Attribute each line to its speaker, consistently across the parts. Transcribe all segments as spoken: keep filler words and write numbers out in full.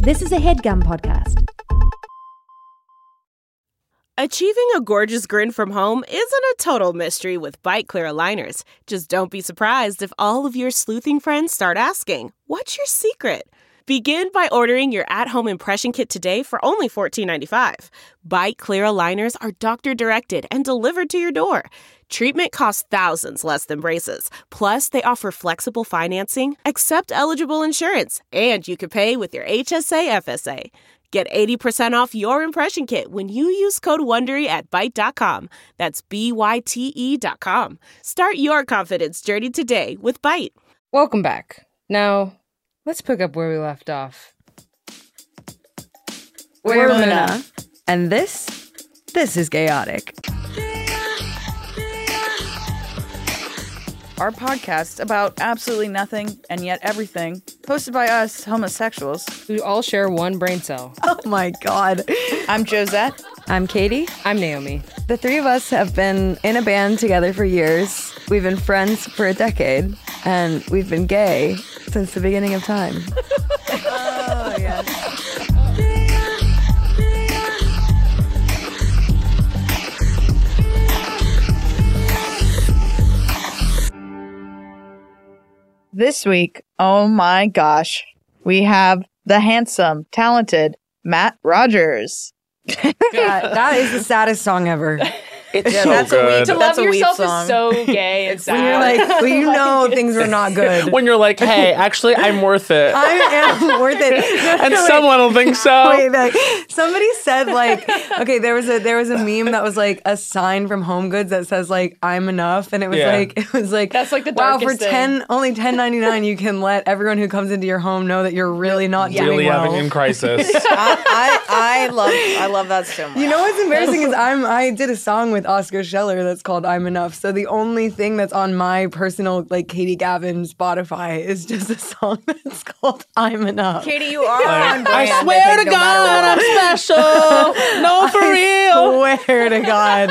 Speaker 1: This is a HeadGum podcast.
Speaker 2: Achieving a gorgeous grin from home isn't a total mystery with Byte Clear aligners. Just don't be surprised if all of your sleuthing friends start asking, "What's your secret?" Begin by ordering your at-home impression kit today for only fourteen ninety-five. Byte Clear aligners are doctor-directed and delivered to your door. Treatment costs thousands less than braces. Plus, they offer flexible financing, accept eligible insurance, and you can pay with your H S A F S A. Get eighty percent off your impression kit when you use code WONDERY at byte dot com. That's B Y T E dot com. Start your confidence journey today with Byte.
Speaker 3: Welcome back. Now, let's pick up where we left off.
Speaker 4: We're Muna. And this, this is Chaotic. Our podcast about absolutely nothing and yet everything, hosted by us homosexuals.
Speaker 3: We all share one brain cell.
Speaker 4: Oh my god.
Speaker 5: I'm Josette.
Speaker 4: I'm Katie.
Speaker 3: I'm Naomi.
Speaker 4: The three of us have been in a band together for years. We've been friends for a decade. And we've been gay since the beginning of time. Oh, yes.
Speaker 5: This week, oh my gosh, we have the handsome, talented Matt Rogers.
Speaker 4: Yeah, that is the saddest song ever.
Speaker 6: It's
Speaker 5: Yeah,
Speaker 6: so
Speaker 5: that's a
Speaker 6: good.
Speaker 5: weed-
Speaker 7: To
Speaker 5: That's
Speaker 7: love
Speaker 5: a weed
Speaker 7: yourself
Speaker 5: song.
Speaker 7: is so gay and sad.
Speaker 4: When you're like, well, you know things are not good.
Speaker 6: When you're like, hey, actually, I'm worth it.
Speaker 4: I am worth it.
Speaker 6: and
Speaker 4: Wait,
Speaker 6: someone will think so.
Speaker 4: Wait, like, somebody said like, okay, there was a there was a meme that was like a sign from Home Goods that says like I'm enough, and it was
Speaker 6: Yeah.
Speaker 4: like it was like
Speaker 7: That's, like, the
Speaker 4: wow, for
Speaker 7: darkest thing.
Speaker 4: ten only ten ninety nine you can let everyone who comes into your home know that you're really not doing
Speaker 6: really
Speaker 4: well.
Speaker 6: having in crisis.
Speaker 5: I, I I love I love that so much.
Speaker 4: You know what's embarrassing is I'm I did a song with Oscar Scheller that's called I'm Enough. So the only thing that's on my personal like Katie Gavin Spotify is just a song that's called I'm Enough.
Speaker 5: Katie, you are on brand.
Speaker 6: I swear to
Speaker 5: think, no matter
Speaker 6: God,
Speaker 5: what.
Speaker 6: I'm special. No, for real.
Speaker 4: I swear to God.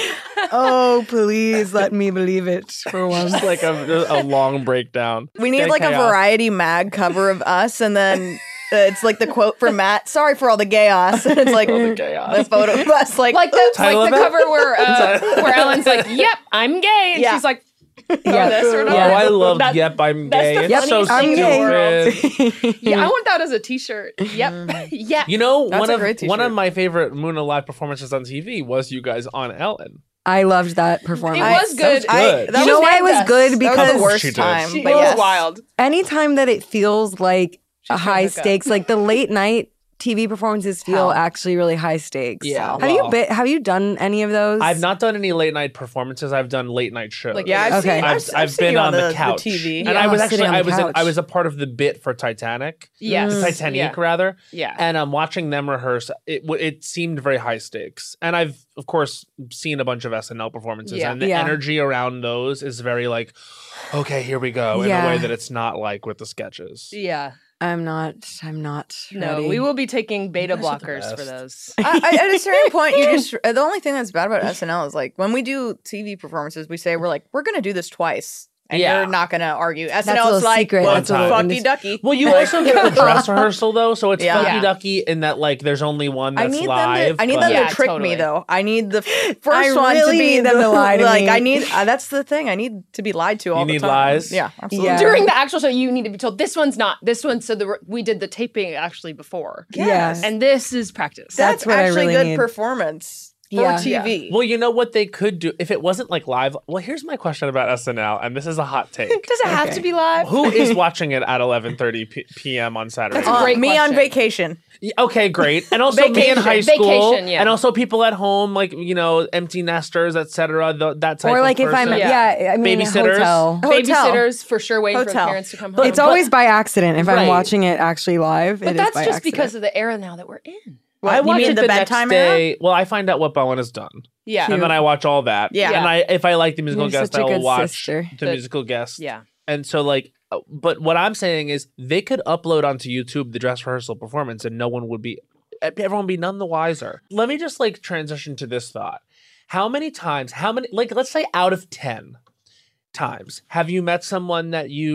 Speaker 4: Oh, please let me believe it for once.
Speaker 6: Just like a, a long breakdown.
Speaker 5: We need
Speaker 6: Gay
Speaker 5: like a
Speaker 6: chaos.
Speaker 5: Variety mag cover of us, and then uh, it's like the quote from Matt. Sorry for all the chaos. And it's like
Speaker 6: All the chaos.
Speaker 5: the photo of us, like
Speaker 7: like the
Speaker 6: Title
Speaker 7: like
Speaker 6: of
Speaker 7: the
Speaker 6: it?
Speaker 7: cover where uh, where Ellen's like, "Yep, I'm gay," and
Speaker 5: Yeah.
Speaker 7: she's like, "Or
Speaker 4: Yeah.
Speaker 7: this or
Speaker 6: Oh,
Speaker 7: not."
Speaker 6: I love
Speaker 7: That-
Speaker 6: Yep, I'm
Speaker 7: that's
Speaker 6: gay.
Speaker 7: the
Speaker 6: It's so
Speaker 7: funniest thing in the
Speaker 6: stupid.
Speaker 7: Yeah, I want that as a T-shirt. Yep, yeah.
Speaker 6: You know,
Speaker 5: That's
Speaker 6: one
Speaker 5: a
Speaker 6: of
Speaker 5: great
Speaker 6: one
Speaker 5: t-shirt.
Speaker 6: of my favorite Muna live performances on T V was you guys on Ellen.
Speaker 4: I loved that performance.
Speaker 7: It was good.
Speaker 6: That was good.
Speaker 5: that
Speaker 4: You know
Speaker 5: was
Speaker 4: why it was
Speaker 7: best.
Speaker 4: good?
Speaker 5: that
Speaker 4: Because
Speaker 5: was the
Speaker 6: She
Speaker 5: worst
Speaker 6: did.
Speaker 5: time.
Speaker 7: She,
Speaker 5: but
Speaker 7: it
Speaker 5: yes.
Speaker 7: was wild.
Speaker 4: anytime that it feels like a
Speaker 5: trying to
Speaker 4: high
Speaker 5: hook up.
Speaker 4: stakes, like the late night T V performances feel
Speaker 5: Hell.
Speaker 4: actually really high stakes.
Speaker 6: Yeah,
Speaker 4: Have
Speaker 6: well.
Speaker 4: you been, have you done any of those?
Speaker 6: I've not done any late night performances. I've done late night shows.
Speaker 7: Like,
Speaker 5: Yeah, I've
Speaker 4: Okay.
Speaker 5: seen.
Speaker 6: I've,
Speaker 5: I've,
Speaker 6: I've,
Speaker 5: seen
Speaker 6: been
Speaker 5: you
Speaker 6: on the,
Speaker 5: the
Speaker 6: couch,
Speaker 5: T V.
Speaker 6: and
Speaker 4: Yeah,
Speaker 6: I was
Speaker 4: sitting
Speaker 6: actually
Speaker 4: on the
Speaker 6: I was in,
Speaker 4: couch.
Speaker 6: I was a part of the bit for Titanic,
Speaker 7: Yes.
Speaker 6: the Titanic
Speaker 7: Yeah.
Speaker 6: rather,
Speaker 7: Yeah.
Speaker 6: and um, watching them rehearse, it w- it seemed very high stakes, and I've of course seen a bunch of S N L performances,
Speaker 7: Yeah.
Speaker 6: and the
Speaker 4: Yeah.
Speaker 6: energy around those is very like, okay, here we go, in
Speaker 4: Yeah.
Speaker 6: a way that it's not like with the sketches.
Speaker 7: Yeah.
Speaker 4: I'm not. I'm not.
Speaker 7: No,
Speaker 4: ready.
Speaker 7: we will be taking beta
Speaker 6: You guys are the
Speaker 7: blockers for
Speaker 6: best.
Speaker 7: those.
Speaker 5: I, I, at a certain point, you just the only thing that's bad about S N L is like when we do T V performances, we say we're like we're gonna do this twice, and
Speaker 6: Yeah.
Speaker 5: you're not gonna argue. S N
Speaker 4: That's a
Speaker 5: L is
Speaker 4: little
Speaker 5: like
Speaker 4: secret.
Speaker 6: That's a little
Speaker 5: fucky
Speaker 4: indus-
Speaker 5: ducky.
Speaker 6: Well, you also get the dress rehearsal though, so it's
Speaker 5: Yeah.
Speaker 6: funky
Speaker 7: Yeah.
Speaker 6: ducky in that like there's only one
Speaker 5: I
Speaker 6: that's
Speaker 5: need
Speaker 6: live.
Speaker 5: them to. I need
Speaker 6: but-
Speaker 5: them
Speaker 7: Yeah,
Speaker 5: to trick
Speaker 7: totally.
Speaker 5: me though. I need the f- first
Speaker 4: I
Speaker 5: one
Speaker 4: really
Speaker 5: to be
Speaker 4: need them
Speaker 5: the,
Speaker 4: to lie to
Speaker 5: like
Speaker 4: me.
Speaker 5: I need. Uh, that's the thing. I need to be lied to all
Speaker 6: You
Speaker 5: the
Speaker 6: need
Speaker 5: time.
Speaker 6: lies?
Speaker 5: Yeah, absolutely.
Speaker 4: Yeah.
Speaker 7: During the actual show, you need to be told this one's not. This one, so the we did the taping actually before,
Speaker 4: Yes.
Speaker 7: and this is practice.
Speaker 5: That's,
Speaker 4: That's what I
Speaker 5: actually
Speaker 4: really
Speaker 5: good
Speaker 4: need.
Speaker 5: performance for
Speaker 4: Yeah.
Speaker 5: T V.
Speaker 6: Well, you know what they could do if it wasn't like live. Well, here's my question about S N L, and this is a hot take.
Speaker 7: Does it have
Speaker 4: Okay.
Speaker 7: to be live?
Speaker 6: Who is watching it at eleven thirty p.m. on Saturday?
Speaker 7: That's a
Speaker 5: Uh,
Speaker 7: great
Speaker 5: me on
Speaker 7: question.
Speaker 5: vacation.
Speaker 6: Yeah, okay, great. And also me in
Speaker 7: Vacation.
Speaker 6: high school,
Speaker 7: Vacation, yeah.
Speaker 6: and also people at home, like you know, empty nesters, et cetera. That type
Speaker 4: Or like
Speaker 6: of
Speaker 4: if I'm.
Speaker 6: person.
Speaker 7: Yeah.
Speaker 4: Yeah. I mean,
Speaker 6: Babysitters.
Speaker 4: hotel.
Speaker 5: Hotel.
Speaker 7: Babysitters for sure, waiting for
Speaker 5: Hotel.
Speaker 7: the parents to come home.
Speaker 4: It's always by accident if
Speaker 6: Right.
Speaker 4: I'm watching it actually live.
Speaker 7: but
Speaker 4: it
Speaker 7: that's
Speaker 4: is by
Speaker 7: just
Speaker 4: accident.
Speaker 7: because of the era now that we're in.
Speaker 6: I
Speaker 5: You
Speaker 6: watch
Speaker 5: mean
Speaker 6: it
Speaker 5: the
Speaker 6: the,
Speaker 5: bedtime
Speaker 6: next
Speaker 5: era?
Speaker 6: day. Well, I find out what Bowen has done,
Speaker 7: Yeah,
Speaker 6: and then I watch all that.
Speaker 5: Yeah.
Speaker 6: and I if I like the musical
Speaker 4: You're
Speaker 6: guest,
Speaker 4: such a
Speaker 6: I will
Speaker 4: good
Speaker 6: watch
Speaker 4: sister.
Speaker 6: the
Speaker 7: The-
Speaker 6: musical guest.
Speaker 7: yeah.
Speaker 6: And so, like, uh, but what I'm saying is they could upload onto YouTube the dress rehearsal performance and no one would be, everyone would be none the wiser. Let me just, like, transition to this thought. How many times, how many, like, let's say out of ten times, have you met someone that you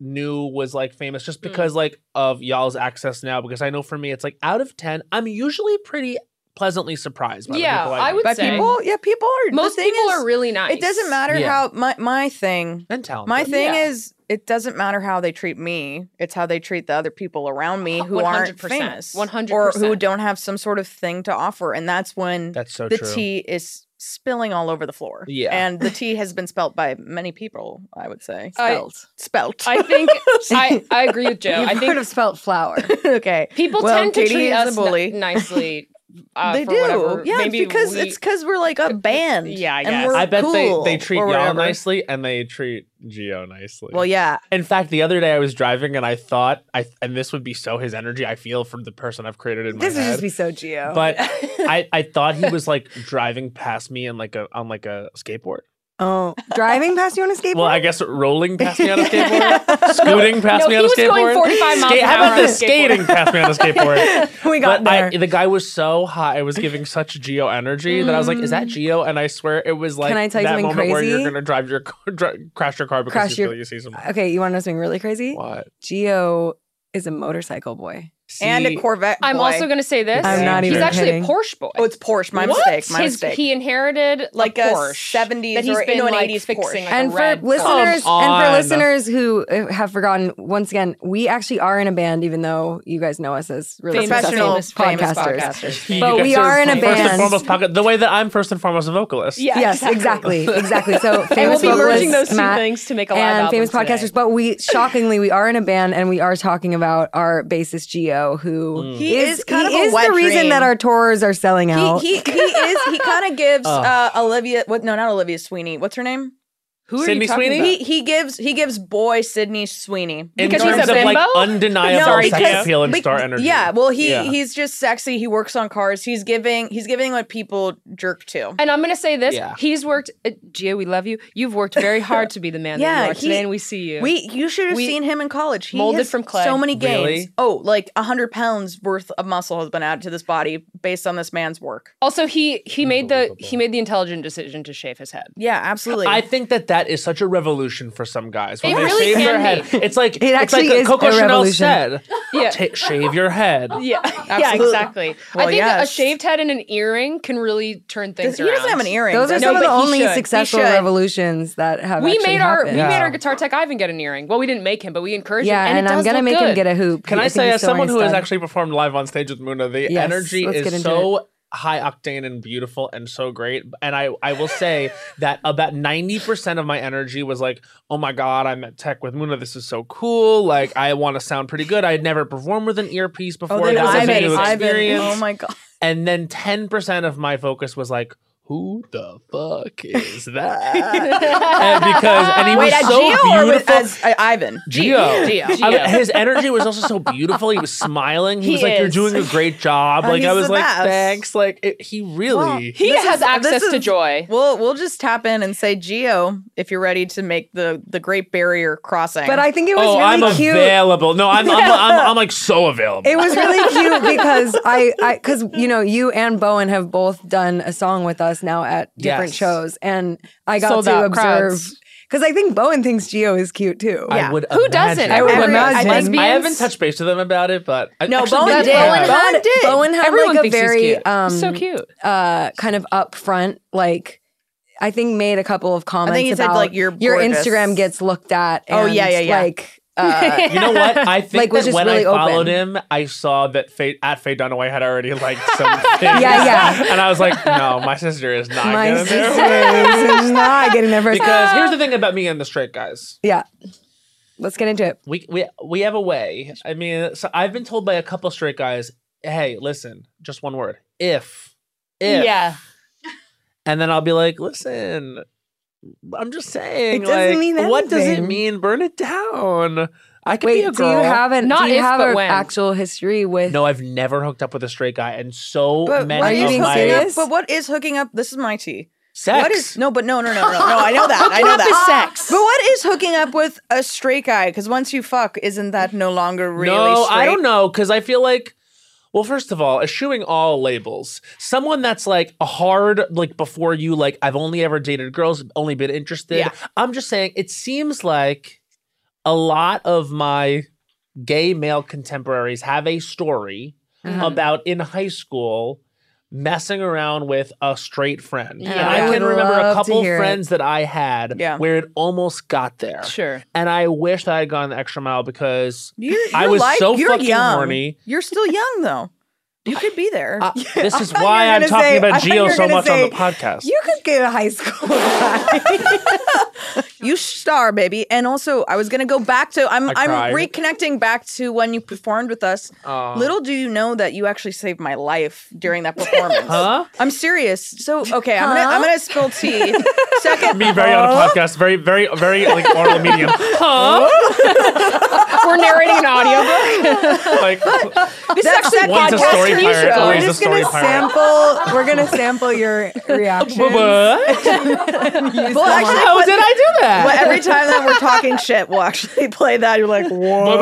Speaker 6: knew was like famous just because mm. like of y'all's access now. Because I know for me, it's like out of ten, I'm usually pretty pleasantly surprised by
Speaker 7: yeah,
Speaker 6: the people I,
Speaker 7: I would
Speaker 5: By
Speaker 7: say.
Speaker 5: people, yeah, people are.
Speaker 7: Most
Speaker 5: the thing
Speaker 7: people
Speaker 5: is,
Speaker 7: are really nice.
Speaker 5: It doesn't matter
Speaker 6: Yeah.
Speaker 5: how my my thing.
Speaker 6: and talented.
Speaker 5: My thing
Speaker 7: Yeah.
Speaker 5: is, it doesn't matter how they treat me. It's how they treat the other people around me who
Speaker 7: one
Speaker 5: aren't
Speaker 7: hundred percent.
Speaker 5: famous,
Speaker 7: one hundred
Speaker 5: or
Speaker 7: percent.
Speaker 5: who don't have some sort of thing to offer. And that's when
Speaker 6: That's so
Speaker 5: the
Speaker 6: true.
Speaker 5: tea is spilling all over the floor.
Speaker 6: Yeah.
Speaker 5: and the tea has been spelt by many people. I would say
Speaker 7: I-
Speaker 4: Spelt.
Speaker 5: spelt.
Speaker 7: I think I, I agree with Joe.
Speaker 4: You've
Speaker 7: I
Speaker 4: heard
Speaker 7: think
Speaker 4: of spelt flour.
Speaker 5: okay,
Speaker 7: people
Speaker 5: Well,
Speaker 7: tend to
Speaker 5: Katie
Speaker 7: treat
Speaker 5: is a
Speaker 7: us
Speaker 5: bully.
Speaker 7: ni- nicely. Uh,
Speaker 5: they
Speaker 7: for
Speaker 5: do.
Speaker 7: whatever.
Speaker 5: Yeah,
Speaker 7: Maybe
Speaker 5: it's because
Speaker 7: we,
Speaker 5: it's because we're like a band.
Speaker 7: Yeah, I
Speaker 5: and
Speaker 7: guess.
Speaker 5: we're
Speaker 6: I bet
Speaker 5: cool,
Speaker 6: they, they treat
Speaker 5: or
Speaker 6: y'all
Speaker 5: whatever.
Speaker 6: nicely and they treat Gio nicely.
Speaker 5: Well, yeah.
Speaker 6: In fact, the other day I was driving and I thought, I and this would be so his energy I feel for the person I've created in my
Speaker 4: This would
Speaker 6: head.
Speaker 4: just be so Gio.
Speaker 6: But I, I thought he was like driving past me in like a on like a skateboard.
Speaker 4: oh, driving past you on a skateboard?
Speaker 6: Well, I guess rolling past me on a skateboard, scooting past
Speaker 7: No,
Speaker 6: me
Speaker 7: he
Speaker 6: on a
Speaker 7: was going
Speaker 6: skateboard.
Speaker 7: forty-five miles
Speaker 6: Skate-
Speaker 7: an
Speaker 6: How
Speaker 7: hour
Speaker 6: about
Speaker 7: on a
Speaker 6: this? Skating past me on a skateboard.
Speaker 4: we got
Speaker 6: But I,
Speaker 4: there.
Speaker 6: the guy was so hot. It was giving such Gio energy that I was like, "Is that Gio?" And I swear it was like
Speaker 4: Can I tell you
Speaker 6: that
Speaker 4: something
Speaker 6: moment where you're
Speaker 4: crazy?
Speaker 6: gonna drive your car, dri- crash your car because
Speaker 4: Crash
Speaker 6: you
Speaker 4: your-
Speaker 6: feel you see someone.
Speaker 4: Okay, you want to know something really crazy?
Speaker 6: What?
Speaker 4: Gio is a motorcycle boy.
Speaker 5: And a
Speaker 6: See,
Speaker 5: Corvette.
Speaker 7: I'm
Speaker 5: boy.
Speaker 7: also going to say this.
Speaker 4: I'm
Speaker 6: not
Speaker 7: He's
Speaker 6: even
Speaker 7: actually
Speaker 4: kidding.
Speaker 7: a Porsche boy.
Speaker 5: Oh, it's Porsche. My
Speaker 7: What?
Speaker 5: mistake. My
Speaker 7: His,
Speaker 5: mistake.
Speaker 7: He inherited
Speaker 5: Like
Speaker 7: a
Speaker 5: a
Speaker 7: Porsche
Speaker 5: seventies
Speaker 7: that he's
Speaker 5: or
Speaker 7: been
Speaker 5: no, an
Speaker 7: like
Speaker 5: eighties
Speaker 7: fixing
Speaker 5: Porsche.
Speaker 7: like
Speaker 4: and
Speaker 7: a
Speaker 4: for
Speaker 7: red
Speaker 4: listeners
Speaker 6: Come
Speaker 4: and for
Speaker 6: on.
Speaker 4: listeners who uh, have forgotten, once again, we actually are in a band, even though you guys know us as really
Speaker 7: Famous-
Speaker 5: Professional
Speaker 4: successful
Speaker 5: famous
Speaker 4: podcasters.
Speaker 5: podcasters.
Speaker 6: you
Speaker 4: But
Speaker 6: guys
Speaker 4: we
Speaker 6: are
Speaker 4: are in a
Speaker 6: first and
Speaker 4: band.
Speaker 6: foremost pocket, the way that I'm first and foremost a vocalist.
Speaker 7: Yeah,
Speaker 4: Yes, exactly, exactly. So
Speaker 7: And
Speaker 4: famous
Speaker 7: we'll be
Speaker 4: vocalists,
Speaker 7: merging those two
Speaker 4: Matt,
Speaker 7: things to make a live
Speaker 4: and
Speaker 7: album
Speaker 4: famous
Speaker 7: today.
Speaker 4: podcasters. But we, shockingly, we are in a band, and we are talking about our bassist Gio, who
Speaker 5: He is kind
Speaker 4: he
Speaker 5: of a
Speaker 4: is
Speaker 5: wet
Speaker 4: the reason
Speaker 5: dream.
Speaker 4: that our tours are selling out.
Speaker 5: He he he is. He kind of gives
Speaker 6: Oh.
Speaker 5: uh, Olivia. What? No, not Olivia Sweeney. What's her name?
Speaker 7: Who are
Speaker 6: Sydney
Speaker 7: you talking
Speaker 6: Sweeney?
Speaker 7: about?
Speaker 5: He he gives he gives boy Sydney Sweeney
Speaker 6: In
Speaker 7: Because he's
Speaker 6: terms
Speaker 7: a
Speaker 6: of like
Speaker 7: bimbo?
Speaker 6: undeniable
Speaker 5: Sorry,
Speaker 6: sex
Speaker 5: because-
Speaker 6: appeal and
Speaker 5: But-
Speaker 6: star energy.
Speaker 5: Yeah, well, he
Speaker 6: Yeah.
Speaker 5: he's just sexy. He works on cars. He's giving he's giving what people jerk to.
Speaker 7: And I'm going to say this.
Speaker 6: Yeah.
Speaker 7: He's worked, uh, Gio, we love you. You've worked very hard to be the man that
Speaker 5: Yeah,
Speaker 7: you are
Speaker 5: he-
Speaker 7: today, and we see you.
Speaker 5: We you should have
Speaker 7: We-
Speaker 5: seen him in college. He
Speaker 7: Molded
Speaker 5: has
Speaker 7: from clay.
Speaker 5: so many gains.
Speaker 6: Really?
Speaker 5: Oh, like a hundred pounds worth of muscle has been added to this body based on this man's work.
Speaker 7: also, he he made the
Speaker 6: Unbelievable.
Speaker 7: he made the intelligent decision to shave his head.
Speaker 5: Yeah, absolutely.
Speaker 6: I think that that is such a revolution for some guys. When
Speaker 7: It
Speaker 6: they
Speaker 7: really
Speaker 6: shave their
Speaker 7: can
Speaker 6: head,
Speaker 7: be.
Speaker 6: it's like
Speaker 4: It
Speaker 6: it's like
Speaker 4: actually is
Speaker 6: Coco
Speaker 4: a
Speaker 6: Chanel
Speaker 4: revolution.
Speaker 6: said.
Speaker 7: Yeah.
Speaker 6: "Ta- shave your head.
Speaker 7: Yeah, yeah,
Speaker 5: Absolutely.
Speaker 7: exactly.
Speaker 5: Well,
Speaker 7: I think a
Speaker 5: yes.
Speaker 7: shaved head and an earring can really turn things
Speaker 5: he
Speaker 7: around.
Speaker 5: doesn't have an earring.
Speaker 4: Those are
Speaker 5: does
Speaker 4: some
Speaker 5: he?
Speaker 4: of the
Speaker 7: but he
Speaker 4: only
Speaker 7: should. He
Speaker 4: successful
Speaker 5: should.
Speaker 4: revolutions that have
Speaker 7: We
Speaker 4: actually
Speaker 7: made our
Speaker 4: happened.
Speaker 7: we made
Speaker 6: Yeah.
Speaker 7: our guitar tech Ivan get an earring. Well, we didn't make him, but we encouraged
Speaker 4: yeah,
Speaker 7: him.
Speaker 4: and,
Speaker 7: it
Speaker 4: I'm
Speaker 7: does
Speaker 4: gonna
Speaker 7: look
Speaker 4: make him
Speaker 7: good.
Speaker 4: get a hoop.
Speaker 6: Can I
Speaker 4: think
Speaker 6: say,
Speaker 4: he's
Speaker 6: as
Speaker 4: so
Speaker 6: someone who has
Speaker 4: stud.
Speaker 6: actually performed live on stage with Muna, the
Speaker 4: Yes,
Speaker 6: energy
Speaker 4: let's get
Speaker 6: is
Speaker 4: into
Speaker 6: so high octane and beautiful and so great. And I, I will say that about ninety percent of my energy was like, oh my God, I'm at tech with Muna. This is so cool. Like, I want to sound pretty good. I had never performed with an earpiece before.
Speaker 5: Oh, then
Speaker 6: That was a
Speaker 5: Ivan,
Speaker 6: new
Speaker 5: Ivan,
Speaker 6: experience.
Speaker 5: oh my god.
Speaker 6: And then ten percent of my focus was like, who the fuck is that? and because and he
Speaker 5: Wait,
Speaker 6: was
Speaker 5: as
Speaker 6: so
Speaker 5: Gio or with,
Speaker 6: beautiful.
Speaker 5: as uh, Ivan?
Speaker 6: Gio.
Speaker 7: Gio.
Speaker 6: I mean, his energy was also so beautiful. He was smiling. He,
Speaker 5: He
Speaker 6: was like, "You're
Speaker 5: is.
Speaker 6: doing a great job."
Speaker 5: Oh,
Speaker 6: Like I
Speaker 5: he's
Speaker 6: was
Speaker 5: the
Speaker 6: like,
Speaker 5: best.
Speaker 6: "Thanks." Like it, he really.
Speaker 5: Well,
Speaker 7: He
Speaker 5: This
Speaker 7: has
Speaker 5: is-
Speaker 7: access
Speaker 5: this
Speaker 7: to
Speaker 5: is-
Speaker 7: joy.
Speaker 5: We'll we'll just tap in and say, Gio, if you're ready to make the the Great Barrier Crossing.
Speaker 4: But I think it was
Speaker 6: oh,
Speaker 4: really
Speaker 6: I'm
Speaker 4: cute.
Speaker 6: available. No, I'm, I'm, I'm, I'm like so available.
Speaker 4: It was really cute because I, I, because you know, you and Bowen have both done a song with us now at different
Speaker 6: Yes.
Speaker 4: shows, and I got
Speaker 7: Sold
Speaker 4: to
Speaker 7: out
Speaker 4: observe
Speaker 7: crowds.
Speaker 4: because I think Bowen thinks Gio is cute too.
Speaker 6: I
Speaker 5: Yeah.
Speaker 6: would.
Speaker 7: Who doesn't?
Speaker 6: imagine.
Speaker 4: I would
Speaker 7: Everyone-
Speaker 4: imagine.
Speaker 7: lesbians-
Speaker 6: I haven't touched base with him about it, but I,
Speaker 5: No,
Speaker 6: actually,
Speaker 5: Bowen
Speaker 6: maybe
Speaker 5: did.
Speaker 6: I
Speaker 4: Bowen
Speaker 6: have.
Speaker 4: had,
Speaker 5: Bowen did.
Speaker 4: Bowen had
Speaker 7: Everyone
Speaker 4: like a
Speaker 7: thinks he's
Speaker 4: very
Speaker 7: cute.
Speaker 4: um,
Speaker 7: so cute.
Speaker 4: uh, kind of upfront, like I think made a couple of comments.
Speaker 5: he said,
Speaker 4: about
Speaker 5: like, "You're
Speaker 4: your
Speaker 5: gorgeous."
Speaker 4: Instagram gets looked at.
Speaker 5: Oh,
Speaker 4: and,
Speaker 5: yeah, yeah, yeah.
Speaker 4: Like. Uh,
Speaker 6: You know what? I think
Speaker 4: Like, was
Speaker 6: that
Speaker 4: just
Speaker 6: when
Speaker 4: really
Speaker 6: I followed
Speaker 4: open.
Speaker 6: him, I saw that Faye, at Faye Dunaway had already liked some things.
Speaker 4: Yeah, yeah.
Speaker 6: And I was like, no, my sister is not
Speaker 4: my
Speaker 6: getting
Speaker 4: sister
Speaker 6: there.
Speaker 4: is not getting there first.
Speaker 6: Because here's the thing about me and the straight guys.
Speaker 4: Yeah. Let's get into it.
Speaker 6: We we we have a way. I mean, so I've been told by a couple straight guys, hey, listen, just one word. If. If.
Speaker 7: Yeah.
Speaker 6: And then I'll be like, listen, I'm just saying.
Speaker 4: It doesn't
Speaker 6: like,
Speaker 4: mean
Speaker 6: what does it
Speaker 4: anything.
Speaker 6: mean? Burn it down. I could be a
Speaker 4: Wait, do
Speaker 6: girl.
Speaker 4: you have an
Speaker 7: Not
Speaker 4: do you
Speaker 7: if,
Speaker 4: have
Speaker 7: but
Speaker 4: an
Speaker 7: when.
Speaker 4: actual history with
Speaker 6: No, I've never hooked up with a straight guy, and so
Speaker 5: But
Speaker 6: many
Speaker 5: what
Speaker 4: Are you
Speaker 5: is
Speaker 6: of
Speaker 4: being
Speaker 6: my
Speaker 5: hooking up?
Speaker 4: serious?
Speaker 5: But what is hooking up? This is my tea.
Speaker 6: sex.
Speaker 5: What is no? But no, no, no, no, no. I know that. I know
Speaker 7: up
Speaker 5: that.
Speaker 7: is sex.
Speaker 5: But what is hooking up with a straight guy? Because once you fuck, isn't that no longer really
Speaker 6: no,
Speaker 5: straight?
Speaker 6: I don't know, because I feel like, well, first of all, eschewing all labels. Someone that's like a hard, like before you, like I've only ever dated girls, only been interested.
Speaker 7: Yeah.
Speaker 6: I'm just saying, it seems like a lot of my gay male contemporaries have a story
Speaker 4: Mhm.
Speaker 6: about in high school messing around with a straight friend.
Speaker 7: Yeah.
Speaker 6: And I,
Speaker 4: I
Speaker 6: can
Speaker 4: would
Speaker 6: remember
Speaker 4: love
Speaker 6: a
Speaker 4: to
Speaker 6: couple
Speaker 4: hear it.
Speaker 6: friends that I had
Speaker 5: Yeah.
Speaker 6: where it almost got there.
Speaker 7: Sure.
Speaker 6: And I wish that I had gone the extra mile because
Speaker 5: You're,
Speaker 6: I
Speaker 5: you're
Speaker 6: was
Speaker 5: like-
Speaker 6: so
Speaker 5: you're
Speaker 6: fucking
Speaker 5: young.
Speaker 6: horny.
Speaker 5: You're still young though. You could be there.
Speaker 6: Uh, this is
Speaker 4: I thought
Speaker 6: why
Speaker 4: you were
Speaker 6: I'm
Speaker 4: gonna
Speaker 6: talking
Speaker 4: say- I
Speaker 6: about
Speaker 4: thought you
Speaker 6: Geo
Speaker 4: were
Speaker 6: so
Speaker 4: gonna
Speaker 6: much
Speaker 4: say,
Speaker 6: on the podcast.
Speaker 4: You could get a high school guy.
Speaker 5: You star, baby. And also, I was gonna go back to. I'm.
Speaker 6: I
Speaker 5: I'm
Speaker 6: cried.
Speaker 5: reconnecting back to when you performed with us.
Speaker 6: Aw.
Speaker 5: Little do you know that you actually saved my life during that performance.
Speaker 6: Huh?
Speaker 5: I'm serious. So okay, I'm gonna. I'm gonna spill tea. Second.
Speaker 6: Me very on a podcast, very, very, very like oral medium. Huh?
Speaker 7: We're narrating an audiobook.
Speaker 6: Like
Speaker 7: This is actually a
Speaker 6: one's a
Speaker 7: podcast
Speaker 6: story
Speaker 7: T V
Speaker 6: pirate,
Speaker 7: show.
Speaker 6: or
Speaker 4: We're
Speaker 6: he's a
Speaker 4: just
Speaker 6: story
Speaker 4: gonna
Speaker 6: pirate.
Speaker 4: sample. We're gonna sample your reaction.
Speaker 6: What?
Speaker 5: Well, actually,
Speaker 6: How
Speaker 5: what-
Speaker 6: did I do that?
Speaker 5: Well, every time that we're talking shit, we'll actually play that. You're like, whoa.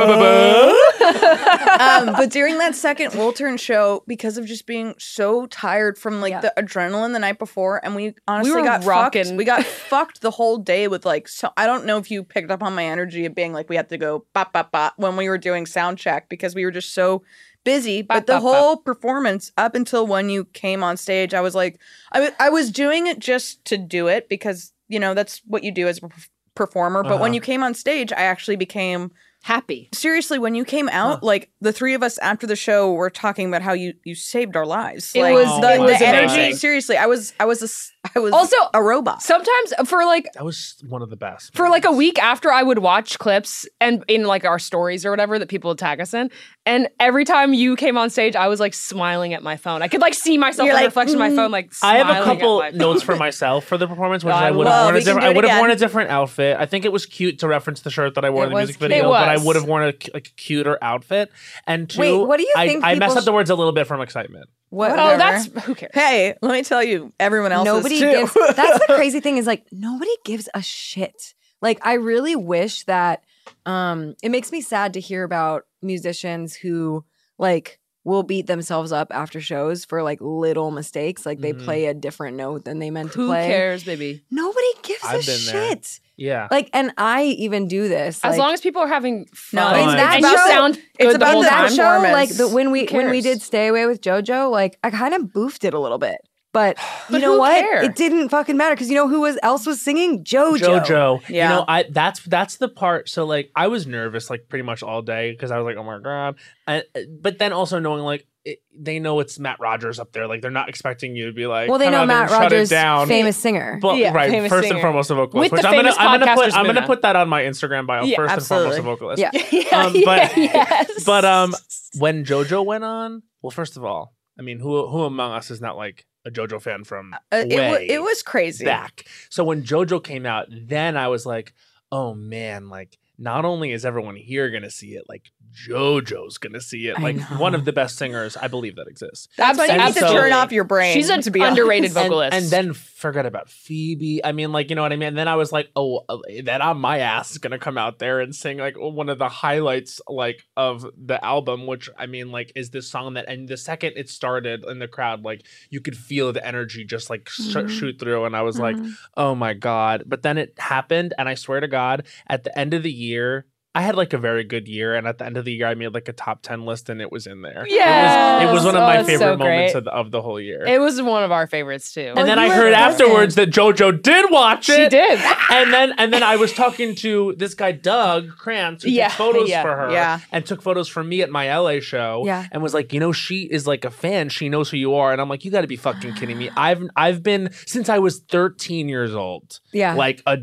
Speaker 5: um, but during that second Wiltern show, because of just being so tired from like
Speaker 4: Yeah.
Speaker 5: the adrenaline the night before, and we honestly
Speaker 7: were
Speaker 5: got
Speaker 7: rocking.
Speaker 5: fucked. We got fucked the whole day with like. So I don't know if you picked up on my energy of being like we had to go bop bop bop when we were doing sound check because we were just so busy. But
Speaker 7: Bop,
Speaker 5: the
Speaker 7: bop, bop.
Speaker 5: whole performance up until when you came on stage, I was like, I w- I was doing it just to do it because you know that's what you do as a perf- performer. But when
Speaker 6: Uh-huh.
Speaker 5: you came on stage, I actually became
Speaker 7: Happy.
Speaker 5: seriously when you came out. Like the three of us after the show were talking about how you you saved our lives.
Speaker 7: It
Speaker 5: like,
Speaker 7: was-
Speaker 5: the,
Speaker 7: it was
Speaker 5: the energy.
Speaker 7: amazing.
Speaker 5: Seriously, I was I was a s- I was
Speaker 7: Also,
Speaker 5: a robot.
Speaker 7: Sometimes for like
Speaker 6: That was one of the best.
Speaker 7: for like a
Speaker 6: moments.
Speaker 7: week after I would watch clips and in like our stories or whatever that people would tag us in. And every time you came on stage, I was like smiling at my phone. I could like see myself
Speaker 5: You're
Speaker 7: in the
Speaker 5: like,
Speaker 7: reflection of my phone, like
Speaker 6: I have
Speaker 7: smiling
Speaker 6: a couple
Speaker 7: at my
Speaker 6: notes
Speaker 7: phone.
Speaker 6: for myself for the performance, which
Speaker 7: God,
Speaker 6: I would
Speaker 5: well,
Speaker 6: have worn a
Speaker 5: we can
Speaker 6: different.
Speaker 5: do
Speaker 6: I
Speaker 5: it
Speaker 6: would have worn a
Speaker 5: again.
Speaker 6: different outfit. I think it was cute to reference the shirt that I wore in
Speaker 4: It
Speaker 6: the
Speaker 4: was
Speaker 6: music
Speaker 4: cute.
Speaker 6: video,
Speaker 7: It
Speaker 6: but I
Speaker 7: was.
Speaker 6: would have worn a cu- like a cuter outfit. And two,
Speaker 4: Wait, what do you
Speaker 6: I,
Speaker 4: think
Speaker 6: I messed
Speaker 4: people
Speaker 6: up the
Speaker 4: sh-
Speaker 6: words a little bit from excitement.
Speaker 4: What?
Speaker 7: Oh, that's who cares?
Speaker 5: Hey, let me tell you, everyone else
Speaker 4: Nobody
Speaker 5: is too.
Speaker 4: gives. That's the crazy thing is like nobody gives a shit. Like I really wish that. Um, it makes me sad to hear about musicians who like will beat themselves up after shows for like little mistakes. Like they
Speaker 6: Mhm.
Speaker 4: play a different note than they meant to
Speaker 7: Who
Speaker 4: play.
Speaker 7: cares, baby?
Speaker 4: Nobody gives
Speaker 6: I've
Speaker 4: a
Speaker 6: been there.
Speaker 4: shit.
Speaker 6: Yeah.
Speaker 4: Like, and I even do this.
Speaker 7: As
Speaker 4: like,
Speaker 7: long as people are having
Speaker 5: No,
Speaker 7: fun,
Speaker 6: it's that
Speaker 7: and you
Speaker 4: show-
Speaker 7: sound good
Speaker 5: it's
Speaker 7: the
Speaker 5: about
Speaker 7: whole
Speaker 5: that
Speaker 7: time.
Speaker 4: that show, like
Speaker 5: performance.
Speaker 4: the, when we
Speaker 7: Who
Speaker 4: when we
Speaker 7: cares?
Speaker 4: did Stay Away with JoJo, like I kind of boofed it a little bit. But you
Speaker 7: But
Speaker 4: know
Speaker 7: who
Speaker 4: what?
Speaker 7: cared?
Speaker 4: It didn't fucking matter because you know who was else was singing? JoJo.
Speaker 6: JoJo.
Speaker 5: Yeah.
Speaker 6: You know, I that's that's the part. So like I was nervous like pretty much all day because I was like, oh my god. And, but then also knowing like it, they know it's Matt Rogers up there. Like they're not expecting you to be like,
Speaker 4: Well, they
Speaker 6: come
Speaker 4: know
Speaker 6: out there
Speaker 4: Matt
Speaker 6: and shut it
Speaker 4: Rogers,
Speaker 6: down.
Speaker 4: famous singer.
Speaker 6: But
Speaker 7: Yeah,
Speaker 6: right,
Speaker 7: famous
Speaker 6: first and
Speaker 7: singer.
Speaker 6: foremost a vocalist,
Speaker 7: With
Speaker 6: which
Speaker 7: the
Speaker 6: I'm gonna
Speaker 7: famous
Speaker 6: I'm gonna put
Speaker 7: podcaster
Speaker 6: I'm gonna
Speaker 7: spin-off.
Speaker 6: put that on my Instagram bio.
Speaker 7: Yeah,
Speaker 6: first
Speaker 7: absolutely.
Speaker 6: and foremost a vocalist.
Speaker 4: Yeah.
Speaker 7: yeah,
Speaker 6: Um, but-
Speaker 7: yes.
Speaker 6: But um, when JoJo went on, well, first of all, I mean, who who among us is not like a JoJo fan from
Speaker 5: Uh, it, wa-
Speaker 6: way
Speaker 5: it was crazy.
Speaker 6: back? So when JoJo came out, then I was like, oh man, like not only is everyone here gonna see it, like JoJo's gonna see it.
Speaker 4: I
Speaker 6: Like
Speaker 4: know.
Speaker 6: one of the best singers, I believe that exists.
Speaker 5: That's when you need to
Speaker 6: Absolutely.
Speaker 5: turn off your brain.
Speaker 7: She's an
Speaker 5: to be
Speaker 7: underrated
Speaker 5: honest.
Speaker 7: vocalist.
Speaker 6: And, and then forget about Phoebe. I mean, like, you know what I mean? And then I was like, oh, uh, that on my ass is going to come out there and sing like one of the highlights like of the album, which I mean, like, is this song that, and the second it started in the crowd, like you could feel the energy just like sh-
Speaker 4: Mhm.
Speaker 6: shoot through. And I was
Speaker 4: Mhm.
Speaker 6: like, oh my God. But then it happened. And I swear to God, at the end of the year, I had like a very good year, and at the end of the year, I made like a top ten list, and it was in there.
Speaker 7: Yes.
Speaker 6: it was, it was one of
Speaker 7: Oh,
Speaker 6: my
Speaker 7: that's
Speaker 6: favorite
Speaker 7: so
Speaker 6: moments
Speaker 7: great.
Speaker 6: of the, of the whole year.
Speaker 7: It was one of our favorites too.
Speaker 6: And then
Speaker 4: you
Speaker 6: I
Speaker 4: were
Speaker 6: heard
Speaker 4: present.
Speaker 6: afterwards that JoJo did watch it.
Speaker 7: She did.
Speaker 6: And then and then I was talking to this guy Doug Krantz who
Speaker 7: Yeah,
Speaker 6: took photos
Speaker 7: yeah,
Speaker 6: for her
Speaker 5: yeah.
Speaker 6: and took photos for me at my L A show.
Speaker 4: Yeah.
Speaker 6: And was like, you know, she is like a fan. She knows who you are. And I'm like, you got to be fucking kidding me. I've I've been since I was thirteen years old,
Speaker 4: Yeah.
Speaker 6: like a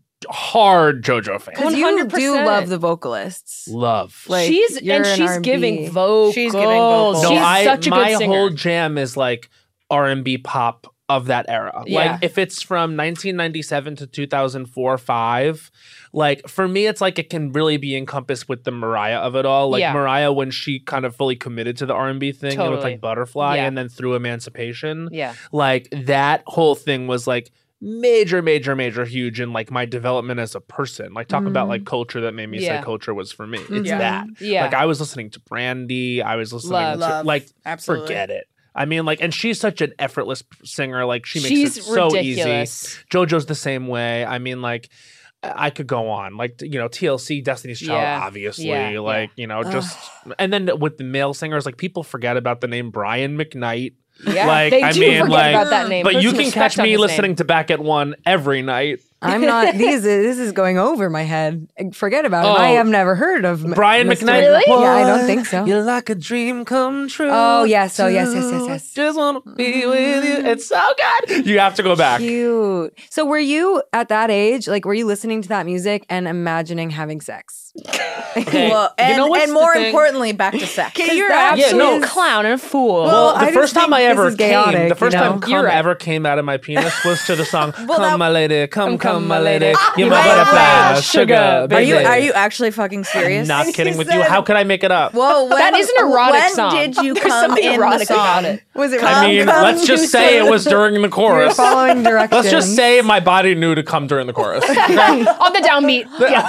Speaker 6: hard JoJo fan.
Speaker 4: Because you
Speaker 7: one hundred
Speaker 4: do
Speaker 7: percent.
Speaker 4: love the vocalists.
Speaker 6: Love.
Speaker 4: Like,
Speaker 7: she's
Speaker 4: you're
Speaker 7: and
Speaker 4: an
Speaker 7: she's
Speaker 4: R and B.
Speaker 7: giving vocals.
Speaker 5: She's giving vocals.
Speaker 6: No,
Speaker 7: She's
Speaker 6: I
Speaker 7: such a
Speaker 6: my
Speaker 7: good singer.
Speaker 6: whole jam is like R and B pop of that era.
Speaker 7: Yeah.
Speaker 6: Like if it's from nineteen ninety-seven to two thousand four, five, like for me it's like it can really be encompassed with the Mariah of it all. Like
Speaker 7: Yeah.
Speaker 6: Mariah when she kind of fully committed to the R and B thing, you know, with
Speaker 7: Totally.
Speaker 6: like Butterfly
Speaker 7: Yeah.
Speaker 6: and then through Emancipation.
Speaker 7: Yeah.
Speaker 6: Like that whole thing was like major, major, major huge in like my development as a person. Like talk about
Speaker 4: Mhm.
Speaker 6: like culture that made me
Speaker 7: Yeah.
Speaker 6: say culture was for me. It's
Speaker 5: Yeah.
Speaker 6: that.
Speaker 7: Yeah.
Speaker 6: Like I was listening to Brandy. I was listening
Speaker 7: Love.
Speaker 6: to
Speaker 5: Love.
Speaker 6: like
Speaker 5: Absolutely.
Speaker 6: forget it. I mean, like, and she's such an effortless singer. Like, she makes
Speaker 7: She's
Speaker 6: it so
Speaker 7: ridiculous.
Speaker 6: easy. JoJo's the same way. I mean, like, I could go on, like you know, T L C, Destiny's Child,
Speaker 7: Yeah.
Speaker 6: obviously,
Speaker 7: Yeah,
Speaker 6: like you know, just and then with the male singers, like people forget about the name Brian McKnight.
Speaker 7: Yeah,
Speaker 6: like
Speaker 7: they
Speaker 6: I
Speaker 7: do
Speaker 6: mean,
Speaker 7: forget
Speaker 6: like,
Speaker 7: about that name.
Speaker 6: but
Speaker 7: Put
Speaker 6: you
Speaker 7: some
Speaker 6: can
Speaker 7: respect
Speaker 6: catch
Speaker 7: on
Speaker 6: me
Speaker 7: his
Speaker 6: listening
Speaker 7: name.
Speaker 6: to Back at One every night.
Speaker 4: I'm not. These this is going over my head. Forget about
Speaker 6: Oh.
Speaker 4: it. I have never heard of M-
Speaker 6: Brian
Speaker 4: Mister
Speaker 6: McKnight.
Speaker 7: Really?
Speaker 4: Yeah, I don't think so.
Speaker 6: You're like a dream come true.
Speaker 4: Oh, yes. Oh, yes, yes, yes, yes.
Speaker 6: Just wanna be with you. It's so good. You have to go back.
Speaker 4: Cute. So were you at that age, like were you listening to that music and imagining having sex?
Speaker 6: Okay,
Speaker 5: Well,
Speaker 6: you
Speaker 5: and,
Speaker 6: know what's
Speaker 5: and
Speaker 6: the
Speaker 5: more
Speaker 6: thing?
Speaker 5: importantly, back to sex.
Speaker 7: You're
Speaker 4: that
Speaker 6: Yeah, no.
Speaker 7: absolute clown and a fool.
Speaker 6: Well,
Speaker 4: Well,
Speaker 6: the
Speaker 4: I just
Speaker 6: first time
Speaker 4: think
Speaker 6: I
Speaker 4: this
Speaker 6: ever
Speaker 4: is
Speaker 6: came,
Speaker 4: chaotic,
Speaker 6: the first
Speaker 4: you know?
Speaker 6: time cum
Speaker 7: You're right.
Speaker 6: ever came out of my penis was to the song
Speaker 5: Well,
Speaker 6: "Come
Speaker 5: that-
Speaker 6: My Lady, Come Come My Lady,
Speaker 7: Ah,
Speaker 6: You're my
Speaker 5: wait,
Speaker 6: butterfly,
Speaker 7: wait,
Speaker 6: sugar,
Speaker 7: sugar,
Speaker 6: baby."
Speaker 5: Are you are you actually fucking serious?
Speaker 6: Not kidding with
Speaker 5: He
Speaker 6: you.
Speaker 5: said-
Speaker 6: How could I make it up?
Speaker 5: Well, when,
Speaker 7: That is an erotic
Speaker 5: when
Speaker 7: song.
Speaker 5: did you
Speaker 7: There's
Speaker 5: come
Speaker 7: something
Speaker 5: in the
Speaker 7: erotic
Speaker 5: song?
Speaker 7: about it.
Speaker 4: Was it?
Speaker 6: I mean,
Speaker 5: come
Speaker 6: let's just
Speaker 5: to
Speaker 6: say it
Speaker 5: some-
Speaker 6: was during the
Speaker 4: You're
Speaker 6: chorus.
Speaker 4: following directions.
Speaker 6: Let's just say my body knew to come during the chorus.
Speaker 7: On the downbeat.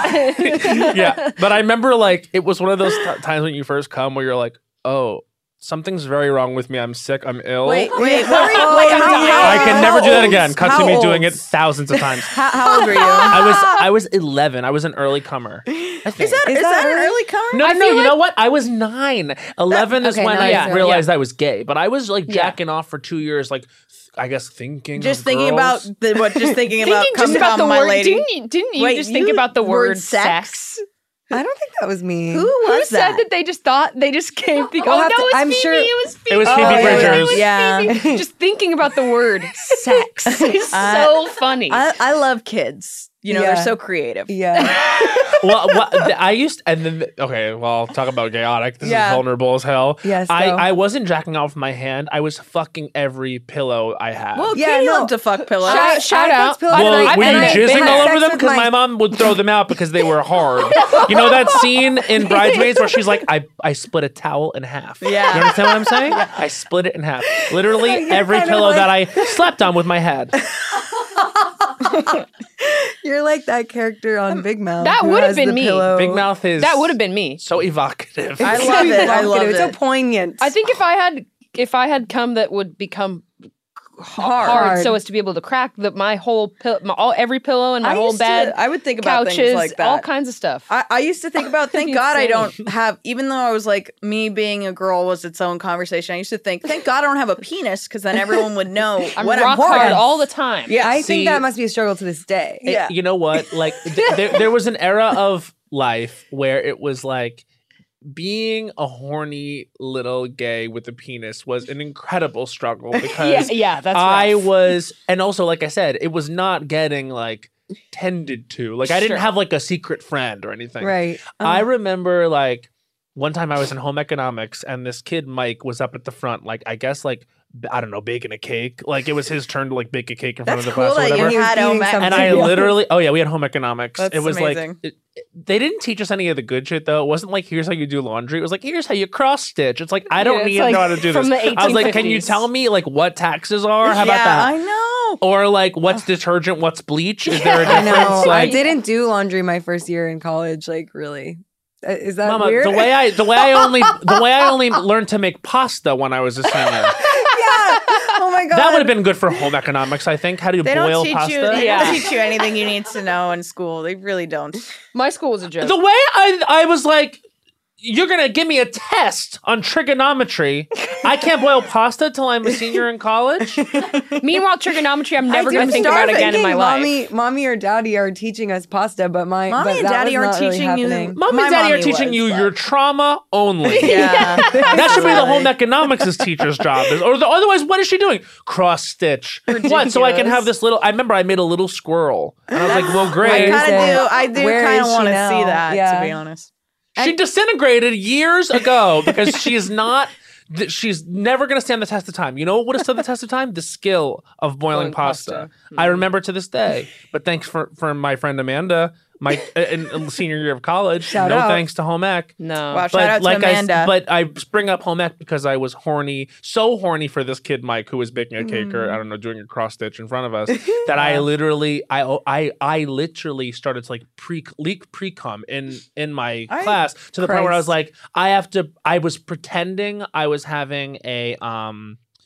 Speaker 7: Yeah.
Speaker 6: Yeah, but I remember like it was one of those t- times when you first come where you're like, oh, something's very wrong with me. I'm sick. I'm ill.
Speaker 5: Wait, wait, what were you, wait, how, how,
Speaker 6: I can
Speaker 5: how
Speaker 6: never do that
Speaker 5: old?
Speaker 6: again. Cut
Speaker 5: How
Speaker 6: to me
Speaker 5: old?
Speaker 6: doing it thousands of times.
Speaker 5: How, how old were you?
Speaker 6: I was I was eleven. I was an early comer. I think.
Speaker 5: Is that
Speaker 4: Is
Speaker 5: is,
Speaker 4: that
Speaker 5: that an
Speaker 4: early?
Speaker 5: early comer?
Speaker 6: no,
Speaker 7: I
Speaker 6: no, no.
Speaker 7: feel
Speaker 6: You
Speaker 7: like-
Speaker 6: know what? I was nine. Eleven is
Speaker 4: Okay,
Speaker 6: when
Speaker 4: nine,
Speaker 6: I
Speaker 7: yeah,
Speaker 6: realized
Speaker 7: yeah.
Speaker 6: I was gay. But I was like
Speaker 7: Yeah.
Speaker 6: jacking off for two years, like th- I guess thinking.
Speaker 5: Just
Speaker 6: of
Speaker 5: thinking
Speaker 6: girls.
Speaker 5: about the what? Just thinking about
Speaker 7: Thinking
Speaker 5: come
Speaker 7: just about
Speaker 5: come
Speaker 7: the
Speaker 5: my
Speaker 7: word.
Speaker 5: lady.
Speaker 7: Didn't you, didn't you
Speaker 5: Wait,
Speaker 7: just think
Speaker 5: you-
Speaker 7: about the
Speaker 5: word
Speaker 7: word
Speaker 5: sex?
Speaker 7: sex?
Speaker 4: I don't think that was me.
Speaker 5: Who
Speaker 7: Who
Speaker 5: was
Speaker 7: said
Speaker 5: that?
Speaker 7: that they just thought they just came thinking,
Speaker 4: We'll
Speaker 7: oh,
Speaker 4: have
Speaker 7: no,
Speaker 4: to-
Speaker 7: it's
Speaker 4: I'm
Speaker 7: Phoebe.
Speaker 4: sure-
Speaker 7: It was Phoebe.
Speaker 6: It was
Speaker 5: Oh,
Speaker 6: Phoebe
Speaker 5: yeah,
Speaker 6: Bridgers.
Speaker 7: It was
Speaker 5: Yeah.
Speaker 7: Phoebe. Just thinking about the word sex is
Speaker 5: I-
Speaker 7: so funny.
Speaker 5: I, I love kids. You know,
Speaker 4: Yeah.
Speaker 5: they're so creative.
Speaker 4: Yeah.
Speaker 6: well, what, th- I used and then okay. Well, talk about chaotic. This
Speaker 5: Yeah.
Speaker 6: is vulnerable as hell.
Speaker 4: Yes,
Speaker 6: I,
Speaker 4: go.
Speaker 6: I wasn't jacking off with my hand. I was fucking every pillow I had.
Speaker 5: Well,
Speaker 4: Yeah,
Speaker 5: Katie
Speaker 4: no.
Speaker 5: loved to fuck pillows.
Speaker 7: Shout-
Speaker 4: I-
Speaker 7: shout
Speaker 4: I
Speaker 7: out.
Speaker 4: fucked pillows
Speaker 6: Well,
Speaker 4: and I-
Speaker 6: were
Speaker 4: and
Speaker 6: you
Speaker 4: I
Speaker 6: jizzing
Speaker 4: had
Speaker 6: all over
Speaker 4: sex
Speaker 6: them?
Speaker 4: with
Speaker 6: Because my mom would throw them out because they were hard. You know that scene in Bridesmaids where she's like, I, I split a towel in half.
Speaker 5: Yeah.
Speaker 6: You understand what I'm saying? I split it in half. Literally
Speaker 4: You're
Speaker 6: every
Speaker 4: kind of
Speaker 6: pillow
Speaker 4: like-
Speaker 6: that I slept on with my head.
Speaker 4: You're like that character on Big Mouth.
Speaker 7: That
Speaker 4: who
Speaker 7: would've
Speaker 4: has
Speaker 7: been
Speaker 4: the
Speaker 7: me.
Speaker 4: pillow.
Speaker 6: Big Mouth is
Speaker 7: That would have been me.
Speaker 6: so evocative.
Speaker 5: I love it. I love
Speaker 4: It's so
Speaker 5: it.
Speaker 4: poignant.
Speaker 7: I think if I had if I had come that would become
Speaker 5: Hard.
Speaker 7: hard, so as to be able to crack the my whole pill, my, all every pillow in my
Speaker 5: I
Speaker 7: whole
Speaker 5: used to-
Speaker 7: bed,
Speaker 5: I would think about
Speaker 7: couches,
Speaker 5: things like that.
Speaker 7: all kinds of stuff.
Speaker 5: I, I used to think about, thank
Speaker 7: That'd be
Speaker 5: God I
Speaker 7: insane.
Speaker 5: don't have, even though I was like, me being a girl was its own conversation. I used to think, thank God I don't have a penis because then everyone would know
Speaker 7: I'm
Speaker 5: what
Speaker 7: rock
Speaker 5: I'm
Speaker 7: hard
Speaker 5: horny.
Speaker 7: all the time.
Speaker 5: Yeah.
Speaker 4: I
Speaker 6: See-
Speaker 4: think that must be a struggle to this day.
Speaker 6: It-
Speaker 5: Yeah.
Speaker 6: you know what? Like th- there, there was an era of life where it was like being a horny little gay with a penis was an incredible struggle
Speaker 7: yeah,
Speaker 6: because
Speaker 7: yeah, that's
Speaker 6: I
Speaker 7: rough.
Speaker 6: was, and also like I said, it was not getting like tended to. Like I didn't
Speaker 7: Sure.
Speaker 6: have like a secret friend or anything.
Speaker 4: Right.
Speaker 6: I
Speaker 4: Um,
Speaker 6: remember like one time I was in home economics and this kid Mike was up at the front, like I guess like b- I don't know, baking a cake. Like it was his turn to like bake a cake in front
Speaker 5: That's
Speaker 6: of the
Speaker 5: cool
Speaker 6: class or
Speaker 5: that
Speaker 6: whatever.
Speaker 5: you had
Speaker 4: He was
Speaker 5: home
Speaker 4: eating
Speaker 5: ec-
Speaker 4: something.
Speaker 6: And I
Speaker 4: Yeah.
Speaker 6: literally, oh yeah, we had home economics.
Speaker 5: That's
Speaker 6: it was
Speaker 5: amazing.
Speaker 6: like it, it- they didn't teach us any of the good shit though. It wasn't like here's how you do laundry. It was like here's how you cross stitch. It's like I don't
Speaker 7: Yeah, it's
Speaker 6: need
Speaker 7: like
Speaker 6: to know how to do
Speaker 7: from
Speaker 6: this.
Speaker 7: the
Speaker 6: I was like, can you
Speaker 7: eighteen fifties.
Speaker 6: tell me like what taxes are? How about
Speaker 5: yeah,
Speaker 6: that?
Speaker 5: I know.
Speaker 6: Or like what's detergent? What's bleach? Is there a
Speaker 4: I
Speaker 6: difference?
Speaker 4: know. I
Speaker 6: Like,
Speaker 4: didn't do laundry my first year in college. Like, really? Uh, Is that
Speaker 6: Mama,
Speaker 4: weird?
Speaker 6: the way I the way I only the way I only learned to make pasta when I was a senior.
Speaker 4: yeah. Oh my god.
Speaker 6: That would have been good for home economics, I think. How do you
Speaker 5: They
Speaker 6: boil
Speaker 5: don't teach
Speaker 6: pasta?
Speaker 5: you. They
Speaker 7: Yeah.
Speaker 5: don't teach you anything you need to know in school. They really don't.
Speaker 7: My school was a joke.
Speaker 6: The way I I was like, you're gonna give me a test on trigonometry. I can't boil pasta till I'm a senior in college.
Speaker 7: Meanwhile, trigonometry, I'm
Speaker 4: I
Speaker 7: never
Speaker 4: do
Speaker 7: going to think about
Speaker 4: start
Speaker 7: again in my
Speaker 4: thinking
Speaker 7: life.
Speaker 4: Mommy, mommy or daddy are teaching us pasta, but my
Speaker 5: Mommy
Speaker 4: but
Speaker 5: and
Speaker 4: that
Speaker 5: daddy
Speaker 4: was
Speaker 5: aren't
Speaker 4: not really
Speaker 5: teaching you-
Speaker 4: happening.
Speaker 6: Mom
Speaker 5: My
Speaker 6: and daddy are
Speaker 5: mommy
Speaker 6: teaching
Speaker 5: was,
Speaker 6: you
Speaker 5: but-
Speaker 6: your trauma only.
Speaker 5: Yeah.
Speaker 6: That should be the home
Speaker 5: Absolutely.
Speaker 6: economics' teacher's job. Is, or the, otherwise, what is she doing? Cross stitch. What? So I can have this little. I remember I made a little squirrel, and I was like, "Well,
Speaker 5: I
Speaker 6: great."
Speaker 4: Where is
Speaker 5: kind of
Speaker 4: it?
Speaker 5: do. I do
Speaker 4: Where
Speaker 5: kind
Speaker 4: is
Speaker 5: of
Speaker 4: she
Speaker 5: want to
Speaker 4: now?
Speaker 5: see that,
Speaker 4: Yeah.
Speaker 5: to be honest.
Speaker 6: She disintegrated years ago because she is not. th- She's never going to stand the test of time. You know what would have stood the test of time? The skill of boiling
Speaker 7: Boiling
Speaker 6: pasta.
Speaker 7: pasta.
Speaker 6: I remember to this day. But thanks for, for my friend Amanda, my in, in senior year of college.
Speaker 4: Shout
Speaker 6: no
Speaker 4: out.
Speaker 6: thanks to home ec.
Speaker 7: No.
Speaker 5: Wow,
Speaker 6: But
Speaker 5: shout out
Speaker 6: like
Speaker 5: to Amanda.
Speaker 6: I, but I bring up home ec because I was horny, so horny for this kid Mike who was baking a cake
Speaker 5: Mm.
Speaker 6: or I don't know, doing a cross stitch in front of us that I literally, I, I, I literally started to like pre leak pre cum in in my
Speaker 5: I-
Speaker 6: class to the point where I was
Speaker 4: Christ.
Speaker 6: like, I have to. I was pretending I was having a um.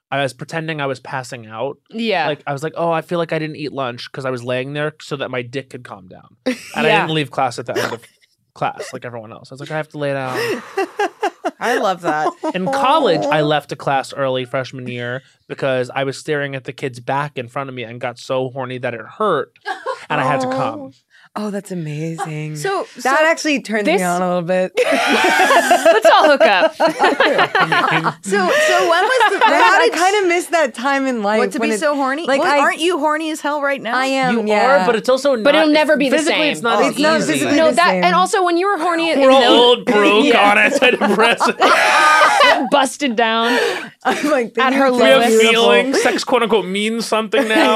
Speaker 6: I was pretending I was passing out.
Speaker 7: Yeah.
Speaker 6: Like I was like, oh, I feel like I didn't eat lunch because I was laying there so that my dick could calm down. And I
Speaker 7: Yeah.
Speaker 6: didn't leave class at the end of class like everyone else. I was like, I have to lay down.
Speaker 5: I love that.
Speaker 6: In college, I left a class early freshman year because I was staring at the kid's back in front of me and got so horny that it hurt, and I had to come.
Speaker 4: Oh, that's amazing.
Speaker 5: So,
Speaker 4: that
Speaker 5: so,
Speaker 4: actually turns
Speaker 7: this-
Speaker 4: me on a little bit.
Speaker 7: Let's all hook up.
Speaker 5: so, so when was the?
Speaker 4: I,
Speaker 5: How
Speaker 4: I
Speaker 5: did
Speaker 4: kind of miss that time in life.
Speaker 5: what to
Speaker 4: when
Speaker 5: be
Speaker 4: it-
Speaker 5: so horny?
Speaker 4: like,
Speaker 5: Well,
Speaker 4: I-
Speaker 5: aren't you horny as hell right now?
Speaker 4: I am.
Speaker 6: You
Speaker 4: yeah.
Speaker 6: are, but it's also not.
Speaker 7: But it'll never be the
Speaker 6: physically,
Speaker 7: same.
Speaker 6: It's not
Speaker 5: Oh,
Speaker 6: as
Speaker 5: it's not
Speaker 6: easy.
Speaker 4: physically
Speaker 7: No,
Speaker 4: the
Speaker 7: that
Speaker 4: same.
Speaker 7: and also when you were horny in
Speaker 6: We're
Speaker 7: the
Speaker 6: old, broke,
Speaker 7: Yeah.
Speaker 6: on antidepressant.
Speaker 7: busted down
Speaker 4: I'm like
Speaker 7: at her
Speaker 6: We have
Speaker 7: lowest.
Speaker 6: feelings. Sex, quote unquote, means something now.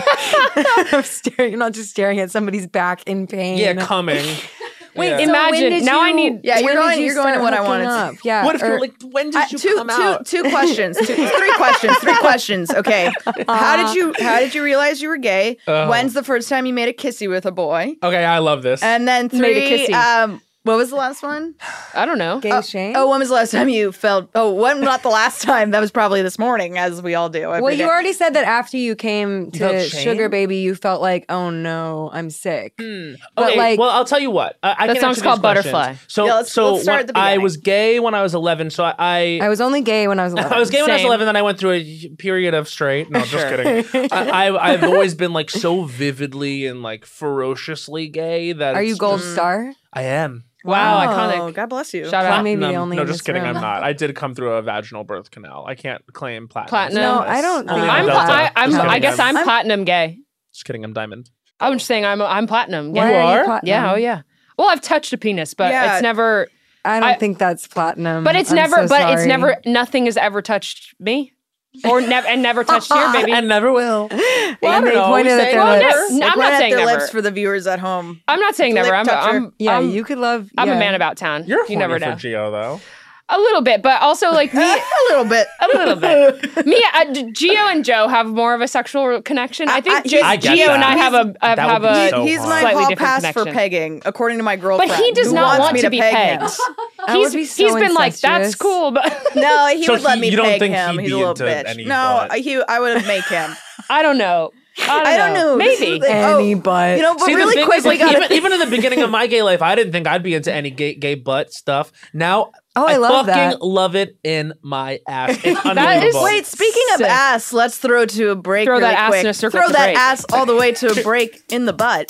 Speaker 4: I'm staring, not just staring at somebody's back in pain.
Speaker 6: Yeah, coming.
Speaker 4: Wait,
Speaker 6: Yeah.
Speaker 4: so
Speaker 7: Imagine-
Speaker 4: when did
Speaker 7: now I
Speaker 4: you-
Speaker 7: need-
Speaker 5: Yeah, you're
Speaker 4: when did
Speaker 5: going-
Speaker 4: you
Speaker 5: you're going to
Speaker 4: start
Speaker 5: what I
Speaker 4: hooking
Speaker 5: wanted to-
Speaker 4: up? Yeah.
Speaker 6: What if
Speaker 4: or-
Speaker 6: you're like, when did
Speaker 5: Uh,
Speaker 6: you
Speaker 5: two,
Speaker 6: come
Speaker 5: two,
Speaker 6: out?
Speaker 5: two questions. Two, three questions. Three questions. Okay. How did you How did you realize you were gay?
Speaker 6: Oh.
Speaker 5: When's the first time you made a kissy with a boy?
Speaker 6: Okay, I love this.
Speaker 5: And then
Speaker 7: Made a
Speaker 5: three.
Speaker 7: kissy.
Speaker 5: Um, what was the last one?
Speaker 7: I don't know.
Speaker 4: Gay shame?
Speaker 5: Oh, when was the last time you felt? Oh, when? Not the last time. That was probably this morning, as we all do. Every
Speaker 4: well,
Speaker 5: day.
Speaker 4: you already said that after you came
Speaker 6: felt
Speaker 4: to
Speaker 6: shame?
Speaker 4: Sugar Baby, you felt like, oh no, I'm sick.
Speaker 6: Hmm.
Speaker 4: But,
Speaker 6: Okay,
Speaker 4: like-
Speaker 6: well, I'll tell you what. I, I
Speaker 7: That
Speaker 6: can
Speaker 7: song's
Speaker 6: answer
Speaker 7: called
Speaker 6: these questions.
Speaker 7: Butterfly.
Speaker 6: So,
Speaker 5: Yeah, let's-
Speaker 6: so
Speaker 5: let's start
Speaker 6: when-
Speaker 5: at the
Speaker 6: I
Speaker 5: beginning.
Speaker 6: was gay when I was eleven. So I,
Speaker 4: I was only gay when I was eleven.
Speaker 6: I was gay when I was
Speaker 7: Same.
Speaker 6: eleven. Then I went through a period of straight. No, just kidding. I, I, I've always been like so vividly and like ferociously gay that
Speaker 4: Are you
Speaker 6: it's
Speaker 4: Gold
Speaker 6: just-
Speaker 4: Star?
Speaker 6: I am.
Speaker 7: Wow,
Speaker 5: Oh,
Speaker 7: iconic.
Speaker 5: God bless you.
Speaker 7: Shout out.
Speaker 4: I may be the
Speaker 6: Platinum.
Speaker 4: only
Speaker 6: No,
Speaker 4: in
Speaker 6: just
Speaker 4: this
Speaker 6: kidding.
Speaker 4: room.
Speaker 6: I'm not. I did come through a vaginal birth canal. I can't claim platinum.
Speaker 7: Platinum.
Speaker 4: No, I don't
Speaker 6: Only
Speaker 4: think
Speaker 6: on
Speaker 7: I'm,
Speaker 4: that.
Speaker 6: Delta.
Speaker 7: I, I'm,
Speaker 6: Just
Speaker 7: I
Speaker 6: kidding,
Speaker 7: guess I'm,
Speaker 5: I'm-
Speaker 7: platinum gay.
Speaker 6: Just kidding. I'm diamond.
Speaker 7: I'm just saying I'm I'm platinum.
Speaker 4: Why
Speaker 7: Yeah.
Speaker 4: are you
Speaker 6: are?
Speaker 4: platinum?
Speaker 7: Yeah. Oh yeah. Well, I've touched a penis, but
Speaker 5: Yeah.
Speaker 7: it's never.
Speaker 4: I don't
Speaker 7: I-
Speaker 4: think that's platinum.
Speaker 7: But it's
Speaker 4: I'm
Speaker 7: never.
Speaker 4: so
Speaker 7: but it's
Speaker 4: sorry.
Speaker 7: never. Nothing has ever touched me, or never and never touched your baby.
Speaker 6: And never will.
Speaker 4: And
Speaker 6: I don't
Speaker 4: they
Speaker 6: know,
Speaker 4: pointed
Speaker 6: we
Speaker 4: at
Speaker 6: say
Speaker 4: their
Speaker 7: Well,
Speaker 4: lips.
Speaker 7: no, no,
Speaker 5: Like,
Speaker 7: I'm
Speaker 5: right
Speaker 7: not
Speaker 5: at
Speaker 7: saying
Speaker 5: their
Speaker 7: never.
Speaker 5: lips for the viewers at home.
Speaker 7: I'm not saying
Speaker 5: Lip
Speaker 7: never. I'm.
Speaker 5: toucher.
Speaker 7: I'm,
Speaker 4: Yeah,
Speaker 7: I'm,
Speaker 4: you could love.
Speaker 7: I'm
Speaker 4: yeah.
Speaker 7: a man about town.
Speaker 6: You're
Speaker 7: you never
Speaker 6: horny
Speaker 7: know.
Speaker 6: for Gio though.
Speaker 7: A little bit, but also like me.
Speaker 5: a little bit.
Speaker 7: A little bit. Me, uh, Gio and Joe have more of a sexual connection. I think
Speaker 5: I-
Speaker 7: Gio,
Speaker 6: I get
Speaker 7: Gio and
Speaker 6: that.
Speaker 7: I have a have,
Speaker 6: That
Speaker 7: have
Speaker 6: would be
Speaker 7: a.
Speaker 6: so
Speaker 5: He's
Speaker 6: hot.
Speaker 5: my
Speaker 7: Slightly
Speaker 5: hall
Speaker 7: different
Speaker 5: pass for
Speaker 7: connection.
Speaker 5: pegging, according to my girlfriend.
Speaker 7: But he does
Speaker 5: who
Speaker 7: not
Speaker 5: wants
Speaker 7: want
Speaker 5: me
Speaker 7: to be
Speaker 5: peg
Speaker 7: pegged.
Speaker 5: him.
Speaker 4: That would
Speaker 7: He's
Speaker 4: be so
Speaker 7: he's been like, that's
Speaker 4: incestuous.
Speaker 7: cool, but
Speaker 5: No, he
Speaker 6: So
Speaker 5: would let
Speaker 6: he-
Speaker 5: me
Speaker 6: you don't
Speaker 5: peg
Speaker 6: think
Speaker 5: him.
Speaker 6: he'd
Speaker 5: He's a
Speaker 6: be
Speaker 5: little
Speaker 6: into
Speaker 5: bitch.
Speaker 6: any
Speaker 5: No,
Speaker 6: butt?
Speaker 5: he. I would make him.
Speaker 7: I don't know. I don't,
Speaker 5: I don't know.
Speaker 7: Maybe.
Speaker 5: This is the- oh,
Speaker 4: Any butt.
Speaker 5: You know, but
Speaker 6: See,
Speaker 5: really
Speaker 6: the thing
Speaker 5: quick,
Speaker 6: is,
Speaker 5: we
Speaker 6: like,
Speaker 5: gotta
Speaker 6: even, even in the beginning of my gay life, I didn't think I'd be into any gay, gay butt stuff. Now,
Speaker 4: Oh, I love
Speaker 6: fucking
Speaker 4: that.
Speaker 6: love it in my ass. It's
Speaker 7: That is-
Speaker 6: unbelievable.
Speaker 5: Wait, speaking of
Speaker 7: Sick.
Speaker 5: ass, let's throw to a break.
Speaker 7: Throw
Speaker 5: really
Speaker 7: that ass
Speaker 5: quick.
Speaker 7: in a circle
Speaker 5: Throw
Speaker 7: to
Speaker 5: that
Speaker 7: break.
Speaker 5: ass all the way to a break in the butt.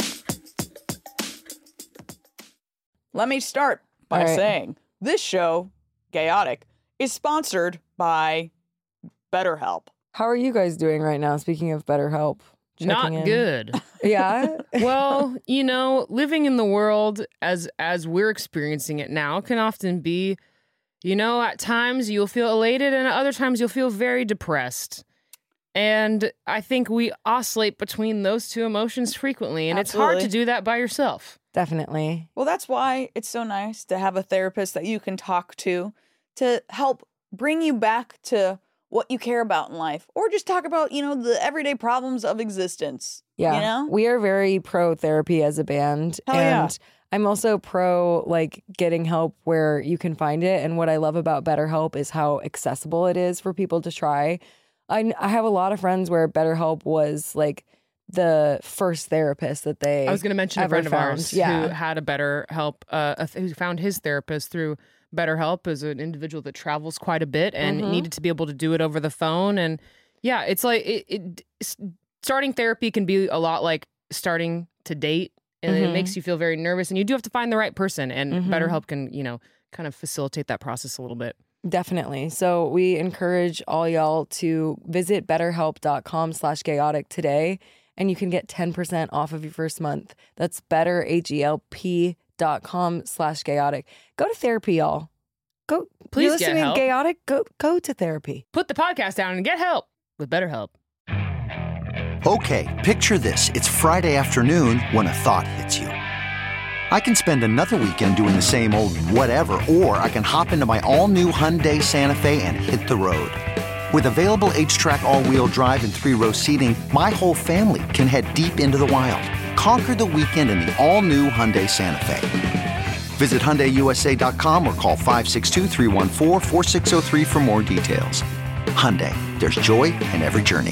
Speaker 5: Let me start by
Speaker 4: All right.
Speaker 5: saying this show, Chaotic, is sponsored by BetterHelp.
Speaker 4: How are you guys doing right now? Speaking of BetterHelp,
Speaker 3: Not
Speaker 4: checking in.
Speaker 3: good.
Speaker 4: Yeah.
Speaker 3: Well, you know, living in the world as as we're experiencing it now can often be, you know, at times you'll feel elated and at other times you'll feel very depressed. And I think we oscillate between those two emotions frequently, and it's hard to
Speaker 5: Absolutely.
Speaker 3: do that by yourself.
Speaker 4: Definitely.
Speaker 5: Well, that's why it's so nice to have a therapist that you can talk to to help bring you back to what you care about in life, or just talk about, you know, the everyday problems of existence.
Speaker 4: Yeah.
Speaker 5: You know?
Speaker 4: We are very pro therapy as a band.
Speaker 5: Hell yeah.
Speaker 4: and I'm also pro like getting help where you can find it. And what I love about BetterHelp is how accessible it is for people to try. I, I have a lot of friends where BetterHelp was like the first therapist that they
Speaker 3: I was going to mention a
Speaker 4: ever
Speaker 3: friend of
Speaker 4: found.
Speaker 3: ours
Speaker 4: Yeah.
Speaker 3: who had a better help, uh, a th- who found his therapist through BetterHelp as an individual that travels quite a bit and
Speaker 4: Mhm.
Speaker 3: needed to be able to do it over the phone. And yeah, it's like it, it s- starting therapy can be a lot like starting to date, and it
Speaker 4: Mhm.
Speaker 3: makes you feel very nervous. And you do have to find the right person, and
Speaker 4: Mhm.
Speaker 3: BetterHelp can, you know, kind of facilitate that process a little bit.
Speaker 4: Definitely. So we encourage all y'all to visit betterhelp.com slash chaotic today, and you can get ten percent off of your first month. That's better, H-E-L-P dot com slash chaotic. Go to therapy, y'all. Go.
Speaker 3: Please
Speaker 4: You're
Speaker 3: get
Speaker 4: listening to
Speaker 3: help.
Speaker 4: Chaotic? Go, go to therapy.
Speaker 3: Put the podcast down and get help with BetterHelp.
Speaker 1: Okay, picture this. It's Friday afternoon when a thought hits you. I can spend another weekend doing the same old whatever, or I can hop into my all-new Hyundai Santa Fe and hit the road. With available H-Track all-wheel drive and three-row seating, my whole family can head deep into the wild. Conquer the weekend in the all-new Hyundai Santa Fe. Visit Hyundai U S A dot com or call five six two, three one four, four six zero three for more details. Hyundai, there's joy in every journey.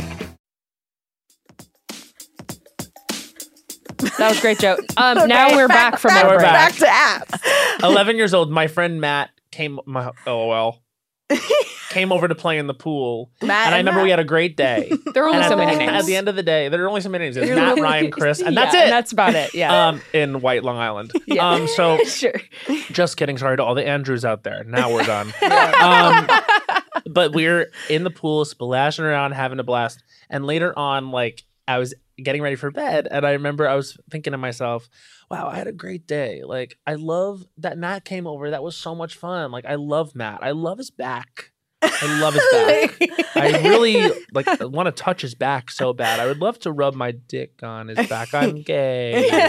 Speaker 7: That was great, Joe. Um, now we're back, from
Speaker 6: back,
Speaker 7: our
Speaker 6: we're
Speaker 7: break.
Speaker 6: back.
Speaker 5: Back to apps.
Speaker 6: eleven years old, my friend Matt came, my, oh well, came over to play in the pool.
Speaker 5: Matt
Speaker 6: and I remember
Speaker 5: Matt.
Speaker 6: we had a great day.
Speaker 7: There are only
Speaker 6: And
Speaker 7: so
Speaker 6: at,
Speaker 7: many
Speaker 6: the-
Speaker 7: names.
Speaker 6: At the end of the day, there are only so many names. It's Matt, Ryan, Chris, and that's
Speaker 7: Yeah,
Speaker 6: it.
Speaker 7: and that's about it. Yeah.
Speaker 6: um, in White Long Island. Um, so
Speaker 7: sure.
Speaker 6: just kidding. Sorry to all the Andrews out there. Now we're done. um, but we're in the pool, splashing around, having a blast. And later on, like I was getting ready for bed, and I remember I was thinking to myself, wow, I had a great day. Like, I love that Matt came over. That was so much fun. Like, I love Matt. I love his back. I love his back. I really like want to touch his back so bad. I would love to rub my dick on his back. I'm gay. And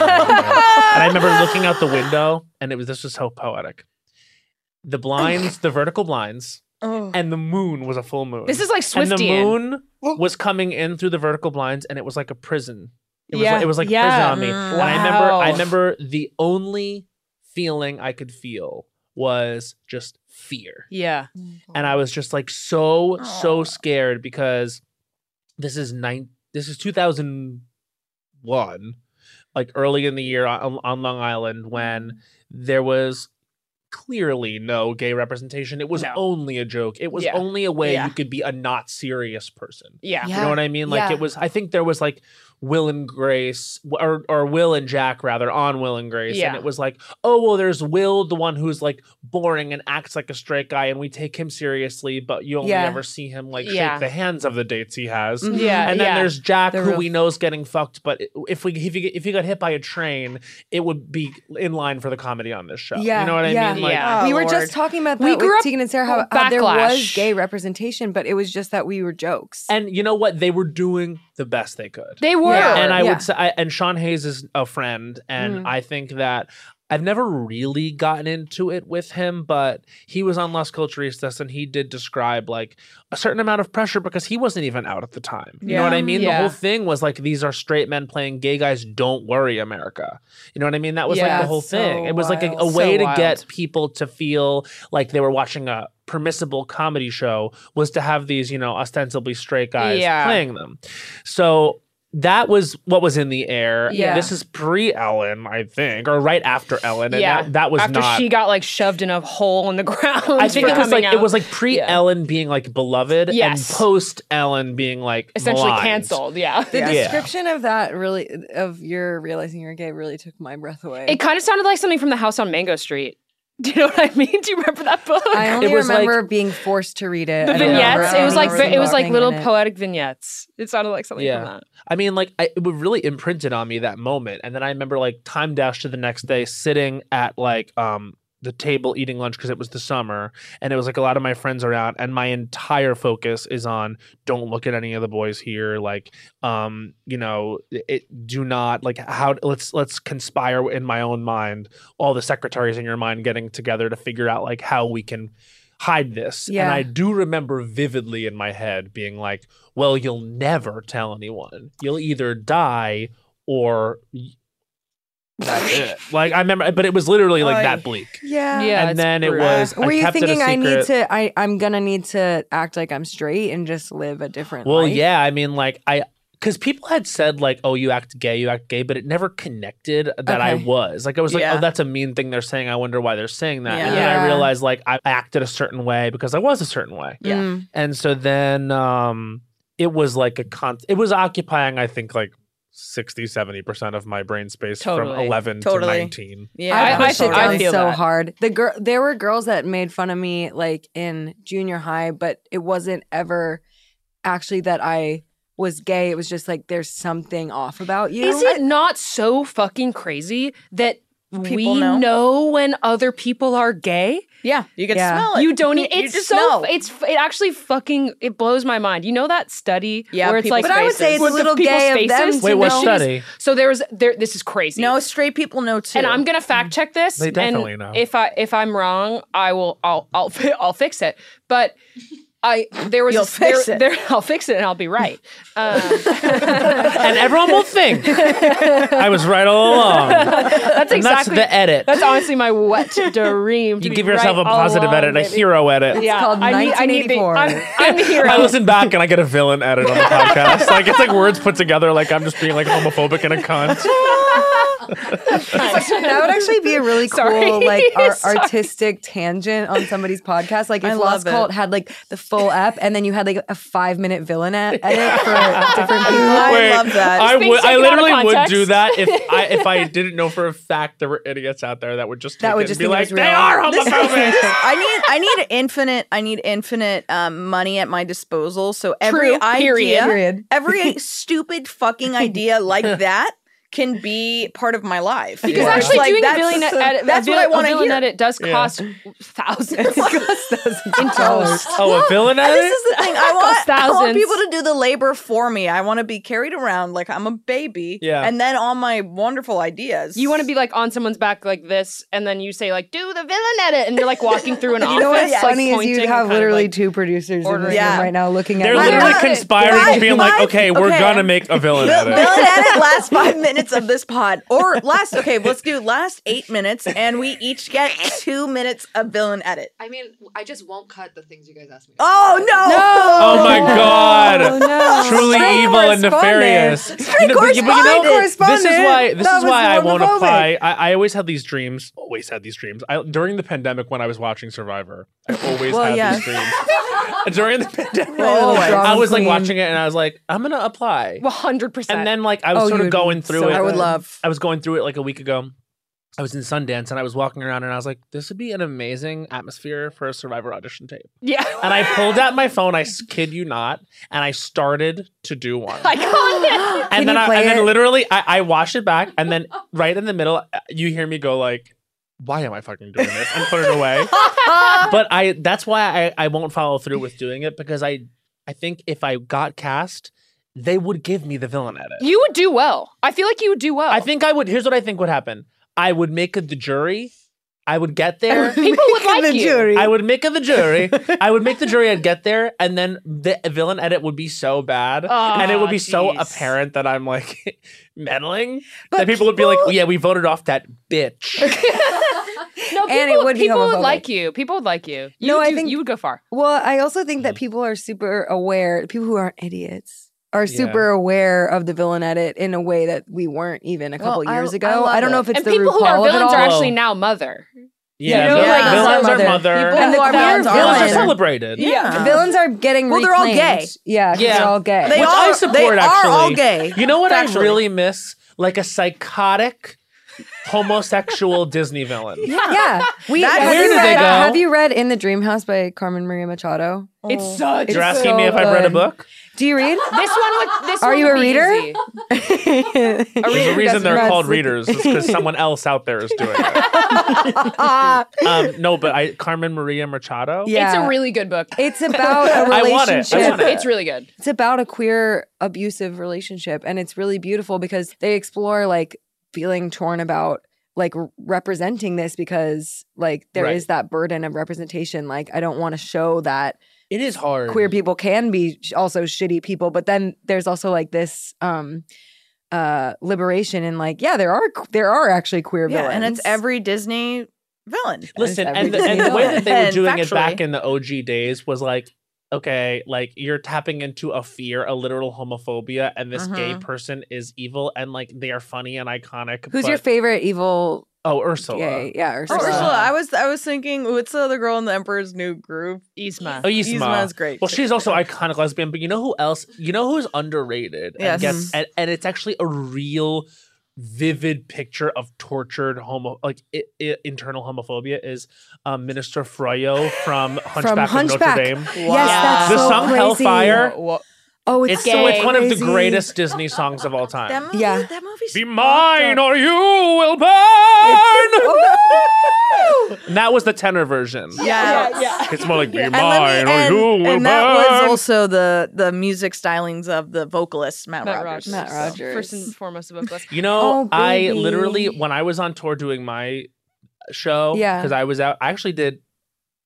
Speaker 6: I remember looking out the window, and it was this was so poetic. The blinds, the vertical blinds,
Speaker 5: Oh.
Speaker 6: and the moon was a full moon.
Speaker 7: This is like
Speaker 6: and the
Speaker 7: Swiftian.
Speaker 6: moon was coming in through the vertical blinds, and it was like a prison. It was
Speaker 7: Yeah,
Speaker 6: like, it was like
Speaker 7: yeah.
Speaker 6: prison on me.
Speaker 5: Mm.
Speaker 6: And I remember I
Speaker 7: Wow.
Speaker 6: remember the only feeling I could feel was just fear.
Speaker 7: Yeah.
Speaker 6: And I was just like so so
Speaker 5: Aw.
Speaker 6: scared because this is nine this is two thousand one, like early in the year on, on Long Island, when there was clearly no gay representation. It was
Speaker 7: No.
Speaker 6: only a joke. It was
Speaker 7: Yeah.
Speaker 6: only a way
Speaker 7: Yeah.
Speaker 6: you could be a not serious person.
Speaker 7: Yeah.
Speaker 4: Yeah.
Speaker 6: You know what I mean? Like
Speaker 4: Yeah.
Speaker 6: it was, I think there was like Will and Grace, or or Will and Jack rather, on Will and Grace.
Speaker 7: Yeah.
Speaker 6: And it was like, oh, well, there's Will, the one who's like boring and acts like a straight guy, and we take him seriously, but you only
Speaker 4: Yeah.
Speaker 6: ever see him like
Speaker 7: Yeah.
Speaker 6: shake the hands of the dates he has.
Speaker 4: Mhm.
Speaker 7: Yeah.
Speaker 6: And then
Speaker 7: yeah.
Speaker 6: there's Jack,
Speaker 4: The
Speaker 6: who
Speaker 4: real-
Speaker 6: we know is getting fucked. But if we if you get- if he got hit by a train, it would be in line for the comedy on this show.
Speaker 4: Yeah,
Speaker 6: you know what I
Speaker 4: yeah.
Speaker 6: mean? Like,
Speaker 7: Yeah.
Speaker 4: we
Speaker 5: Oh,
Speaker 4: were
Speaker 5: Lord.
Speaker 4: just talking about that
Speaker 7: We
Speaker 4: with
Speaker 7: grew up
Speaker 4: Tegan and Sarah, how, how there was
Speaker 7: backlash.
Speaker 4: gay representation, but it was just that we were jokes.
Speaker 6: and you know what? They were doing the best they could.
Speaker 7: They were.
Speaker 4: Yeah.
Speaker 6: and I
Speaker 4: Yeah.
Speaker 6: would say, I, and Sean Hayes is a friend, and
Speaker 4: Mhm.
Speaker 6: I think that I've never really gotten into it with him, but he was on Las Culturistas, and he did describe like a certain amount of pressure because he wasn't even out at the time. You know what I mean?
Speaker 7: Yeah.
Speaker 6: The whole thing was like, these are straight men playing gay guys. Don't worry, America. You know what I mean? That was like
Speaker 7: Yeah,
Speaker 6: the whole
Speaker 4: so
Speaker 6: thing. It was like a, a
Speaker 4: wild.
Speaker 6: way
Speaker 7: So
Speaker 6: to
Speaker 7: wild.
Speaker 6: get people to feel like they were watching a permissible comedy show, was to have these, you know, ostensibly straight guys
Speaker 7: Yeah.
Speaker 6: playing them. So that was what was in the air.
Speaker 4: Yeah.
Speaker 6: This is pre-Ellen, I think, or right after Ellen. And
Speaker 7: Yeah.
Speaker 6: that, that was
Speaker 7: After
Speaker 6: not.
Speaker 7: she got like shoved in a hole in the ground.
Speaker 6: I think
Speaker 7: for
Speaker 6: it was
Speaker 7: coming
Speaker 6: like it
Speaker 7: out.
Speaker 6: was like pre-Ellen being like beloved,
Speaker 7: Yes.
Speaker 6: and post-Ellen being like
Speaker 7: essentially
Speaker 6: maligned.
Speaker 7: canceled. Yeah.
Speaker 4: the
Speaker 6: Yeah.
Speaker 4: description of that really, of your realizing you're gay, really took my breath away.
Speaker 7: It kind of sounded like something from the house on Mango Street. Do you know what I mean? Do you remember that book?
Speaker 4: I only
Speaker 6: It was like-
Speaker 4: remember being forced to read it.
Speaker 7: the
Speaker 4: I don't remember
Speaker 7: vignettes. It was like
Speaker 4: anything
Speaker 7: it was like
Speaker 4: walking
Speaker 7: little
Speaker 4: in it.
Speaker 7: poetic vignettes. It sounded like something
Speaker 6: Yeah.
Speaker 7: from that.
Speaker 6: I mean, like, I, it would really imprinted on me that moment. And then I remember, like, time dash to the next day, sitting at, like, um, the table eating lunch because it was the summer. And it was, like, a lot of my friends around. And my entire focus is on don't look at any of the boys here. Like, um, you know, it, do not, like, how, let's, let's conspire in my own mind, all the secretaries in your mind getting together to figure out, like, how we can hide this.
Speaker 4: Yeah.
Speaker 6: And I do remember vividly in my head being like, well, you'll never tell anyone. You'll either die or y- that's it. Like I remember, but it was literally like
Speaker 5: Oy.
Speaker 6: that bleak.
Speaker 4: Yeah.
Speaker 7: Yeah.
Speaker 6: and
Speaker 7: it's
Speaker 6: then it
Speaker 7: brutal.
Speaker 6: was.
Speaker 4: Were
Speaker 6: I
Speaker 4: you
Speaker 6: kept it a
Speaker 4: thinking I need
Speaker 6: secret.
Speaker 4: to? I I'm gonna need to act like I'm straight and just live a different
Speaker 6: Well,
Speaker 4: life?
Speaker 6: yeah. I mean, like I. Because people had said like, "Oh, you act gay, you act gay," but it never connected that I
Speaker 4: Okay.
Speaker 6: was. Like, I was like,
Speaker 5: Yeah.
Speaker 6: "Oh, that's a mean thing they're saying. I wonder why they're saying that."
Speaker 5: Yeah.
Speaker 6: And then I
Speaker 4: Yeah.
Speaker 6: realized like I acted a certain way because I was a certain way.
Speaker 5: Yeah.
Speaker 4: Mm.
Speaker 6: And so then um, it was like a con. It was occupying, I think, like sixty, seventy percent of my brain space from
Speaker 7: Totally.
Speaker 6: eleven
Speaker 5: Totally.
Speaker 6: to nineteen.
Speaker 5: Yeah,
Speaker 4: I
Speaker 7: I
Speaker 4: pushed
Speaker 7: feel-
Speaker 4: it
Speaker 7: I
Speaker 4: down
Speaker 7: feel
Speaker 4: so
Speaker 7: that.
Speaker 4: hard. The girl, there were girls that made fun of me like in junior high, but it wasn't ever actually that I was gay. It was just like there's something off about you.
Speaker 7: Is it not so fucking crazy that
Speaker 5: People
Speaker 7: we
Speaker 5: know.
Speaker 7: know. when other people are gay?
Speaker 5: Yeah, you can
Speaker 4: Yeah.
Speaker 5: smell it.
Speaker 7: You don't. e-
Speaker 5: You
Speaker 7: It's
Speaker 5: just
Speaker 7: so.
Speaker 5: know.
Speaker 7: It's. It actually fucking. It blows my mind. You know that study
Speaker 5: Yeah,
Speaker 7: where it's like.
Speaker 5: people's
Speaker 4: But I would say it's a
Speaker 7: with the
Speaker 4: little
Speaker 7: people's
Speaker 4: gay of them
Speaker 7: faces.
Speaker 4: to
Speaker 6: Wait, what
Speaker 4: know.
Speaker 6: study?
Speaker 7: So there was there. This is crazy.
Speaker 5: No, straight people know too.
Speaker 7: And I'm gonna fact check this.
Speaker 6: They definitely
Speaker 7: and
Speaker 6: know.
Speaker 7: If I if I'm wrong, I will. I'll I'll fi- I'll fix it. But I there was
Speaker 5: You'll
Speaker 7: a,
Speaker 5: fix
Speaker 7: there,
Speaker 5: it.
Speaker 7: There, I'll fix it and I'll be right. Um,
Speaker 6: And everyone will think I was right all along.
Speaker 7: that's
Speaker 6: And that's
Speaker 7: exactly
Speaker 6: the edit.
Speaker 7: That's honestly my wet dream. to
Speaker 6: You
Speaker 7: be
Speaker 6: give yourself
Speaker 7: right
Speaker 6: a
Speaker 7: all
Speaker 6: positive
Speaker 7: along,
Speaker 6: edit, a
Speaker 7: baby.
Speaker 6: hero edit.
Speaker 7: Yeah,
Speaker 4: called
Speaker 7: I need, I need the,
Speaker 4: nineteen eighty-four.
Speaker 7: I'm, I'm the hero.
Speaker 6: I listen back and I get a villain edit on the podcast. Like it's like words put together like I'm just being like homophobic and a cunt.
Speaker 4: That would actually be a really cool,
Speaker 7: Sorry.
Speaker 4: like, ar-
Speaker 7: Sorry.
Speaker 4: artistic tangent on somebody's podcast. Like, if
Speaker 5: I
Speaker 4: Lost
Speaker 5: love it.
Speaker 4: Cult had like the full ep, and then you had like a five minute villain e- edit for different people.
Speaker 5: I
Speaker 6: Wait,
Speaker 5: love that.
Speaker 6: I
Speaker 7: It's being
Speaker 6: would. I
Speaker 7: taken out of
Speaker 6: literally would
Speaker 7: context.
Speaker 6: do that if I if I didn't know for a fact there were idiots out there that would just take
Speaker 4: That would
Speaker 6: it
Speaker 4: just
Speaker 6: and be
Speaker 4: think it
Speaker 6: like,
Speaker 4: was
Speaker 6: they
Speaker 4: real.
Speaker 6: are
Speaker 5: This-
Speaker 6: homophobic.
Speaker 5: I need I need infinite I need infinite um, money at my disposal. So every
Speaker 7: True, period.
Speaker 5: idea,
Speaker 4: Period.
Speaker 5: every stupid fucking idea like that can be part of my life.
Speaker 7: Because
Speaker 5: Where it's
Speaker 7: actually
Speaker 5: like,
Speaker 7: doing a
Speaker 5: that's-
Speaker 7: villain edit,
Speaker 5: that's
Speaker 7: a
Speaker 5: what I
Speaker 7: vil-
Speaker 5: want
Speaker 7: a
Speaker 5: to
Speaker 7: villain
Speaker 5: hear.
Speaker 7: edit does
Speaker 6: Yeah.
Speaker 7: cost thousands.
Speaker 4: In toast.
Speaker 6: Oh, a villain
Speaker 5: And
Speaker 6: edit?
Speaker 5: this is the thing. I want, I want
Speaker 7: thousands.
Speaker 5: people to do the labor for me. I want to be carried around like I'm a baby.
Speaker 6: Yeah.
Speaker 5: And then all my wonderful ideas.
Speaker 7: You want to be like on someone's back like this, and then you say like, "Do the villain edit," and you're like walking through an office.
Speaker 4: You know what's
Speaker 7: like,
Speaker 4: funny is
Speaker 7: pointing
Speaker 4: you
Speaker 7: and
Speaker 4: have
Speaker 7: kind of,
Speaker 4: literally
Speaker 7: like,
Speaker 4: two producers in this
Speaker 7: ordering-
Speaker 4: room
Speaker 5: Yeah.
Speaker 4: right now looking at
Speaker 6: They're
Speaker 4: me.
Speaker 5: My
Speaker 6: literally
Speaker 5: God,
Speaker 6: conspiring,
Speaker 5: five-
Speaker 6: being like,
Speaker 5: five-
Speaker 6: okay, we're
Speaker 5: okay.
Speaker 6: gonna make a villain
Speaker 5: Vil-
Speaker 6: edit.
Speaker 5: Villain edit last five minutes of this pod. Or last, okay, let's do last eight minutes and we each get two minutes of villain edit.
Speaker 8: I mean, I just won't cut the things you guys ask me.
Speaker 5: Oh, no.
Speaker 6: Oh my god!
Speaker 4: Oh, no.
Speaker 6: Truly
Speaker 4: Straight
Speaker 6: evil and nefarious.
Speaker 4: correspondent.
Speaker 6: You know, but you- but you know,
Speaker 4: correspondent.
Speaker 6: this is why this
Speaker 4: That
Speaker 6: is
Speaker 4: was
Speaker 6: why I won't
Speaker 4: homophobic.
Speaker 6: apply. I, I always had these dreams. Always had these dreams. I, during the pandemic, when I was watching Survivor, I always
Speaker 5: Well,
Speaker 6: had
Speaker 5: yeah.
Speaker 6: these dreams. During the pandemic,
Speaker 5: Always.
Speaker 6: I was like
Speaker 4: Queen.
Speaker 6: watching it, and I was like, I'm gonna apply.
Speaker 7: one hundred percent.
Speaker 6: And then like I was
Speaker 4: Oh,
Speaker 6: sort
Speaker 4: you
Speaker 6: of
Speaker 4: would be
Speaker 6: going through
Speaker 4: so
Speaker 6: it.
Speaker 5: I would
Speaker 4: good.
Speaker 5: love.
Speaker 6: I was going through it like a week ago. I was in Sundance and I was walking around and I was like, this would be an amazing atmosphere for a Survivor audition tape.
Speaker 7: yeah,
Speaker 6: And I pulled out my phone, I s- kid you not, and I started to do one.
Speaker 7: iconic.
Speaker 6: and
Speaker 4: Can
Speaker 6: then
Speaker 4: you
Speaker 6: I,
Speaker 4: play
Speaker 6: and then
Speaker 4: it?
Speaker 6: literally I, I watched it back and then right in the middle uh, you hear me go like, why am I fucking doing this? And put it away. But I that's why I, I won't follow through with doing it because I I think if I got cast, they would give me the villain edit.
Speaker 7: You would do well. I feel like you would do well.
Speaker 6: I think I would. Here's what I think would happen. I would make it the jury. I would get there.
Speaker 7: people would like
Speaker 4: the
Speaker 7: you.
Speaker 4: jury.
Speaker 6: I would make it the jury. I would make the jury. I'd get there, and then the villain edit would be so bad, and it would be so
Speaker 7: jeez.
Speaker 6: apparent that I'm like meddling that people, would be like, "Yeah, we voted off that bitch."
Speaker 7: No, people,
Speaker 4: And it would be
Speaker 7: people would
Speaker 4: homophobic.
Speaker 7: like you. People would like you. You
Speaker 4: No,
Speaker 7: would
Speaker 4: I
Speaker 7: do-
Speaker 4: think-
Speaker 7: you would go far.
Speaker 4: Well, I also think that people are super aware, people who aren't idiots are
Speaker 6: Yeah.
Speaker 4: super aware of the villain edit in a way that we weren't even a couple
Speaker 5: Well, I-
Speaker 4: years
Speaker 5: I
Speaker 4: ago.
Speaker 5: love
Speaker 4: I, don't know
Speaker 5: it.
Speaker 4: if it's
Speaker 7: And
Speaker 4: the
Speaker 7: people who
Speaker 4: RuPaul
Speaker 7: are
Speaker 4: of it
Speaker 7: villains
Speaker 4: all.
Speaker 7: are actually now mother.
Speaker 6: Yeah,
Speaker 4: You know,
Speaker 6: vil-
Speaker 4: like,
Speaker 6: villains are
Speaker 4: mother.
Speaker 6: mother.
Speaker 5: People
Speaker 4: And
Speaker 5: who
Speaker 4: the
Speaker 5: are
Speaker 4: queer
Speaker 5: villains are
Speaker 6: Villains are
Speaker 4: villain-
Speaker 6: celebrated.
Speaker 5: Yeah.
Speaker 4: Villains are getting
Speaker 5: Well, they're all
Speaker 4: reclaimed.
Speaker 5: gay.
Speaker 4: Yeah, 'cause
Speaker 6: Yeah.
Speaker 4: they're all gay.
Speaker 5: They
Speaker 6: Which
Speaker 5: are,
Speaker 6: I support,
Speaker 5: they are all
Speaker 6: actually.
Speaker 5: gay.
Speaker 6: You know what
Speaker 5: Factually.
Speaker 6: I really miss? Like a psychotic homosexual Disney villain.
Speaker 4: yeah. We,
Speaker 5: That-
Speaker 4: have
Speaker 6: Where
Speaker 4: you
Speaker 6: do they
Speaker 4: read,
Speaker 6: go?
Speaker 4: Have you read In the Dream House by Carmen Maria Machado?
Speaker 7: It's such.
Speaker 6: You're
Speaker 4: It's
Speaker 6: asking me
Speaker 4: so
Speaker 6: if I've read a
Speaker 4: good.
Speaker 6: book?
Speaker 4: Do you read?
Speaker 7: This one would. This
Speaker 4: Are
Speaker 7: one
Speaker 4: you
Speaker 7: would
Speaker 4: a
Speaker 7: be
Speaker 4: reader?
Speaker 7: easy.
Speaker 6: There's a
Speaker 4: reader
Speaker 6: reason
Speaker 4: doesn't
Speaker 6: they're
Speaker 4: read
Speaker 6: called
Speaker 4: sleep.
Speaker 6: readers. It's because someone else out there is doing it. um, no, but I Carmen Maria Machado.
Speaker 4: Yeah.
Speaker 7: It's a really good book.
Speaker 4: It's about a
Speaker 6: I want it. I
Speaker 4: relationship.
Speaker 6: want it.
Speaker 7: It's really good.
Speaker 4: It's about a queer abusive relationship, and it's really beautiful because they explore like feeling torn about like r- representing this because like there is
Speaker 6: Right.
Speaker 4: that burden of representation. Like I don't want to show that
Speaker 6: It is hard.
Speaker 4: queer people can be sh- also shitty people, but then there's also like this um uh liberation and like yeah there are there are actually queer
Speaker 5: Yeah,
Speaker 4: villains
Speaker 5: and it's every Disney villain.
Speaker 6: Listen,
Speaker 4: every
Speaker 6: and the,
Speaker 4: Disney
Speaker 6: and the way that they were
Speaker 5: villain.
Speaker 6: doing it
Speaker 5: Factually.
Speaker 6: back in the O G days was like, okay, like you're tapping into a fear, a literal homophobia, and this gay
Speaker 5: Mhm.
Speaker 6: person is evil, and like they are funny and iconic.
Speaker 4: Who's your
Speaker 6: but-
Speaker 4: favorite evil
Speaker 6: Oh, Ursula.
Speaker 4: gay? Yeah,
Speaker 5: Oh,
Speaker 4: Ursula.
Speaker 5: Ursula. I was I was thinking, what's the other girl in the Emperor's New Groove?
Speaker 7: Isma.
Speaker 6: Oh, Yzma.
Speaker 5: Yzma's great.
Speaker 6: Well, she's also iconic lesbian, but you know who else? You know who's underrated?
Speaker 5: Yes.
Speaker 6: And, gets, and, and it's actually a real vivid picture of tortured homo, like I- I- internal homophobia is um, Minister Froyo from Hunchback,
Speaker 4: Hunchback.
Speaker 6: of Notre Dame.
Speaker 4: Yes, that's
Speaker 6: The
Speaker 4: so
Speaker 6: song
Speaker 4: crazy.
Speaker 6: Hellfire.
Speaker 4: Oh, it's,
Speaker 6: It's
Speaker 4: so
Speaker 6: so it's one of the
Speaker 4: crazy.
Speaker 6: greatest Disney songs of all time.
Speaker 5: That movie,
Speaker 4: Yeah.
Speaker 5: that movie's
Speaker 6: Be
Speaker 5: fucked
Speaker 6: mine
Speaker 5: up.
Speaker 6: or you will burn. And that was the tenor version.
Speaker 5: Yeah, yeah.
Speaker 6: It's more like be
Speaker 5: And,
Speaker 6: mine
Speaker 5: let me, and,
Speaker 6: or you will
Speaker 5: and
Speaker 6: burn.
Speaker 5: that was also the the music stylings of the vocalist Matt,
Speaker 7: Matt
Speaker 5: Rogers.
Speaker 7: Rogers.
Speaker 4: Matt
Speaker 5: So-
Speaker 4: Rogers.
Speaker 7: First and foremost, a vocalist.
Speaker 6: You know,
Speaker 4: Oh,
Speaker 6: I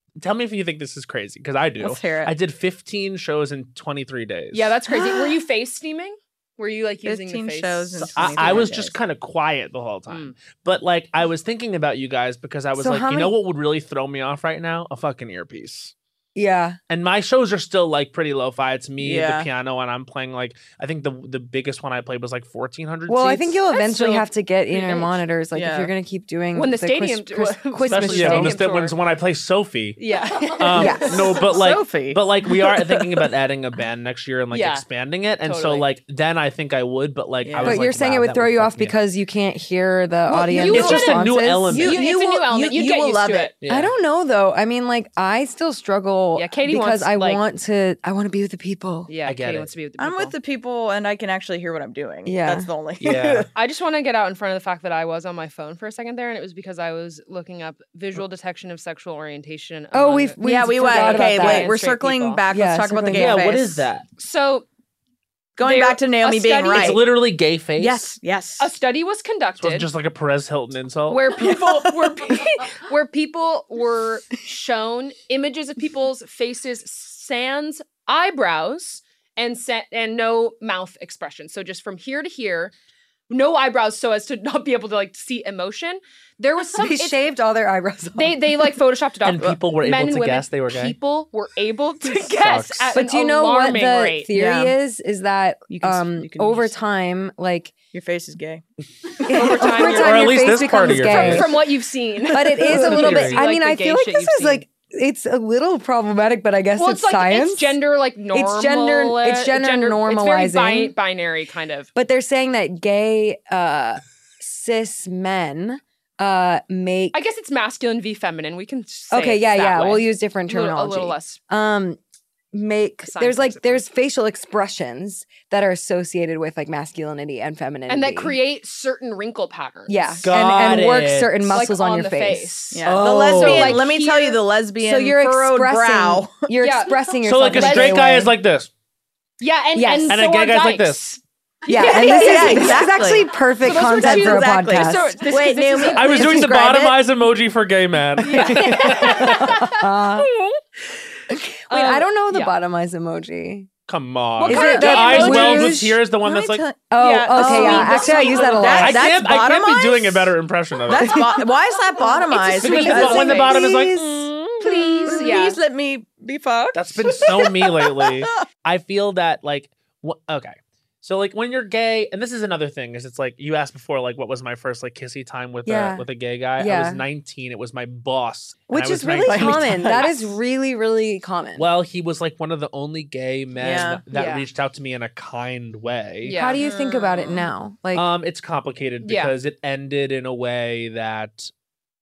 Speaker 6: tell me if you think this is crazy, because I do.
Speaker 5: Let's hear it.
Speaker 6: I did fifteen shows in twenty-three days.
Speaker 7: Yeah, that's crazy. Were you face steaming? Were you like using
Speaker 5: fifteen
Speaker 7: the face?
Speaker 5: shows in
Speaker 6: So I, I
Speaker 5: twenty-three
Speaker 6: was
Speaker 5: days.
Speaker 6: just kind of quiet the whole time.
Speaker 7: Mm.
Speaker 6: But like I was thinking about you guys because I was
Speaker 4: So
Speaker 6: like,
Speaker 4: how
Speaker 6: you know
Speaker 4: many-
Speaker 6: what would really throw me off right now? A fucking earpiece.
Speaker 4: Yeah.
Speaker 6: And my shows are still like pretty lo-fi. It's me,
Speaker 5: Yeah.
Speaker 6: the piano, and I'm playing like I think the the biggest one I played was like fourteen hundred
Speaker 4: Well,
Speaker 6: seats.
Speaker 4: I think you'll
Speaker 7: That's
Speaker 4: eventually
Speaker 7: still
Speaker 4: have to get
Speaker 7: pretty
Speaker 4: inner
Speaker 7: big.
Speaker 4: monitors. Like
Speaker 5: Yeah.
Speaker 4: if you're gonna keep doing
Speaker 7: When the
Speaker 4: Chris-
Speaker 7: stadium-
Speaker 4: Chris-
Speaker 7: well,
Speaker 4: Christmas
Speaker 6: especially yeah, when, the
Speaker 7: Stadium
Speaker 6: sta- when,
Speaker 7: tour.
Speaker 6: when I play Sophie.
Speaker 7: Yeah.
Speaker 6: Um,
Speaker 4: Yes.
Speaker 6: No, but like,
Speaker 5: Sophie.
Speaker 6: but like, we are thinking about adding a band next year and like
Speaker 7: Yeah.
Speaker 6: expanding it, and so
Speaker 7: Totally.
Speaker 6: like then I think I would, but like,
Speaker 5: Yeah.
Speaker 6: I was
Speaker 4: But
Speaker 6: like,
Speaker 4: you're saying
Speaker 6: wow,
Speaker 4: it would
Speaker 6: that
Speaker 4: throw you
Speaker 6: fuck
Speaker 4: off
Speaker 6: me up.
Speaker 4: because you can't hear the audience.
Speaker 7: you
Speaker 6: It's just a new
Speaker 4: responses?
Speaker 6: element.
Speaker 5: You,
Speaker 7: It's
Speaker 5: you
Speaker 7: a new
Speaker 5: will,
Speaker 7: element.
Speaker 5: You,
Speaker 7: You'd
Speaker 5: you
Speaker 7: get
Speaker 5: will
Speaker 7: used
Speaker 5: love
Speaker 7: to
Speaker 5: it.
Speaker 7: it.
Speaker 6: Yeah.
Speaker 4: I don't know though. I mean, like I still struggle.
Speaker 7: Yeah, Katie
Speaker 4: because
Speaker 7: wants,
Speaker 4: I
Speaker 7: like-
Speaker 4: want to. I want to be with the people.
Speaker 7: Yeah,
Speaker 6: I get
Speaker 7: Katie
Speaker 6: it.
Speaker 7: wants to be with the
Speaker 5: I'm
Speaker 7: people.
Speaker 5: with the people, and I can actually hear what I'm doing.
Speaker 4: Yeah.
Speaker 5: That's the only.
Speaker 6: Yeah.
Speaker 7: I just want to get out in front of the fact that I was on my phone for a second there, and it was because I was looking up visual detection of sexual orientation.
Speaker 4: Oh,
Speaker 7: among-
Speaker 4: we've we
Speaker 5: yeah, we
Speaker 4: forgot
Speaker 5: went.
Speaker 4: about
Speaker 5: Okay,
Speaker 4: that.
Speaker 5: wait. We're
Speaker 7: Straight
Speaker 5: circling
Speaker 7: people.
Speaker 5: back.
Speaker 4: Yeah,
Speaker 5: Let's talk about the
Speaker 4: circling
Speaker 5: gay
Speaker 6: Yeah,
Speaker 4: back.
Speaker 6: what
Speaker 5: face.
Speaker 6: is that?
Speaker 7: So
Speaker 5: Going
Speaker 7: There-
Speaker 5: back to Naomi
Speaker 7: a
Speaker 5: being
Speaker 7: study-
Speaker 5: right.
Speaker 6: It's literally gay face.
Speaker 5: Yes, yes.
Speaker 7: a study was
Speaker 6: So
Speaker 7: conducted
Speaker 6: it's just like a Perez Hilton insult.
Speaker 7: where people were where people were shown images of people's faces sans eyebrows and sa- and no mouth expression. So just from here to here, no eyebrows, so as to not be able to like see emotion. There was some.
Speaker 4: They
Speaker 7: it's-
Speaker 4: shaved all their eyebrows off.
Speaker 7: They they like photoshopped it off.
Speaker 6: And people were
Speaker 7: Men
Speaker 6: able
Speaker 7: and
Speaker 6: to
Speaker 7: women,
Speaker 6: guess they were gay?
Speaker 7: People were able to guess
Speaker 6: Sucks.
Speaker 7: at
Speaker 4: But
Speaker 7: an
Speaker 4: do you know what
Speaker 7: alarming
Speaker 4: the
Speaker 7: rate.
Speaker 4: theory
Speaker 5: Yeah.
Speaker 4: is? Is that
Speaker 5: You can s-
Speaker 4: um
Speaker 5: you can
Speaker 4: over
Speaker 5: use-
Speaker 4: time, like
Speaker 5: Your face is gay.
Speaker 7: Over time,
Speaker 4: over
Speaker 7: your-
Speaker 4: time
Speaker 6: Or at
Speaker 4: your
Speaker 6: least
Speaker 4: face
Speaker 6: this part of
Speaker 4: becomes
Speaker 6: your
Speaker 4: gay.
Speaker 6: face.
Speaker 7: From what you've seen.
Speaker 4: But it is a
Speaker 6: That's
Speaker 4: little
Speaker 6: the
Speaker 4: bit.
Speaker 6: theory.
Speaker 4: I
Speaker 7: Like
Speaker 4: mean,
Speaker 7: the
Speaker 4: I
Speaker 7: gay
Speaker 4: feel like
Speaker 7: shit
Speaker 4: this
Speaker 7: you've
Speaker 4: is like it's a little problematic, but I guess
Speaker 7: well,
Speaker 4: it's,
Speaker 7: it's like
Speaker 4: science.
Speaker 7: it's gender like normal.
Speaker 4: It's gender- it's gender
Speaker 7: It's very
Speaker 4: normalizing.
Speaker 7: bi- binary kind of.
Speaker 4: But they're saying that gay uh, cis men uh, make.
Speaker 7: I guess it's masculine v feminine. We can say
Speaker 4: okay,
Speaker 7: it
Speaker 4: yeah,
Speaker 7: that
Speaker 4: yeah.
Speaker 7: way.
Speaker 4: We'll use different
Speaker 7: A little-
Speaker 4: terminology.
Speaker 7: A little less.
Speaker 4: um make
Speaker 7: Assign
Speaker 4: there's like
Speaker 7: things
Speaker 4: there's facial expressions that are associated with like masculinity and femininity
Speaker 7: And that create certain wrinkle patterns.
Speaker 4: yeah
Speaker 6: Got
Speaker 4: and, and work
Speaker 6: it.
Speaker 4: certain
Speaker 7: Like
Speaker 4: muscles
Speaker 7: on
Speaker 4: on your
Speaker 7: the
Speaker 4: face,
Speaker 7: face.
Speaker 5: Yeah.
Speaker 6: Oh.
Speaker 5: The lesbian.
Speaker 6: So,
Speaker 7: like,
Speaker 5: let me tell you,
Speaker 7: here-
Speaker 5: the lesbian
Speaker 4: so you're
Speaker 5: furrowed
Speaker 4: expressing
Speaker 5: brow.
Speaker 4: you're
Speaker 7: Yeah.
Speaker 4: expressing
Speaker 6: So
Speaker 4: yourself
Speaker 6: like
Speaker 4: in
Speaker 6: a
Speaker 4: a
Speaker 6: straight
Speaker 4: gay
Speaker 6: guy
Speaker 4: way.
Speaker 6: is like this.
Speaker 7: Yeah, and
Speaker 4: Yes.
Speaker 7: and,
Speaker 6: And
Speaker 7: so
Speaker 6: a gay
Speaker 7: are
Speaker 6: guy's like
Speaker 7: dykes.
Speaker 6: this.
Speaker 4: yeah,
Speaker 5: Yeah,
Speaker 4: and
Speaker 5: yeah,
Speaker 4: this,
Speaker 5: yeah,
Speaker 4: is, this is
Speaker 5: exactly.
Speaker 4: actually perfect
Speaker 7: So those are
Speaker 4: content
Speaker 7: two-
Speaker 4: for a
Speaker 5: exactly.
Speaker 4: podcast.
Speaker 7: So this,
Speaker 5: Wait,
Speaker 7: this is-
Speaker 5: Naomi-
Speaker 6: I was
Speaker 5: Please
Speaker 6: doing the
Speaker 5: describe it.
Speaker 6: bottomize emoji for gay man.
Speaker 4: Uh, wait, I
Speaker 7: Um,
Speaker 4: don't know the
Speaker 7: yeah.
Speaker 4: bottomize emoji.
Speaker 6: Come on.
Speaker 7: What
Speaker 4: Is
Speaker 7: kind
Speaker 4: it
Speaker 7: of
Speaker 4: the
Speaker 6: the eyes
Speaker 7: emoji?
Speaker 6: welled with
Speaker 4: rouge?
Speaker 6: tears, the one
Speaker 5: Let
Speaker 6: that's
Speaker 5: me
Speaker 6: like.
Speaker 5: tell-
Speaker 4: Oh,
Speaker 5: Yeah,
Speaker 4: okay,
Speaker 5: the
Speaker 4: yeah.
Speaker 5: sweet- the
Speaker 4: Actually, I
Speaker 5: sweet
Speaker 4: use that a
Speaker 5: little-
Speaker 4: lot.
Speaker 6: I
Speaker 5: That's
Speaker 6: can't. I can't be
Speaker 5: bottomized?
Speaker 6: doing a better impression of it.
Speaker 5: That's bo- why is that bottomized?
Speaker 7: sweet
Speaker 6: because
Speaker 7: little
Speaker 6: when the
Speaker 7: face.
Speaker 6: bottom is like.
Speaker 4: Please.
Speaker 6: mm,
Speaker 7: Please, yeah.
Speaker 5: Please let me be fucked.
Speaker 6: That's been so me lately. I feel that like wh- okay. So like when you're gay, and this is another thing, is it's like you asked before, like what was my first like kissy time with
Speaker 4: Yeah.
Speaker 6: a with a gay guy? I
Speaker 4: Yeah.
Speaker 6: was nineteen. It was my boss, and
Speaker 4: Which
Speaker 6: I was
Speaker 4: is really
Speaker 6: nineteen.
Speaker 4: common. That is really, really common.
Speaker 6: Well, he was like one of the only gay men
Speaker 5: Yeah.
Speaker 6: that
Speaker 7: Yeah.
Speaker 6: reached out to me in a kind way.
Speaker 7: Yeah.
Speaker 4: How do you think about it now? Like,
Speaker 6: Um, it's complicated
Speaker 7: Yeah.
Speaker 6: because it ended in a way that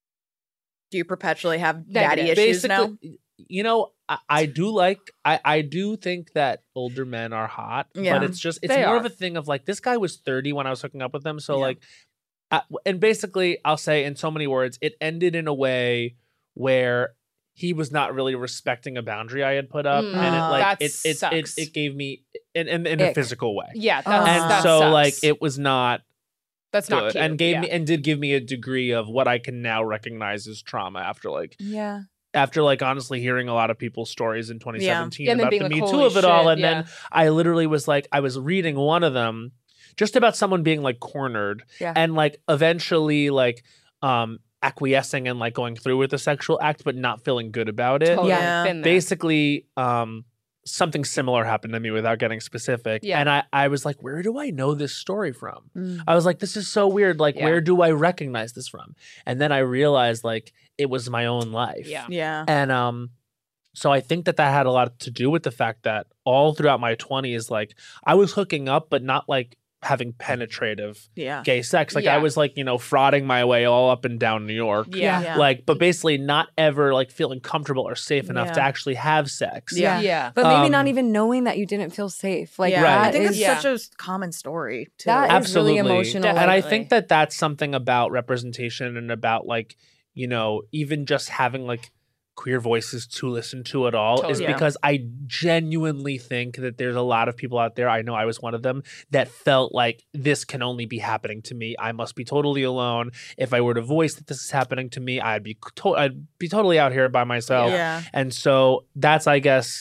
Speaker 5: Do you perpetually have daddy
Speaker 7: Negative.
Speaker 5: issues now?
Speaker 6: basically, you know, I, I do like, I, I do think that older men are hot,
Speaker 5: Yeah.
Speaker 6: but it's just, it's
Speaker 7: They
Speaker 6: more
Speaker 7: are.
Speaker 6: of a thing of like, this guy was thirty when I was hooking up with him. So
Speaker 5: Yeah.
Speaker 6: like, I, and basically I'll say in so many words, it ended in a way where he was not really respecting a boundary I had put up.
Speaker 7: Mm.
Speaker 6: and it
Speaker 5: Oh,
Speaker 6: like,
Speaker 7: that
Speaker 6: it, it, it,
Speaker 7: sucks.
Speaker 6: it gave me in, in, in a
Speaker 4: Ick.
Speaker 6: physical way.
Speaker 7: Yeah,
Speaker 4: Oh.
Speaker 7: that's,
Speaker 6: And
Speaker 7: that
Speaker 6: so
Speaker 7: sucks.
Speaker 6: like, it was not
Speaker 7: that's not
Speaker 6: good
Speaker 7: cute.
Speaker 6: and gave
Speaker 7: yeah.
Speaker 6: me, and did give me a degree of what I can now recognize as trauma after like,
Speaker 4: yeah.
Speaker 6: after like honestly hearing a lot of people's stories in twenty seventeen
Speaker 7: Yeah, and then
Speaker 6: about
Speaker 7: being
Speaker 6: the
Speaker 7: like,
Speaker 6: Me Too
Speaker 7: "Holy
Speaker 6: of it all.
Speaker 7: shit,"
Speaker 6: And
Speaker 7: yeah.
Speaker 6: then I literally was like, I was reading one of them just about someone being like cornered
Speaker 4: Yeah.
Speaker 6: and like eventually like um acquiescing and like going through with the sexual act, but not feeling good about it.
Speaker 7: Totally.
Speaker 5: Yeah.
Speaker 7: Been there.
Speaker 6: Basically, um, something similar happened to me without getting specific.
Speaker 7: Yeah.
Speaker 6: And I, I was like, where do I know this story from?
Speaker 4: Mm.
Speaker 6: I was like, this is so weird. Like,
Speaker 7: Yeah.
Speaker 6: where do I recognize this from? And then I realized like it was my own life.
Speaker 7: Yeah.
Speaker 5: Yeah.
Speaker 6: And um, so I think that that had a lot to do with the fact that all throughout my twenties, like I was hooking up, but not like having penetrative
Speaker 5: Yeah.
Speaker 6: gay sex. Like
Speaker 7: Yeah.
Speaker 6: I was like, you know, frauding my way all up and down New York.
Speaker 7: Yeah.
Speaker 5: Yeah.
Speaker 6: Like, but basically not ever like feeling comfortable or safe enough to
Speaker 5: Yeah.
Speaker 6: actually have sex.
Speaker 5: Yeah.
Speaker 7: Yeah.
Speaker 4: But maybe not
Speaker 6: Um,
Speaker 4: even knowing that you didn't feel safe. Like
Speaker 5: yeah.
Speaker 6: Right.
Speaker 4: that
Speaker 5: I think
Speaker 4: is
Speaker 5: it's
Speaker 7: Yeah.
Speaker 5: such a s- common story. Too.
Speaker 4: that is
Speaker 6: Absolutely.
Speaker 4: really emotional.
Speaker 6: And I
Speaker 7: Definitely.
Speaker 6: think that that's something about representation and about like, you know, even just having like queer voices to listen to at all is
Speaker 7: Totally.
Speaker 5: Yeah.
Speaker 6: because I genuinely think that there's a lot of people out there, I know I was one of them, that felt like this can only be happening to me. I must be totally alone. If I were to voice that this is happening to me, I'd be to- I'd be totally out here by myself.
Speaker 5: Yeah.
Speaker 6: And so that's, I guess,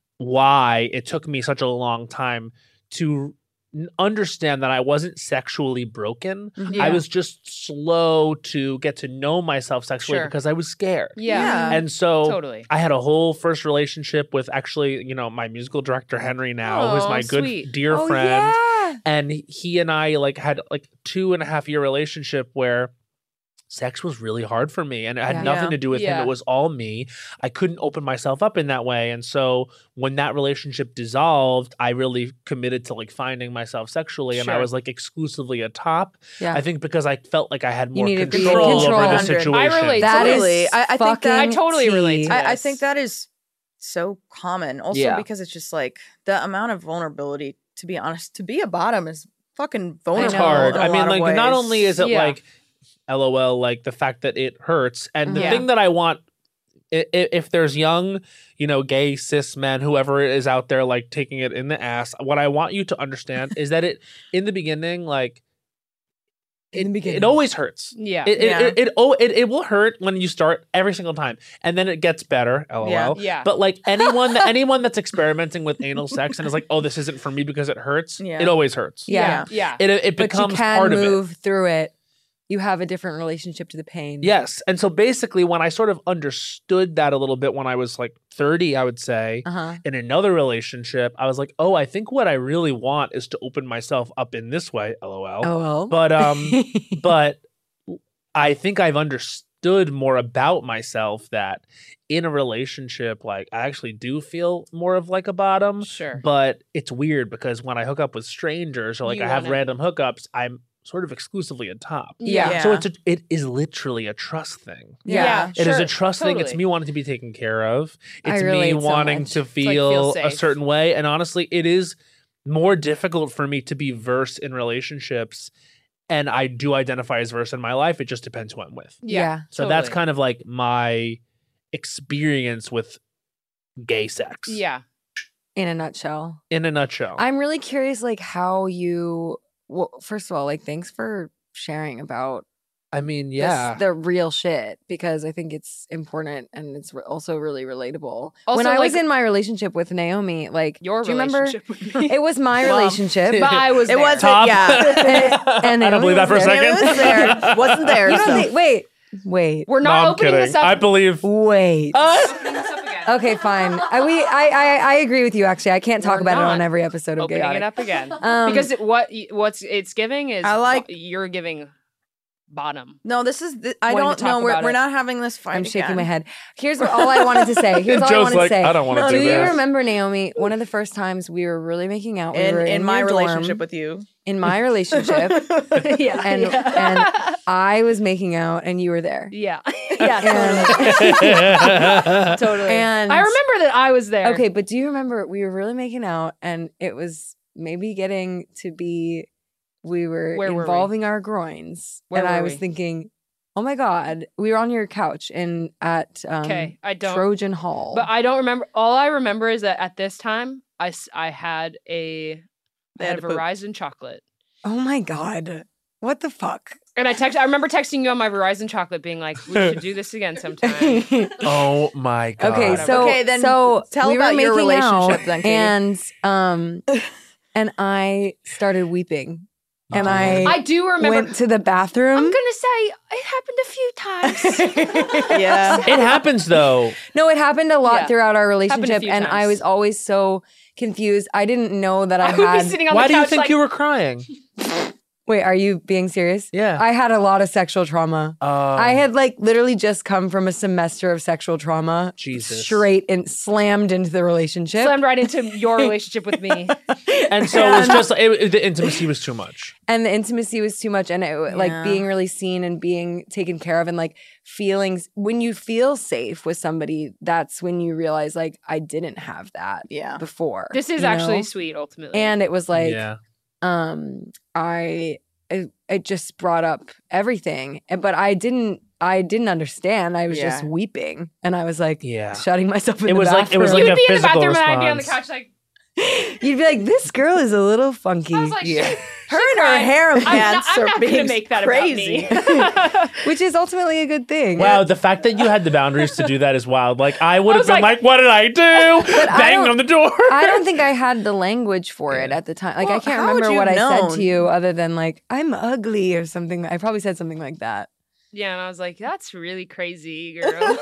Speaker 6: why it took me such a long time to n- understand that I wasn't sexually broken.
Speaker 5: Mhm.
Speaker 6: I
Speaker 5: Yeah.
Speaker 6: was just slow to get to know myself sexually
Speaker 7: Sure.
Speaker 6: because I was scared.
Speaker 7: Yeah.
Speaker 5: Yeah.
Speaker 6: And so
Speaker 7: Totally.
Speaker 6: I had a whole first relationship with actually, you know, my musical director, Henry now, who's
Speaker 7: Oh,
Speaker 6: my good
Speaker 7: sweet.
Speaker 6: dear
Speaker 4: Oh,
Speaker 6: friend.
Speaker 4: yeah.
Speaker 6: And he and I like had like two and a half year relationship where sex was really hard for me and it had
Speaker 4: Yeah.
Speaker 6: nothing
Speaker 5: Yeah.
Speaker 6: to do with him.
Speaker 7: Yeah.
Speaker 6: It was all me. I couldn't open myself up in that way. And so when that relationship dissolved, I really committed to like finding myself sexually. And I
Speaker 7: Sure.
Speaker 6: was like exclusively a top.
Speaker 4: Yeah.
Speaker 6: I think because I felt like I had
Speaker 4: You
Speaker 6: more
Speaker 4: needed to be
Speaker 6: control,
Speaker 4: in
Speaker 6: over
Speaker 4: control.
Speaker 6: the
Speaker 5: I
Speaker 6: situation.
Speaker 7: relate
Speaker 4: That
Speaker 5: Totally.
Speaker 4: is
Speaker 5: I- I think that-
Speaker 4: fucking
Speaker 7: I totally relate
Speaker 4: tea.
Speaker 7: to
Speaker 5: I, I
Speaker 7: Yes.
Speaker 5: think that is so common. Also
Speaker 6: Yeah.
Speaker 5: because it's just like the amount of vulnerability, to be honest, to be a bottom is fucking
Speaker 6: It's
Speaker 5: vulnerable.
Speaker 6: hard.
Speaker 5: in a
Speaker 6: I mean,
Speaker 5: lot of
Speaker 6: like not
Speaker 5: ways.
Speaker 6: only is it
Speaker 7: Yeah.
Speaker 6: like LOL, like the fact that it hurts, and the
Speaker 7: Yeah.
Speaker 6: thing that I want, i- i- if there's young, you know, gay cis men, whoever is out there, like taking it in the ass, what I want you to understand is that it, in the beginning, like,
Speaker 4: In
Speaker 6: it,
Speaker 4: the beginning.
Speaker 6: it always hurts.
Speaker 7: Yeah.
Speaker 6: It it,
Speaker 5: Yeah.
Speaker 6: it, it, oh, it it will hurt when you start every single time, and then it gets better. LOL.
Speaker 5: Yeah.
Speaker 7: Yeah.
Speaker 6: But like anyone that anyone that's experimenting with anal sex and is like, oh, this isn't for me because it hurts.
Speaker 5: Yeah.
Speaker 6: It always hurts.
Speaker 4: Yeah.
Speaker 7: Yeah.
Speaker 6: It it
Speaker 4: But
Speaker 6: becomes
Speaker 4: you can
Speaker 6: part of it.
Speaker 4: move through it. You have a different relationship to the pain.
Speaker 6: Yes. And so basically, when I sort of understood that a little bit when I was like thirty, I would say,
Speaker 4: Uh-huh.
Speaker 6: in another relationship, I was like, oh, I think what I really want is to open myself up in this way, LOL.
Speaker 4: Oh well.
Speaker 6: But, um, but I think I've understood more about myself that in a relationship, like I actually do feel more of like a bottom.
Speaker 7: Sure.
Speaker 6: But it's weird because when I hook up with strangers or like
Speaker 7: You
Speaker 6: I have
Speaker 7: wanna-
Speaker 6: random hookups, I'm sort of exclusively a top.
Speaker 4: Yeah.
Speaker 5: Yeah.
Speaker 6: So it's a, it is literally a trust thing.
Speaker 4: Yeah.
Speaker 6: It is
Speaker 7: sure,
Speaker 6: a trust thing. It's
Speaker 7: totally.
Speaker 6: me wanting to be taken care of.
Speaker 4: I
Speaker 6: It's me
Speaker 4: relate so
Speaker 6: wanting
Speaker 4: much.
Speaker 6: to
Speaker 7: like, feel
Speaker 6: feel a
Speaker 7: safe.
Speaker 6: certain way. And honestly, it is more difficult for me to be versed in relationships. And I do identify as versed in my life. It just depends who I'm with.
Speaker 7: Yeah.
Speaker 4: Yeah.
Speaker 6: So that's
Speaker 7: totally.
Speaker 6: kind of like my experience with gay sex.
Speaker 7: Yeah.
Speaker 4: In a nutshell.
Speaker 6: In a nutshell.
Speaker 4: I'm really curious, like, how you, well, first of all, like, thanks for sharing about
Speaker 6: I mean,
Speaker 4: this-
Speaker 6: yeah.
Speaker 4: the real shit, because I think it's important and it's re- also really relatable.
Speaker 7: Also,
Speaker 4: when I was
Speaker 7: like-
Speaker 4: in my relationship with Naomi, like,
Speaker 7: Your
Speaker 4: do you remember?
Speaker 7: relationship with me.
Speaker 4: It was my
Speaker 5: Well,
Speaker 4: relationship.
Speaker 7: But I was
Speaker 5: It
Speaker 7: there.
Speaker 5: wasn't-
Speaker 6: Top.
Speaker 5: yeah.
Speaker 4: And
Speaker 6: I don't believe that for a
Speaker 4: Naomi
Speaker 6: second.
Speaker 4: was
Speaker 5: It was there. Wasn't there.
Speaker 4: You don't
Speaker 5: so.
Speaker 4: think, wait, wait,
Speaker 7: We're
Speaker 6: No,
Speaker 7: not
Speaker 6: I'm
Speaker 7: opening
Speaker 6: kidding.
Speaker 7: this up.
Speaker 6: I believe.
Speaker 4: wait.
Speaker 7: Opening this up again.
Speaker 4: Okay, fine. I, we, I, I, I agree with you. Actually, I can't talk
Speaker 7: We're
Speaker 4: about it on
Speaker 7: not
Speaker 4: every episode of
Speaker 7: Opening
Speaker 4: Chaotic.
Speaker 7: it up again.
Speaker 4: Um,
Speaker 7: because it, what y- what's it's giving is
Speaker 5: I like-
Speaker 7: bo- you're giving bottom.
Speaker 5: No, this is. Th- I
Speaker 7: Wanting to
Speaker 5: don't
Speaker 7: talk
Speaker 5: know. We're,
Speaker 7: about
Speaker 5: we're
Speaker 7: it.
Speaker 5: not having this fight.
Speaker 4: I'm shaking
Speaker 5: again.
Speaker 4: my head. Here's what, all I wanted to say. Here's all I
Speaker 6: Joe's
Speaker 4: wanted
Speaker 6: like,
Speaker 4: to say.
Speaker 6: I don't want to
Speaker 4: do
Speaker 6: do
Speaker 4: you
Speaker 6: this.
Speaker 4: remember, Naomi? One of the first times we were really making out. We
Speaker 5: In
Speaker 4: were
Speaker 5: in,
Speaker 4: in
Speaker 5: my
Speaker 4: your dorm,
Speaker 5: relationship with you.
Speaker 4: in my relationship,
Speaker 7: yeah.
Speaker 4: and and I was making out, and you were there.
Speaker 7: yeah. yeah.
Speaker 4: And,
Speaker 7: Totally.
Speaker 4: and
Speaker 7: I remember that I was there.
Speaker 4: Okay, but do you remember we were really making out, and it was maybe getting to be we were
Speaker 7: Where were we?
Speaker 4: involving our groins,
Speaker 7: Where
Speaker 4: and I
Speaker 7: were
Speaker 4: was
Speaker 7: we?
Speaker 4: thinking, oh my god, we were on your couch in at um,
Speaker 7: Okay. I don't.
Speaker 4: Trojan Hall.
Speaker 7: But I don't remember. All I remember is that at this time, I, s- I had a I
Speaker 5: They
Speaker 7: had
Speaker 5: had
Speaker 7: a
Speaker 5: a poop.
Speaker 7: Verizon chocolate.
Speaker 4: oh my god, what the fuck?
Speaker 7: And I text. I remember texting you on my Verizon chocolate, being like, "We should do this again sometime."
Speaker 6: Oh my God.
Speaker 4: Okay,
Speaker 7: Whatever.
Speaker 4: so
Speaker 5: Okay, then
Speaker 4: so
Speaker 5: tell
Speaker 4: we were
Speaker 5: about your
Speaker 4: making
Speaker 5: relationship
Speaker 4: out,
Speaker 5: then, Katie.
Speaker 4: and um, and I started weeping, and I,
Speaker 7: I do remember.
Speaker 4: went to the bathroom.
Speaker 7: I'm gonna say it happened a few times.
Speaker 5: Yeah.
Speaker 6: It happens though.
Speaker 4: No, it happened a lot
Speaker 7: Yeah.
Speaker 4: throughout our
Speaker 7: Happened a
Speaker 4: relationship,
Speaker 7: few
Speaker 4: and I
Speaker 7: times.
Speaker 4: was always so confused. I didn't know that I,
Speaker 7: I would
Speaker 4: had.
Speaker 7: be sitting on
Speaker 6: Why
Speaker 7: the
Speaker 6: do you
Speaker 7: couch
Speaker 6: think
Speaker 7: like,
Speaker 6: you were crying?
Speaker 4: Wait, are you being serious?
Speaker 6: Yeah.
Speaker 4: I had a lot of sexual trauma.
Speaker 6: Uh,
Speaker 4: I had like literally just come from a semester of sexual trauma.
Speaker 6: Jesus.
Speaker 4: Straight and slammed into the relationship.
Speaker 7: slammed right into your relationship with me.
Speaker 6: and so it was just it, it- the intimacy was too much.
Speaker 4: And the intimacy was too much, and it like
Speaker 5: Yeah.
Speaker 4: being really seen and being taken care of, and like feelings. When you feel safe with somebody, that's when you realize like I didn't have that
Speaker 5: Yeah.
Speaker 4: before.
Speaker 7: This is
Speaker 4: you
Speaker 7: actually
Speaker 4: know?
Speaker 7: sweet, ultimately.
Speaker 4: And it was like,
Speaker 6: yeah.
Speaker 4: um, I it, it just brought up everything, And- but I didn't. I didn't understand. I was
Speaker 5: Yeah.
Speaker 4: just weeping, and I was like,
Speaker 6: Yeah.
Speaker 4: shutting myself in
Speaker 6: It
Speaker 4: the
Speaker 6: was like- it was
Speaker 4: bathroom.
Speaker 6: like
Speaker 7: You'd
Speaker 6: a
Speaker 7: be in the
Speaker 6: physical
Speaker 7: bathroom and I'd be on the
Speaker 6: response.
Speaker 7: couch like,
Speaker 4: You'd be like, this girl is a little funky,
Speaker 7: I was like,
Speaker 6: Yeah.
Speaker 7: shit.
Speaker 5: Her and her
Speaker 7: crying.
Speaker 5: harem
Speaker 7: I'm not,
Speaker 5: pants
Speaker 7: I'm
Speaker 5: are
Speaker 7: not
Speaker 5: being
Speaker 7: gonna make that
Speaker 5: crazy.
Speaker 7: about me.
Speaker 4: which is ultimately a good thing.
Speaker 6: Wow, the fact that you had the boundaries to do that is wild. Like I would
Speaker 7: I
Speaker 6: have
Speaker 7: was
Speaker 6: been
Speaker 7: like-
Speaker 6: like, "What did I do?"
Speaker 4: I
Speaker 6: Banging
Speaker 4: don't-
Speaker 6: on the door.
Speaker 4: I don't think I had the language for it at the time. Like
Speaker 5: Well,
Speaker 4: I can't
Speaker 5: how would
Speaker 4: remember
Speaker 5: you
Speaker 4: what
Speaker 5: have
Speaker 4: I said
Speaker 5: known?
Speaker 4: to you other than like I'm ugly or something. I probably said something like that.
Speaker 7: Yeah, and I was like, that's really crazy, girl.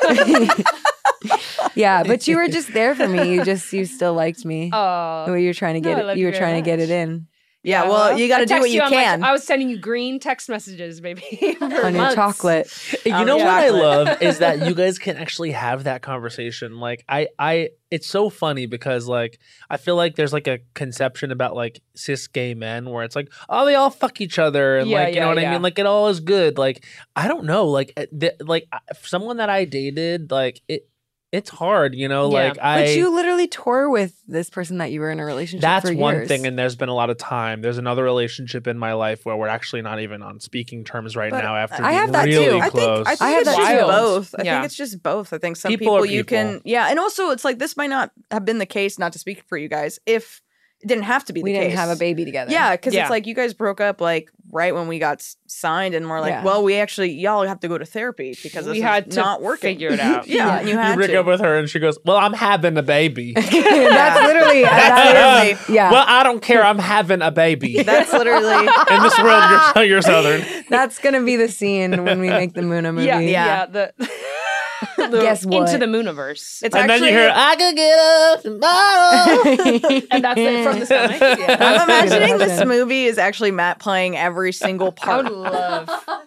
Speaker 4: Yeah, but you were just there for me. You just you still liked me.
Speaker 7: Oh.
Speaker 4: The way you were trying to get
Speaker 7: no, I
Speaker 4: it.
Speaker 7: love
Speaker 4: You
Speaker 7: you
Speaker 4: were
Speaker 7: very
Speaker 4: trying to get
Speaker 7: much.
Speaker 4: it in
Speaker 5: Yeah, well, you got to
Speaker 7: I
Speaker 5: do what
Speaker 7: text
Speaker 5: you
Speaker 7: on my-
Speaker 5: can.
Speaker 7: I was sending you green text messages, baby. for
Speaker 4: on your
Speaker 7: months.
Speaker 4: chocolate.
Speaker 6: You
Speaker 5: Um,
Speaker 6: know what I
Speaker 5: chocolate.
Speaker 6: love is that you guys can actually have that conversation. Like I, I, it's so funny because like I feel like there's like a conception about like cis gay men where it's like, oh, they all fuck each other and
Speaker 7: Yeah,
Speaker 6: like you
Speaker 7: yeah,
Speaker 6: know what I
Speaker 7: yeah.
Speaker 6: mean. Like it all is good. Like I don't know. Like uh, th- like I- someone that I dated, like it, it's hard. You know,
Speaker 7: Yeah.
Speaker 6: like I.
Speaker 4: But you literally tore with this person that you were in a relationship
Speaker 6: That's
Speaker 4: for
Speaker 6: one
Speaker 4: years.
Speaker 6: thing, and there's been a lot of time. There's another relationship in my life where we're actually not even on speaking terms right
Speaker 5: But
Speaker 6: now. After
Speaker 4: I
Speaker 6: being
Speaker 4: have that too.
Speaker 6: really
Speaker 5: I
Speaker 6: close.
Speaker 5: think I think
Speaker 4: I have
Speaker 5: it's
Speaker 4: that
Speaker 5: just
Speaker 4: too.
Speaker 5: both. I
Speaker 7: Yeah.
Speaker 5: think it's just both. I think some
Speaker 6: People
Speaker 5: people,
Speaker 6: are
Speaker 5: you
Speaker 6: people.
Speaker 5: can yeah, and also it's like this might not have been the case. Not to speak for you guys, if it didn't have to be
Speaker 4: we
Speaker 5: the
Speaker 4: didn't
Speaker 5: case.
Speaker 4: have a baby together.
Speaker 5: Yeah, because
Speaker 7: Yeah.
Speaker 5: it's like you guys broke up like right when we got s- signed, and we're like,
Speaker 4: Yeah.
Speaker 5: well, we actually y'all have to go to therapy because
Speaker 7: We
Speaker 5: this
Speaker 7: had
Speaker 5: is
Speaker 7: to
Speaker 5: not working.
Speaker 7: figure it out.
Speaker 5: yeah,
Speaker 4: Yeah.
Speaker 5: and you
Speaker 6: you
Speaker 5: had
Speaker 6: break
Speaker 5: to.
Speaker 6: up with her, and she goes, "Well, I'm having a baby."
Speaker 4: that's literally that is, yeah.
Speaker 6: Well, I don't care. I'm having a baby.
Speaker 5: That's literally
Speaker 6: In this world, you're so you're southern.
Speaker 4: That's gonna be the scene when we make the Muna movie.
Speaker 7: Yeah,
Speaker 5: Yeah.
Speaker 7: yeah. The, the
Speaker 4: Guess what?
Speaker 7: Into the Mooniverse.
Speaker 5: it's
Speaker 6: And then
Speaker 5: actually
Speaker 6: you hear, "I could get up tomorrow."
Speaker 7: and that's it from the stomach. Yeah.
Speaker 5: I'm imagining this
Speaker 4: impression.
Speaker 5: movie is actually Matt playing every single
Speaker 7: I
Speaker 5: part.
Speaker 7: would love.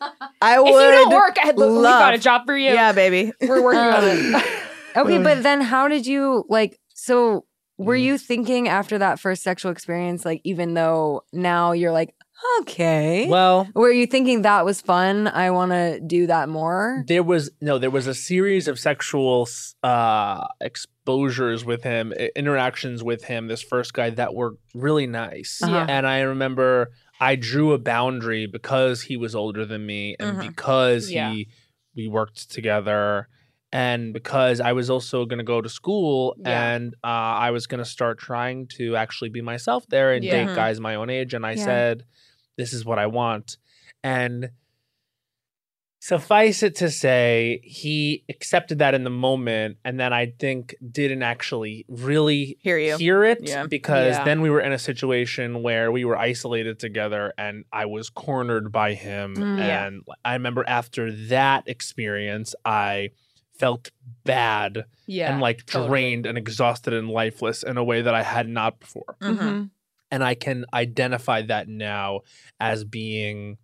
Speaker 5: I would
Speaker 7: If you don't work, I had, look, we got a
Speaker 5: love-
Speaker 7: job for you.
Speaker 5: Yeah, baby.
Speaker 7: We're working on it.
Speaker 4: Um, Okay, but then how did you like so were you thinking after that first sexual experience, like even though now you're like, okay.
Speaker 6: Well,
Speaker 4: Were you thinking that was fun? I wanna do that more?
Speaker 6: there was no, there was a series of sexual uh, exposures with him, i- interactions with him. This first guy that were really nice,
Speaker 4: Uh-huh.
Speaker 6: and I remember I drew a boundary because he was older than me, and
Speaker 5: Mhm.
Speaker 6: because
Speaker 7: Yeah.
Speaker 6: he we worked together. And because I was also going to go to school
Speaker 7: Yeah.
Speaker 6: and uh, I was going to start trying to actually be myself there and
Speaker 7: Yeah.
Speaker 6: date guys my own age. And I
Speaker 4: Yeah.
Speaker 6: said, this is what I want. And suffice it to say, he accepted that in the moment. And then I think didn't actually really
Speaker 5: Hear you.
Speaker 6: hear it
Speaker 5: Yeah.
Speaker 6: because
Speaker 7: Yeah.
Speaker 6: then we were in a situation where we were isolated together and I was cornered by him.
Speaker 4: Mm.
Speaker 7: Yeah.
Speaker 6: And I remember after that experience, I felt bad
Speaker 7: Yeah.
Speaker 6: and like
Speaker 7: totally.
Speaker 6: drained and exhausted and lifeless in a way that I had not before.
Speaker 5: Mhm.
Speaker 6: And I can identify that now as being,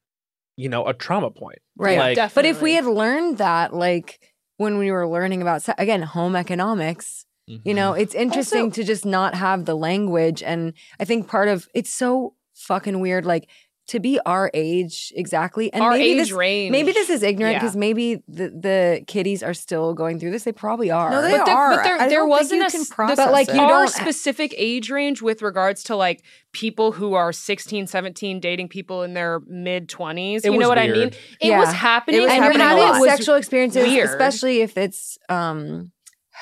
Speaker 6: you know, a trauma point.
Speaker 4: Right.
Speaker 6: Like,
Speaker 4: But if we
Speaker 7: Definitely.
Speaker 4: had learned that, like when we were learning about se- again home economics, you know, it's interesting
Speaker 5: Also-
Speaker 4: to just not have the language. And I think part of it's so fucking weird, like to be our age exactly, and
Speaker 7: Our
Speaker 4: maybe
Speaker 7: age
Speaker 4: this,
Speaker 7: range.
Speaker 4: maybe this is ignorant
Speaker 7: Yeah.
Speaker 4: because maybe the the kiddies are still going through this. They probably are.
Speaker 5: No, they
Speaker 7: But there,
Speaker 5: are.
Speaker 7: but there,
Speaker 5: I
Speaker 7: there
Speaker 5: don't think
Speaker 7: wasn't
Speaker 5: you
Speaker 7: a
Speaker 5: can
Speaker 7: s- the-
Speaker 5: process
Speaker 4: But, like,
Speaker 5: it.
Speaker 4: you
Speaker 7: our
Speaker 4: don't-
Speaker 7: specific age range with regards to like people who are sixteen, seventeen dating people in their mid twenties.
Speaker 6: It
Speaker 7: You know
Speaker 6: was
Speaker 7: what I mean?
Speaker 6: weird.
Speaker 7: It
Speaker 4: Yeah.
Speaker 7: was happening.
Speaker 5: It was
Speaker 4: and
Speaker 7: and
Speaker 4: you're
Speaker 5: happening a
Speaker 4: having
Speaker 5: lot.
Speaker 4: sexual experiences,
Speaker 7: weird.
Speaker 4: especially if it's um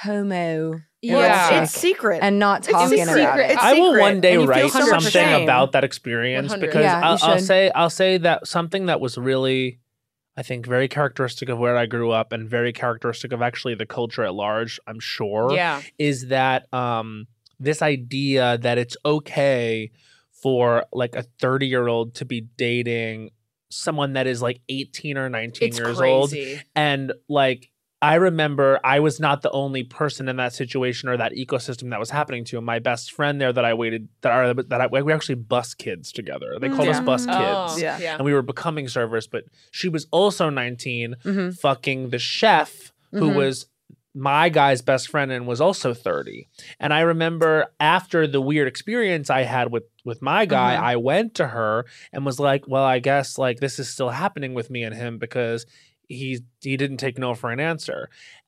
Speaker 4: homo
Speaker 7: Yeah.
Speaker 5: It's secret.
Speaker 4: and not
Speaker 5: It's
Speaker 4: talking
Speaker 5: secret.
Speaker 4: about it.
Speaker 5: It's
Speaker 6: I will
Speaker 5: secret,
Speaker 6: one day
Speaker 5: and you feel
Speaker 6: write
Speaker 5: so much
Speaker 6: something
Speaker 5: shame.
Speaker 6: about that experience
Speaker 7: one hundred.
Speaker 6: because
Speaker 4: Yeah, you
Speaker 6: I'll, I'll
Speaker 4: should.
Speaker 6: say I'll say that something that was really, I think, very characteristic of where I grew up and very characteristic of actually the culture at large. I'm sure.
Speaker 7: Yeah.
Speaker 6: Is that um this idea that it's okay for like a thirty year old to be dating someone that is like eighteen or nineteen
Speaker 7: It's
Speaker 6: years old,
Speaker 7: crazy.
Speaker 6: and like I remember I was not the only person in that situation or that ecosystem that was happening to. My best friend there that I waited that are that I, we actually bus kids together. They called us
Speaker 5: Yeah.
Speaker 6: bus kids.
Speaker 7: Oh,
Speaker 5: Yeah.
Speaker 7: yeah.
Speaker 6: And we were becoming servers, but she was also nineteen,
Speaker 4: Mhm.
Speaker 6: fucking the chef who
Speaker 4: Mhm.
Speaker 6: was my guy's best friend and was also thirty. And I remember after the weird experience I had with with my guy,
Speaker 4: Mhm.
Speaker 6: I went to her and was like, well, I guess like this is still happening with me and him because he he didn't take no for an answer.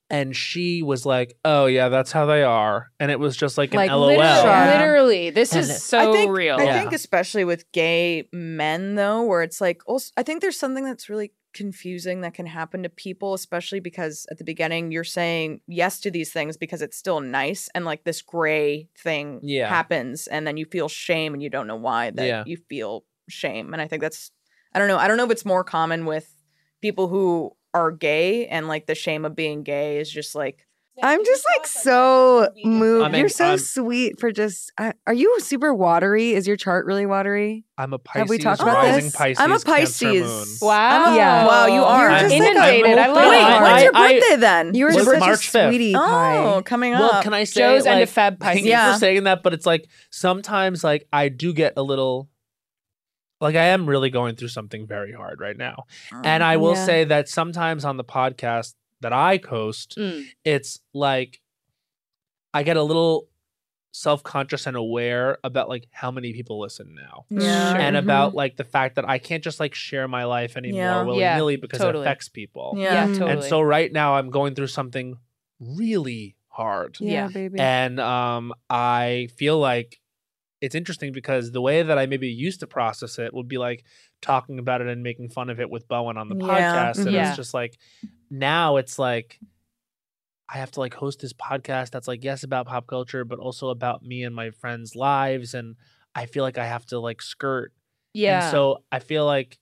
Speaker 6: and she was like, "Oh yeah, that's how they are," and it was just like an
Speaker 4: Like,
Speaker 6: LOL.
Speaker 7: Literally,
Speaker 4: Yeah.
Speaker 7: literally. This
Speaker 6: And
Speaker 7: is so
Speaker 5: I think,
Speaker 7: real.
Speaker 5: I
Speaker 6: Yeah.
Speaker 5: think especially with gay men though, where it's like also I think there's something that's really confusing that can happen to people, especially because at the beginning you're saying yes to these things because it's still nice, and like this gray thing
Speaker 6: Yeah.
Speaker 5: happens, and then you feel shame and you don't know why that
Speaker 6: Yeah.
Speaker 5: you feel shame. And I think that's I don't know. I don't know if it's more common with people who are gay and like the shame of being gay is just like
Speaker 4: I'm just like so moved.
Speaker 6: I mean,
Speaker 4: You're so
Speaker 6: I'm-
Speaker 4: sweet for just. I, are you super watery? Is your chart really watery?
Speaker 6: I'm a Pisces,
Speaker 4: Have we talked about
Speaker 6: rising
Speaker 4: this?
Speaker 6: Pisces.
Speaker 5: I'm a
Speaker 6: Cancer
Speaker 5: Pisces.
Speaker 6: moon.
Speaker 7: Wow.
Speaker 5: I'm a-
Speaker 4: Yeah.
Speaker 5: Wow, you are.
Speaker 4: You're
Speaker 6: I'm-
Speaker 4: just like
Speaker 7: inundated.
Speaker 4: a
Speaker 7: I love
Speaker 4: open
Speaker 7: it.
Speaker 5: Wait,
Speaker 4: heart.
Speaker 5: when's your
Speaker 6: I-
Speaker 5: birthday then?
Speaker 4: You were
Speaker 6: It's
Speaker 4: such
Speaker 6: March
Speaker 4: a
Speaker 6: fifth.
Speaker 4: sweetie
Speaker 5: Oh,
Speaker 4: pie.
Speaker 5: coming up.
Speaker 6: Well, can I say
Speaker 7: Joe's end
Speaker 6: like,
Speaker 7: of Feb
Speaker 6: thank
Speaker 7: Pisces.
Speaker 6: you
Speaker 5: Yeah.
Speaker 6: for saying that, but it's like sometimes like I do get a little like I am really going through something very hard right now. And I will
Speaker 4: Yeah.
Speaker 6: say that sometimes on the podcast that I host,
Speaker 7: Mm.
Speaker 6: it's like I get a little self-conscious and aware about like how many people listen now.
Speaker 5: Yeah.
Speaker 7: Sure.
Speaker 6: And
Speaker 4: Mhm.
Speaker 6: about like the fact that I can't just like share my life anymore
Speaker 5: Yeah.
Speaker 6: willy-nilly because
Speaker 7: totally.
Speaker 6: it affects people.
Speaker 5: Yeah.
Speaker 7: Yeah,
Speaker 4: Mm.
Speaker 7: totally.
Speaker 6: And so right now I'm going through something really hard.
Speaker 4: Yeah,
Speaker 7: Yeah.
Speaker 4: baby.
Speaker 6: And um I feel like it's interesting because the way that I maybe used to process it would be like talking about it and making fun of it with Bowen on the
Speaker 5: Yeah.
Speaker 6: podcast. And
Speaker 7: Yeah.
Speaker 6: it's just like now it's like I have to like host this podcast that's like, yes, about pop culture, but also about me and my friends' lives. And I feel like I have to like skirt.
Speaker 7: Yeah.
Speaker 6: And so I feel like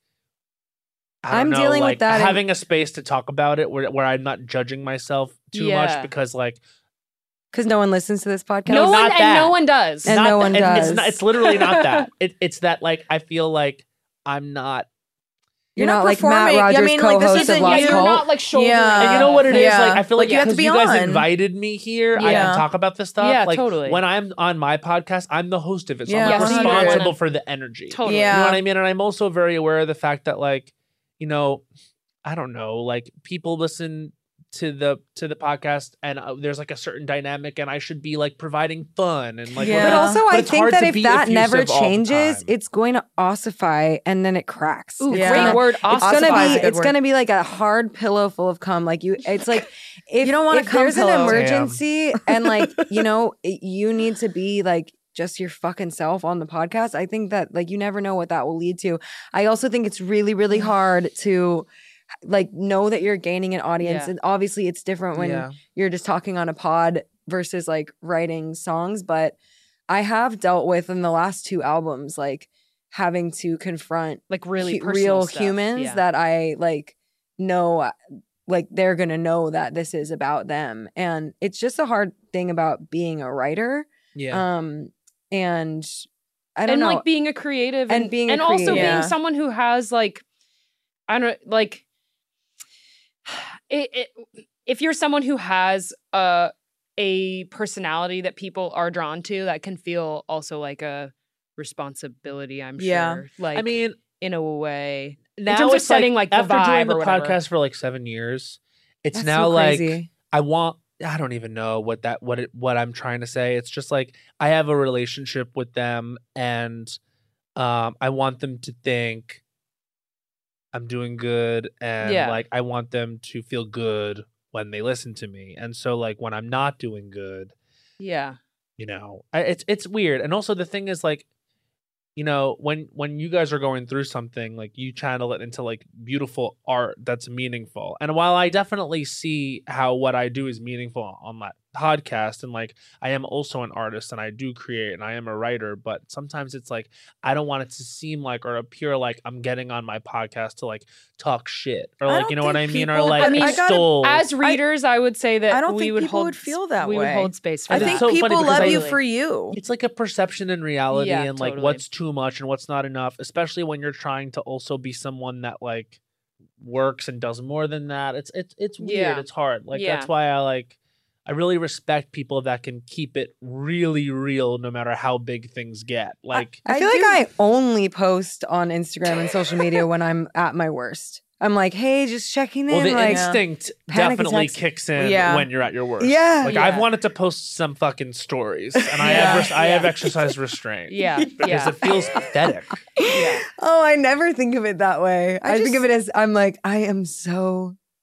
Speaker 6: I don't
Speaker 4: I'm
Speaker 6: know,
Speaker 4: dealing with
Speaker 6: like,
Speaker 4: that in-
Speaker 6: having a space to talk about it where, where I'm not judging myself too
Speaker 7: Yeah.
Speaker 6: much because like
Speaker 4: Because no one listens to this podcast.
Speaker 7: no
Speaker 6: No,
Speaker 7: one
Speaker 6: not
Speaker 7: and
Speaker 6: that.
Speaker 7: no one does.
Speaker 4: And
Speaker 6: not
Speaker 4: no
Speaker 6: that-
Speaker 4: one
Speaker 6: It's,
Speaker 4: does.
Speaker 6: not, it's literally not that. It, it's that like I feel like I'm not.
Speaker 4: You're,
Speaker 5: You're
Speaker 4: not,
Speaker 5: not
Speaker 4: like Matt
Speaker 5: performing. Yeah, I
Speaker 4: Rogers,
Speaker 5: mean, like, this
Speaker 4: co-host
Speaker 5: isn't
Speaker 4: of
Speaker 7: yeah,
Speaker 4: Lost
Speaker 5: you.
Speaker 7: you're
Speaker 4: Cult.
Speaker 7: not like shouldering.
Speaker 5: Yeah.
Speaker 6: And you know what it is?
Speaker 5: yeah.
Speaker 6: Like I feel like
Speaker 5: Like, you have to
Speaker 6: because
Speaker 5: be
Speaker 6: you guys
Speaker 5: on.
Speaker 6: invited me here, I
Speaker 7: Yeah.
Speaker 6: can talk about this stuff.
Speaker 7: Yeah,
Speaker 6: like,
Speaker 7: totally.
Speaker 6: When I'm on my podcast, I'm the host of it, so
Speaker 5: Yeah,
Speaker 6: I'm like,
Speaker 7: one hundred percent.
Speaker 6: responsible for the energy.
Speaker 7: Totally.
Speaker 6: You know
Speaker 5: Yeah.
Speaker 6: what I mean? And I'm also very aware of the fact that like, you know, I don't know, like people listen to the to the podcast and uh, there's like a certain dynamic and I should be like providing fun and like
Speaker 5: Yeah.
Speaker 4: But
Speaker 6: whatever.
Speaker 4: also,
Speaker 6: But
Speaker 4: I
Speaker 6: it's
Speaker 4: think
Speaker 6: hard
Speaker 4: that
Speaker 6: to
Speaker 4: if
Speaker 6: be
Speaker 4: that never
Speaker 6: effusive all the
Speaker 4: changes,
Speaker 6: time.
Speaker 4: it's going to ossify and then it cracks.
Speaker 7: Ooh,
Speaker 4: it's
Speaker 5: Yeah.
Speaker 7: great
Speaker 4: gonna,
Speaker 7: word.
Speaker 4: it's
Speaker 7: Ossify.
Speaker 4: gonna
Speaker 5: Ossify is
Speaker 4: be
Speaker 5: a good
Speaker 4: it's
Speaker 5: word.
Speaker 4: gonna be like a hard pillow full of cum. Like you, it's like if
Speaker 5: You don't want a
Speaker 4: if
Speaker 5: cum
Speaker 4: there's
Speaker 5: pillow.
Speaker 4: an
Speaker 5: Damn.
Speaker 4: emergency and like you know it- you need to be like just your fucking self on the podcast. I think that like you never know what that will lead to. I also think it's really really hard to like know that you're gaining an audience,
Speaker 7: Yeah.
Speaker 4: and obviously it's different when
Speaker 6: Yeah.
Speaker 4: you're just talking on a pod versus like writing songs. But I have dealt with in the last two albums, like having to confront
Speaker 7: like really
Speaker 4: hu-
Speaker 7: personal
Speaker 4: real
Speaker 7: stuff.
Speaker 4: humans
Speaker 7: Yeah.
Speaker 4: that I like know, like they're gonna know that this is about them. And it's just a hard thing about being a writer.
Speaker 6: Yeah.
Speaker 4: Um, and I don't
Speaker 7: and
Speaker 4: know.
Speaker 7: like being a creative
Speaker 4: And
Speaker 7: and,
Speaker 4: being a
Speaker 7: and also
Speaker 4: creative.
Speaker 7: being
Speaker 5: Yeah.
Speaker 7: someone who has like I don't like it, it if you're someone who has a a personality that people are drawn to, that can feel also like a responsibility, I'm
Speaker 5: Yeah.
Speaker 7: sure. Like
Speaker 6: I mean,
Speaker 7: in a way.
Speaker 6: now
Speaker 7: terms of
Speaker 6: it's
Speaker 7: setting, like, the
Speaker 6: after doing
Speaker 7: vibe
Speaker 6: the
Speaker 7: or whatever.
Speaker 6: podcast for like seven years, it's
Speaker 4: That's
Speaker 6: now
Speaker 4: so
Speaker 6: like
Speaker 4: crazy.
Speaker 6: I want. I don't even know what that what it what I'm trying to say. It's just like I have a relationship with them, and um, I want them to think I'm doing good, and
Speaker 7: Yeah.
Speaker 6: like I want them to feel good when they listen to me. And so like when I'm not doing good,
Speaker 7: Yeah.
Speaker 6: you know, I, it's it's weird. And also the thing is like, you know, when when you guys are going through something, like you channel it into like beautiful art that's meaningful. And while I definitely see how what I do is meaningful on that podcast, and like I am also an artist and I do create and I am a writer, but sometimes it's like I don't want it to seem like or appear like I'm getting on my podcast to like talk shit or
Speaker 5: I
Speaker 6: like
Speaker 5: don't
Speaker 6: you know what I
Speaker 5: think
Speaker 6: mean or
Speaker 5: people-
Speaker 6: like
Speaker 7: I mean,
Speaker 5: I gotta-
Speaker 6: stole.
Speaker 7: As readers, I, would say that
Speaker 5: I don't
Speaker 7: we
Speaker 5: think
Speaker 7: would
Speaker 5: people
Speaker 7: hold
Speaker 5: would feel that
Speaker 7: we
Speaker 5: way.
Speaker 7: would hold space for
Speaker 5: I
Speaker 7: that.
Speaker 5: think
Speaker 6: so funny
Speaker 5: people
Speaker 6: because
Speaker 5: love
Speaker 6: I-
Speaker 5: you for you.
Speaker 6: It's like a perception and reality
Speaker 7: Yeah,
Speaker 6: and like
Speaker 7: totally.
Speaker 6: what's too much and what's not enough, especially when you're trying to also be someone that like works and does more than that. It's it's it's weird.
Speaker 7: Yeah.
Speaker 6: It's hard. Like
Speaker 7: Yeah.
Speaker 6: that's why I like I really respect people that can keep it really real no matter how big things get. Like
Speaker 4: I
Speaker 5: I
Speaker 4: feel like
Speaker 5: do-
Speaker 4: I only post on Instagram and social media when I'm at my worst. I'm like, hey, just checking in.
Speaker 6: well, the
Speaker 4: like,
Speaker 6: instinct
Speaker 4: panic
Speaker 6: definitely
Speaker 4: attacks.
Speaker 6: kicks in
Speaker 5: Yeah.
Speaker 6: when you're at your worst.
Speaker 4: Yeah.
Speaker 6: like
Speaker 7: Yeah.
Speaker 6: I've wanted to post some fucking stories, and I
Speaker 5: Yeah.
Speaker 6: have res- I have
Speaker 7: Yeah.
Speaker 6: exercise restraint.
Speaker 7: Yeah.
Speaker 6: because
Speaker 7: Yeah.
Speaker 6: it feels pathetic.
Speaker 7: Yeah.
Speaker 4: oh, I never think of it that way. I,
Speaker 5: I
Speaker 4: think of
Speaker 5: just-
Speaker 4: it as I'm like, I am so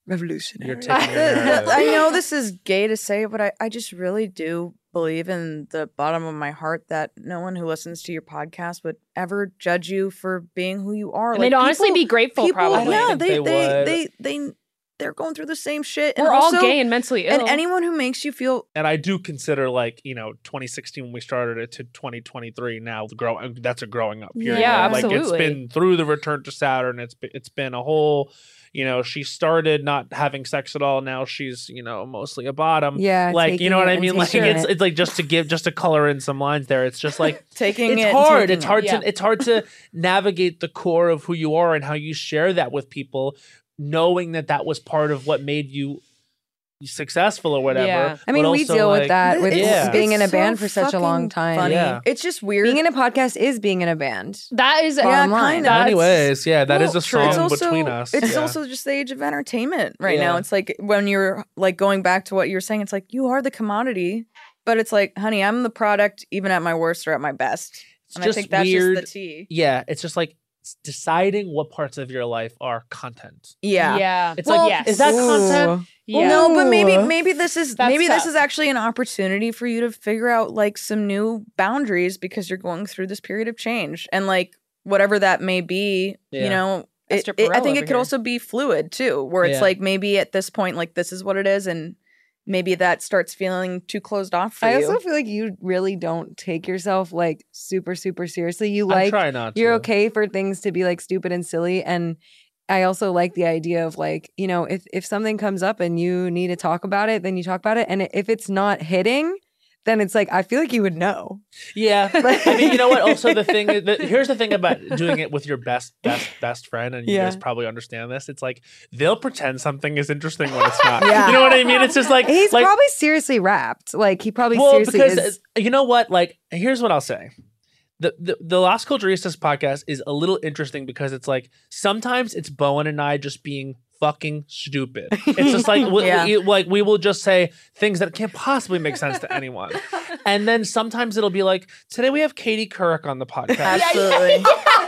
Speaker 4: revolutionary.
Speaker 6: You're taking your
Speaker 5: The- the-
Speaker 6: narrative.
Speaker 5: I know this is gay to say, but I, I just really do believe in the bottom of my heart that no one who listens to your podcast would ever judge you for being who you are.
Speaker 7: And they'd honestly
Speaker 5: people-
Speaker 7: be grateful,
Speaker 5: people,
Speaker 7: probably.
Speaker 5: yeah,
Speaker 6: think
Speaker 5: they
Speaker 6: they
Speaker 5: they,
Speaker 6: would.
Speaker 5: they they they're going through the same shit.
Speaker 7: We're
Speaker 5: and
Speaker 7: all
Speaker 5: also,
Speaker 7: gay and mentally ill.
Speaker 5: and anyone who makes you feel
Speaker 6: And I do consider like, you know, twenty sixteen when we started it to twenty twenty-three now, the grow that's a growing up period.
Speaker 7: Yeah,
Speaker 6: Like it's
Speaker 7: absolutely.
Speaker 6: been through the return to Saturn. It's been, it's been a whole, you know, she started not having sex at all. Now she's, you know, mostly a bottom.
Speaker 4: Yeah,
Speaker 6: Like, you
Speaker 4: taking
Speaker 6: know what
Speaker 4: it
Speaker 6: I
Speaker 4: and
Speaker 6: mean? Like
Speaker 4: taking
Speaker 6: it's
Speaker 4: it.
Speaker 6: it's like just to give just to color in some lines there. It's just like
Speaker 5: taking
Speaker 6: it's
Speaker 5: it. and
Speaker 6: hard.
Speaker 5: taking
Speaker 6: It's
Speaker 5: it.
Speaker 6: hard
Speaker 7: Yeah.
Speaker 6: to it's hard to navigate the core of who you are and how you share that with people, knowing that that was part of what made you successful or whatever.
Speaker 7: Yeah.
Speaker 4: I mean,
Speaker 6: but
Speaker 4: we
Speaker 6: also,
Speaker 4: deal with
Speaker 6: like-
Speaker 4: that with
Speaker 6: Yeah.
Speaker 4: being in a
Speaker 5: It's so
Speaker 4: band for such a long
Speaker 5: fucking
Speaker 4: time.
Speaker 5: funny.
Speaker 6: Yeah.
Speaker 5: It's just weird.
Speaker 4: Being in a podcast is being in a band.
Speaker 7: that is
Speaker 4: Bottom
Speaker 5: yeah,
Speaker 4: line.
Speaker 5: kind of.
Speaker 6: In many ways, yeah, that is
Speaker 5: Well,
Speaker 6: a
Speaker 5: true.
Speaker 6: song
Speaker 5: It's also-
Speaker 6: between us.
Speaker 5: It's
Speaker 6: yeah.
Speaker 5: also just the age of entertainment right now.
Speaker 6: Yeah.
Speaker 5: It's like when you're like going back to what you were saying, it's like you are the commodity, but it's like, honey, I'm the product even at my worst or at my best.
Speaker 6: It's
Speaker 5: And
Speaker 6: just
Speaker 5: I think that's
Speaker 6: weird.
Speaker 5: just the tea.
Speaker 6: Yeah, it's just like s- deciding what parts of your life are content.
Speaker 5: Yeah.
Speaker 7: Yeah.
Speaker 6: It's
Speaker 7: Well,
Speaker 6: like,
Speaker 7: yes.
Speaker 6: is that content?
Speaker 4: Ooh.
Speaker 7: Yeah.
Speaker 5: No, but maybe
Speaker 4: Ooh.
Speaker 5: maybe this is
Speaker 7: That's
Speaker 5: maybe this
Speaker 7: tough.
Speaker 5: is actually an opportunity for you to figure out like some new boundaries because you're going through this period of change and like whatever that may be,
Speaker 6: Yeah.
Speaker 5: you know. It,
Speaker 7: Esther
Speaker 5: it- I
Speaker 7: Perel
Speaker 5: think
Speaker 7: over
Speaker 5: it could
Speaker 7: here.
Speaker 5: also be fluid too, where it's
Speaker 6: Yeah.
Speaker 5: like maybe at this point, like this is what it is, and maybe that starts feeling too closed off for
Speaker 4: I
Speaker 5: you.
Speaker 4: also feel like you really don't take yourself like super, super seriously. You
Speaker 6: I
Speaker 4: like
Speaker 6: try not to.
Speaker 4: you're okay for things to be like stupid and silly. And I also like the idea of like, you know, if if something comes up and you need to talk about it, then you talk about it. And if it's not hitting, then it's like I feel like you would know.
Speaker 6: Yeah, I mean, you know what? Also, the thing is that here's the thing about doing it with your best, best, best friend, and you
Speaker 4: Yeah.
Speaker 6: guys probably understand this. It's like they'll pretend something is interesting when it's not.
Speaker 4: Yeah.
Speaker 6: You know what I mean? It's just like
Speaker 4: He's
Speaker 6: like,
Speaker 4: probably seriously wrapped. Like he probably
Speaker 6: well,
Speaker 4: seriously
Speaker 6: because
Speaker 4: is.
Speaker 6: uh, you know what? Like, here's what I'll say. The, the the Las Culturistas podcast is a little interesting because it's like sometimes it's Bowen and I just being fucking stupid. It's just like we,
Speaker 5: Yeah.
Speaker 6: we- like we will just say things that can't possibly make sense to anyone, and then sometimes it'll be like today we have Katie Couric on the podcast.
Speaker 5: Absolutely.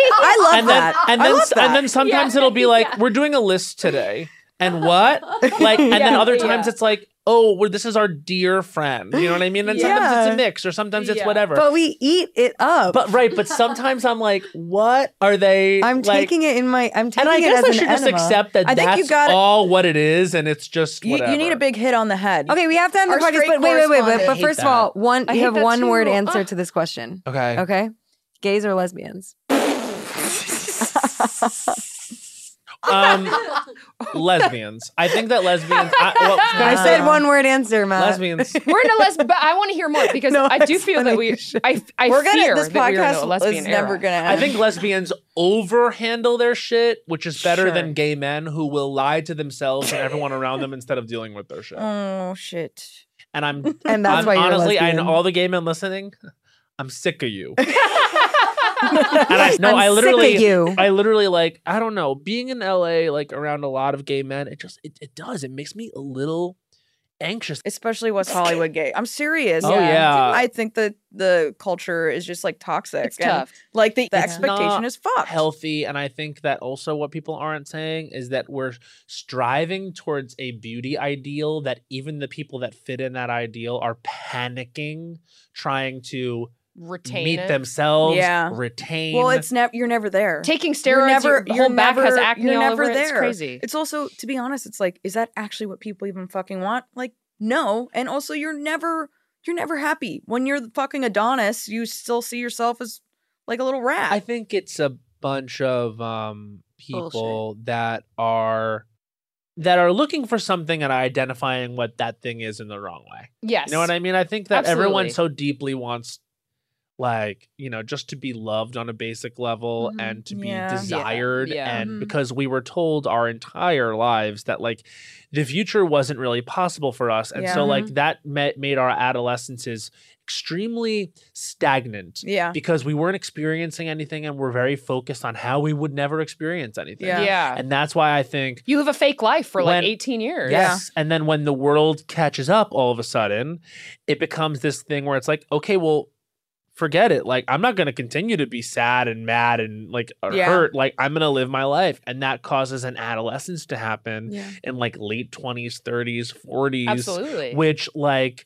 Speaker 5: I love
Speaker 6: and then,
Speaker 5: that.
Speaker 6: and
Speaker 5: I
Speaker 6: then,
Speaker 5: love that.
Speaker 6: and then sometimes
Speaker 7: Yeah,
Speaker 6: it'll be like,
Speaker 7: yeah.
Speaker 6: we're doing a list today. And what? Like, and then
Speaker 7: Yeah,
Speaker 6: other times
Speaker 7: yeah.
Speaker 6: it's like, oh, well, this is our dear friend. You know what I mean? And sometimes it's
Speaker 4: Yeah.
Speaker 6: a mix, or sometimes it's
Speaker 7: Yeah.
Speaker 6: whatever.
Speaker 4: But we eat it up.
Speaker 6: But right, but sometimes I'm like, what are they?
Speaker 4: I'm
Speaker 6: like,
Speaker 4: taking it in my. I'm taking
Speaker 6: and I
Speaker 4: it
Speaker 6: guess
Speaker 4: as
Speaker 6: I
Speaker 4: an
Speaker 6: should just
Speaker 4: enema.
Speaker 6: accept that
Speaker 5: I think you
Speaker 6: that's
Speaker 5: gotta-
Speaker 6: all what it is, and it's just
Speaker 5: you,
Speaker 6: whatever.
Speaker 5: you need a big hit on the head.
Speaker 4: Okay, we have to end the
Speaker 5: Our
Speaker 4: podcast.
Speaker 5: straight
Speaker 4: But wait, wait, wait, wait.
Speaker 5: correspondent.
Speaker 4: But
Speaker 6: I hate
Speaker 4: first of all, one
Speaker 7: I
Speaker 4: you
Speaker 7: hate
Speaker 4: have
Speaker 7: that
Speaker 4: one word
Speaker 7: too.
Speaker 4: answer
Speaker 7: Ugh.
Speaker 4: to this question.
Speaker 6: Okay.
Speaker 4: Okay, gays or lesbians?
Speaker 6: Um, lesbians. I think that lesbians. I, well, can
Speaker 4: I
Speaker 6: I
Speaker 4: said
Speaker 6: say
Speaker 4: one word answer, Matt.
Speaker 6: lesbians.
Speaker 7: We're in a lesbian, but I want to hear more because
Speaker 4: No,
Speaker 7: I do
Speaker 4: it's
Speaker 7: feel that
Speaker 4: funny
Speaker 7: we.
Speaker 4: you should.
Speaker 7: I I
Speaker 5: We're gonna.
Speaker 7: fear
Speaker 5: This
Speaker 7: that we are in a
Speaker 5: podcast
Speaker 7: lesbian
Speaker 5: is never
Speaker 7: era.
Speaker 5: gonna end.
Speaker 6: I think lesbians overhandle their shit, which is better
Speaker 5: Sure.
Speaker 6: than gay men who will lie to themselves and everyone around them instead of dealing with their shit.
Speaker 5: Oh shit.
Speaker 6: And I'm,
Speaker 4: And that's
Speaker 6: I'm
Speaker 4: why you're a
Speaker 6: honestly, I
Speaker 4: lesbian.
Speaker 6: know all the gay men listening. I'm sick of you. and I no,
Speaker 4: I'm
Speaker 6: I
Speaker 4: sick of
Speaker 6: literally,
Speaker 4: you.
Speaker 6: I literally like, I don't know, being in L A, like around a lot of gay men, it just, it, it does. It makes me a little anxious.
Speaker 5: Especially West Hollywood gay. I'm serious.
Speaker 6: Oh, yeah.
Speaker 5: I think that the culture is just like toxic.
Speaker 7: It's
Speaker 5: and,
Speaker 7: tough.
Speaker 5: Like the, the
Speaker 6: It's
Speaker 5: expectation
Speaker 6: not
Speaker 5: is fucked.
Speaker 6: Healthy, and I think that also what people aren't saying is that we're striving towards a beauty ideal that even the people that fit in that ideal are panicking, trying to
Speaker 7: Retain
Speaker 6: meet
Speaker 7: it.
Speaker 6: themselves,
Speaker 5: Yeah.
Speaker 6: retain.
Speaker 5: Well, it's never. You're never there.
Speaker 7: Taking
Speaker 5: You're
Speaker 7: steroids.
Speaker 5: never.
Speaker 7: your
Speaker 5: You're
Speaker 7: whole back
Speaker 5: never.
Speaker 7: has acne
Speaker 5: You're
Speaker 7: all
Speaker 5: never
Speaker 7: over it.
Speaker 5: there.
Speaker 7: It's crazy.
Speaker 5: It's also, to be honest, it's like, is that actually what people even fucking want? Like, no. And also, you're never. You're never happy when you're the fucking Adonis. You still see yourself as like a little rat.
Speaker 6: I think it's a bunch of um, people that are that are looking for something and identifying what that thing is in the wrong way.
Speaker 7: Yes.
Speaker 6: You know what I mean? I think that everyone
Speaker 7: Absolutely.
Speaker 6: so deeply wants, like, you know, just to be loved on a basic level
Speaker 5: Mhm.
Speaker 6: and to be
Speaker 5: Yeah. Yeah.
Speaker 6: desired.
Speaker 7: Yeah.
Speaker 6: And
Speaker 5: Mhm.
Speaker 6: because we were told our entire lives that, like, the future wasn't really possible for us. And so,
Speaker 5: Yeah.
Speaker 6: like, that ma- made our adolescences extremely stagnant
Speaker 5: yeah.
Speaker 6: because we weren't experiencing anything and we're very focused on how we would never experience anything.
Speaker 5: Yeah.
Speaker 7: Yeah.
Speaker 6: And that's why I think
Speaker 7: You live a fake life for
Speaker 6: When-
Speaker 7: like eighteen years.
Speaker 6: yes. And then when the world catches up all of a sudden, it becomes this thing where it's like, okay, well, forget it. Like, I'm not going to continue to be sad and mad and like or
Speaker 5: Yeah.
Speaker 6: hurt. Like, I'm going to live my life. And that causes an adolescence to happen
Speaker 5: Yeah.
Speaker 6: in like late twenties, thirties, forties,
Speaker 3: Absolutely.
Speaker 6: which like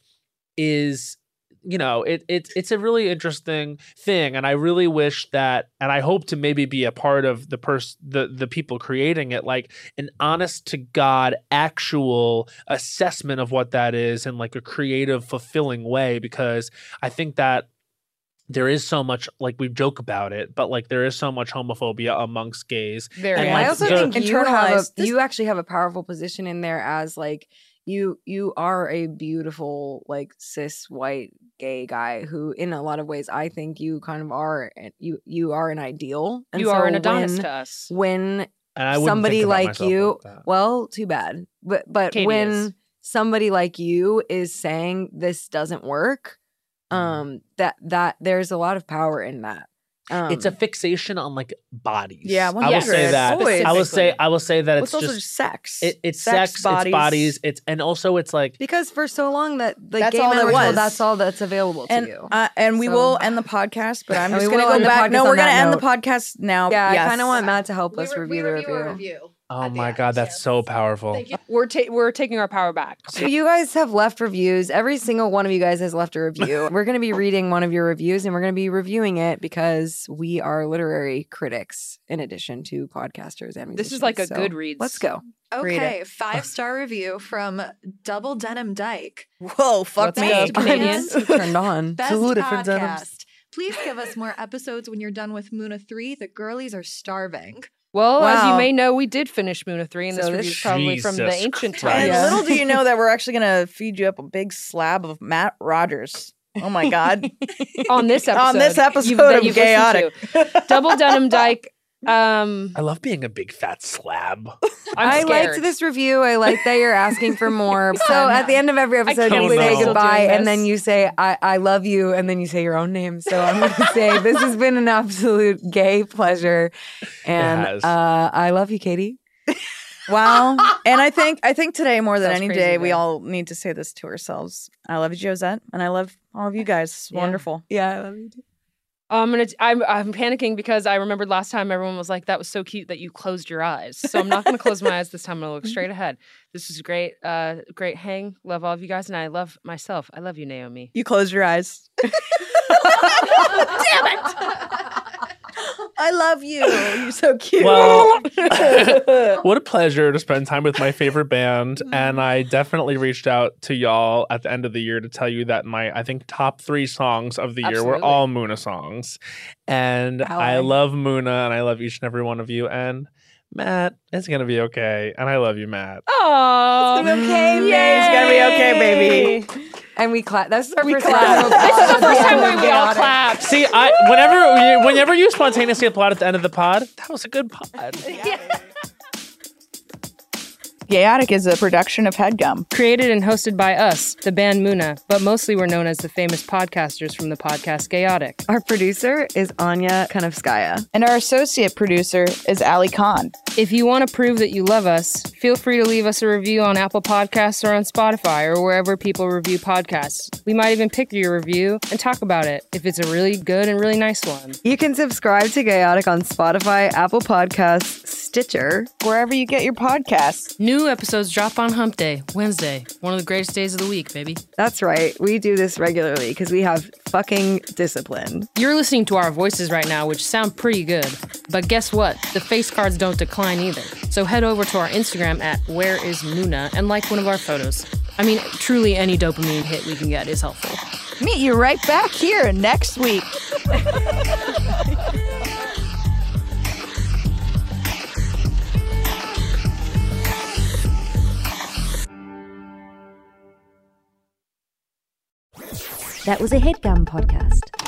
Speaker 6: is, you know, it, it it's a really interesting thing. And I really wish that, and I hope to maybe be a part of the person, the, the people creating it, like an honest to God, actual assessment of what that is in like a creative, fulfilling way, because I think that there is so much, like we joke about it, but like there is so much homophobia amongst gays.
Speaker 3: Very
Speaker 6: And,
Speaker 4: I
Speaker 6: like,
Speaker 4: also
Speaker 6: the-
Speaker 4: think you have a,
Speaker 5: internalized- this-
Speaker 4: you actually have a powerful position in there as like you you are a beautiful like cis white gay guy who in a lot of ways I think you kind of are and you you are an ideal. And
Speaker 3: you are
Speaker 4: so
Speaker 3: an Adonis
Speaker 4: when,
Speaker 3: to us.
Speaker 4: when
Speaker 6: And I wouldn't
Speaker 4: somebody
Speaker 6: think about
Speaker 4: like
Speaker 6: myself
Speaker 4: you
Speaker 6: like that.
Speaker 4: well too bad but but
Speaker 3: Katie
Speaker 4: when
Speaker 3: is.
Speaker 4: somebody like you is saying this doesn't work um that that there's a lot of power in that. Um,
Speaker 6: It's a fixation on like bodies.
Speaker 5: Yeah,
Speaker 6: I will say
Speaker 5: yes,
Speaker 6: that.
Speaker 5: always.
Speaker 6: I will say I will say that
Speaker 5: Well,
Speaker 6: it's,
Speaker 5: it's also
Speaker 6: just
Speaker 5: just sex.
Speaker 6: it, it's sex, it's bodies, it's and also it's like
Speaker 4: because for so long that like
Speaker 5: That's
Speaker 4: gay
Speaker 5: all
Speaker 4: men
Speaker 5: that
Speaker 4: were told
Speaker 5: was.
Speaker 4: that's all that's available to
Speaker 5: and
Speaker 4: you.
Speaker 5: uh, and we
Speaker 4: So-
Speaker 5: will end the podcast, but I'm
Speaker 4: And
Speaker 5: just
Speaker 4: we
Speaker 5: gonna
Speaker 4: will
Speaker 5: go
Speaker 4: end the
Speaker 5: back.
Speaker 4: podcast
Speaker 5: No,
Speaker 4: on
Speaker 5: we're gonna
Speaker 4: that
Speaker 5: end the
Speaker 4: note.
Speaker 5: podcast now.
Speaker 4: yeah,
Speaker 5: Yes.
Speaker 4: I kind of want Matt to help
Speaker 8: We
Speaker 4: us
Speaker 8: re-
Speaker 4: review
Speaker 8: we
Speaker 4: the
Speaker 8: review a
Speaker 4: review.
Speaker 8: review.
Speaker 6: oh
Speaker 8: at the
Speaker 6: my
Speaker 8: end,
Speaker 6: god, that's
Speaker 8: yes.
Speaker 6: so powerful.
Speaker 8: Thank you.
Speaker 7: We're ta- we're taking our power back.
Speaker 4: So you guys have left reviews. Every single one of you guys has left a review. We're going to be reading one of your reviews and we're going to be reviewing it because we are literary critics in addition to podcasters and musicians.
Speaker 7: This is like a
Speaker 4: So
Speaker 7: Goodreads.
Speaker 4: Let's go.
Speaker 5: Read
Speaker 9: Okay, five star review from Double Denim Dyke.
Speaker 5: Whoa, fuck
Speaker 7: Let's
Speaker 5: me.
Speaker 7: go, Canadian.
Speaker 4: I'm turned on.
Speaker 9: Best
Speaker 6: Two different
Speaker 9: podcast.
Speaker 6: denims.
Speaker 9: Please give us more episodes when you're done with Muna three. The girlies are starving.
Speaker 7: Well, as you
Speaker 5: Wow.
Speaker 7: may know, we did finish Muna three, and this
Speaker 4: So
Speaker 7: review
Speaker 4: this-
Speaker 7: is probably from the
Speaker 6: Jesus
Speaker 7: ancient
Speaker 6: Christ.
Speaker 5: And
Speaker 7: times.
Speaker 4: Yeah.
Speaker 5: little do you know that we're actually gonna feed you up a big slab of Matt Rogers. Oh my god.
Speaker 7: On this episode,
Speaker 5: On this episode
Speaker 7: you've, that
Speaker 5: of
Speaker 7: you've listened
Speaker 5: Gayotic.
Speaker 7: to. Double Denim Dyke. Um,
Speaker 6: I love being a big fat slab.
Speaker 7: I'm
Speaker 4: I
Speaker 7: scared.
Speaker 4: liked this review. I like that you're asking for more. So at the end of every episode,
Speaker 7: can't
Speaker 4: you
Speaker 6: believe
Speaker 4: say
Speaker 6: we're still
Speaker 4: goodbye
Speaker 7: doing
Speaker 4: and then
Speaker 7: this.
Speaker 4: you say, I, I love you, and then you say your own name. So I'm going to say this has been an absolute gay pleasure. And
Speaker 6: has.
Speaker 4: uh, I love you, Katie.
Speaker 5: Wow. And I think I think today more than
Speaker 7: Sounds
Speaker 5: any
Speaker 7: crazy,
Speaker 5: day we
Speaker 7: man.
Speaker 5: all need to say this to ourselves. I love you, Josette, and I love all of you guys. It's
Speaker 4: Yeah.
Speaker 5: wonderful.
Speaker 4: Yeah, I love you too.
Speaker 7: I'm gonna. I'm. I'm panicking because I remembered last time everyone was like, "That was so cute that you closed your eyes." So I'm not gonna close my eyes this time. I'm gonna look straight ahead. This is great. Uh, great hang. Love all of you guys, and I love myself. I love you, Naomi.
Speaker 5: You close your eyes. Damn it! I love you. You're so cute.
Speaker 6: Well, what a pleasure to spend time with my favorite band. And I definitely reached out to y'all at the end of the year to tell you that my, I think, top three songs of the year were
Speaker 7: Absolutely.
Speaker 6: all Muna songs. And I
Speaker 4: Ally.
Speaker 6: love Muna and I love each and every one of you. And Matt, it's going to be okay. And I love you, Matt.
Speaker 7: Oh,
Speaker 4: It's gonna be okay,
Speaker 5: baby. It's gonna be okay, baby.
Speaker 4: And we clap. That's our
Speaker 7: We
Speaker 4: first
Speaker 7: clap.
Speaker 4: clap.
Speaker 7: This is the first time we, we all clap.
Speaker 6: See, I whenever you, whenever you spontaneously applaud at the end of the pod, that was a good pod.
Speaker 5: Gayotic is a production of Headgum.
Speaker 7: Created and hosted by us, the band Muna, but mostly we're known as the famous podcasters from the podcast Gayotic.
Speaker 4: Our producer is Anya Kanovskaya.
Speaker 5: And our associate producer is Ali Khan.
Speaker 7: If you want to prove that you love us, feel free to leave us a review on Apple Podcasts or on Spotify or wherever people review podcasts. We might even pick your review and talk about it if it's a really good and really nice one.
Speaker 4: You can subscribe to Gayotic on Spotify, Apple Podcasts, Stitcher.
Speaker 5: Wherever you get your podcasts.
Speaker 7: New episodes drop on Hump Day, Wednesday. One of the greatest days of the week, baby.
Speaker 4: That's right. We do this regularly because we have fucking discipline.
Speaker 7: You're listening to our voices right now, which sound pretty good. But guess what? The face cards don't decline either. So head over to our Instagram at Where Is Muna and like one of our photos. I mean, truly any dopamine hit we can get is helpful.
Speaker 5: Meet you right back here next week.
Speaker 10: That was a HeadGum podcast.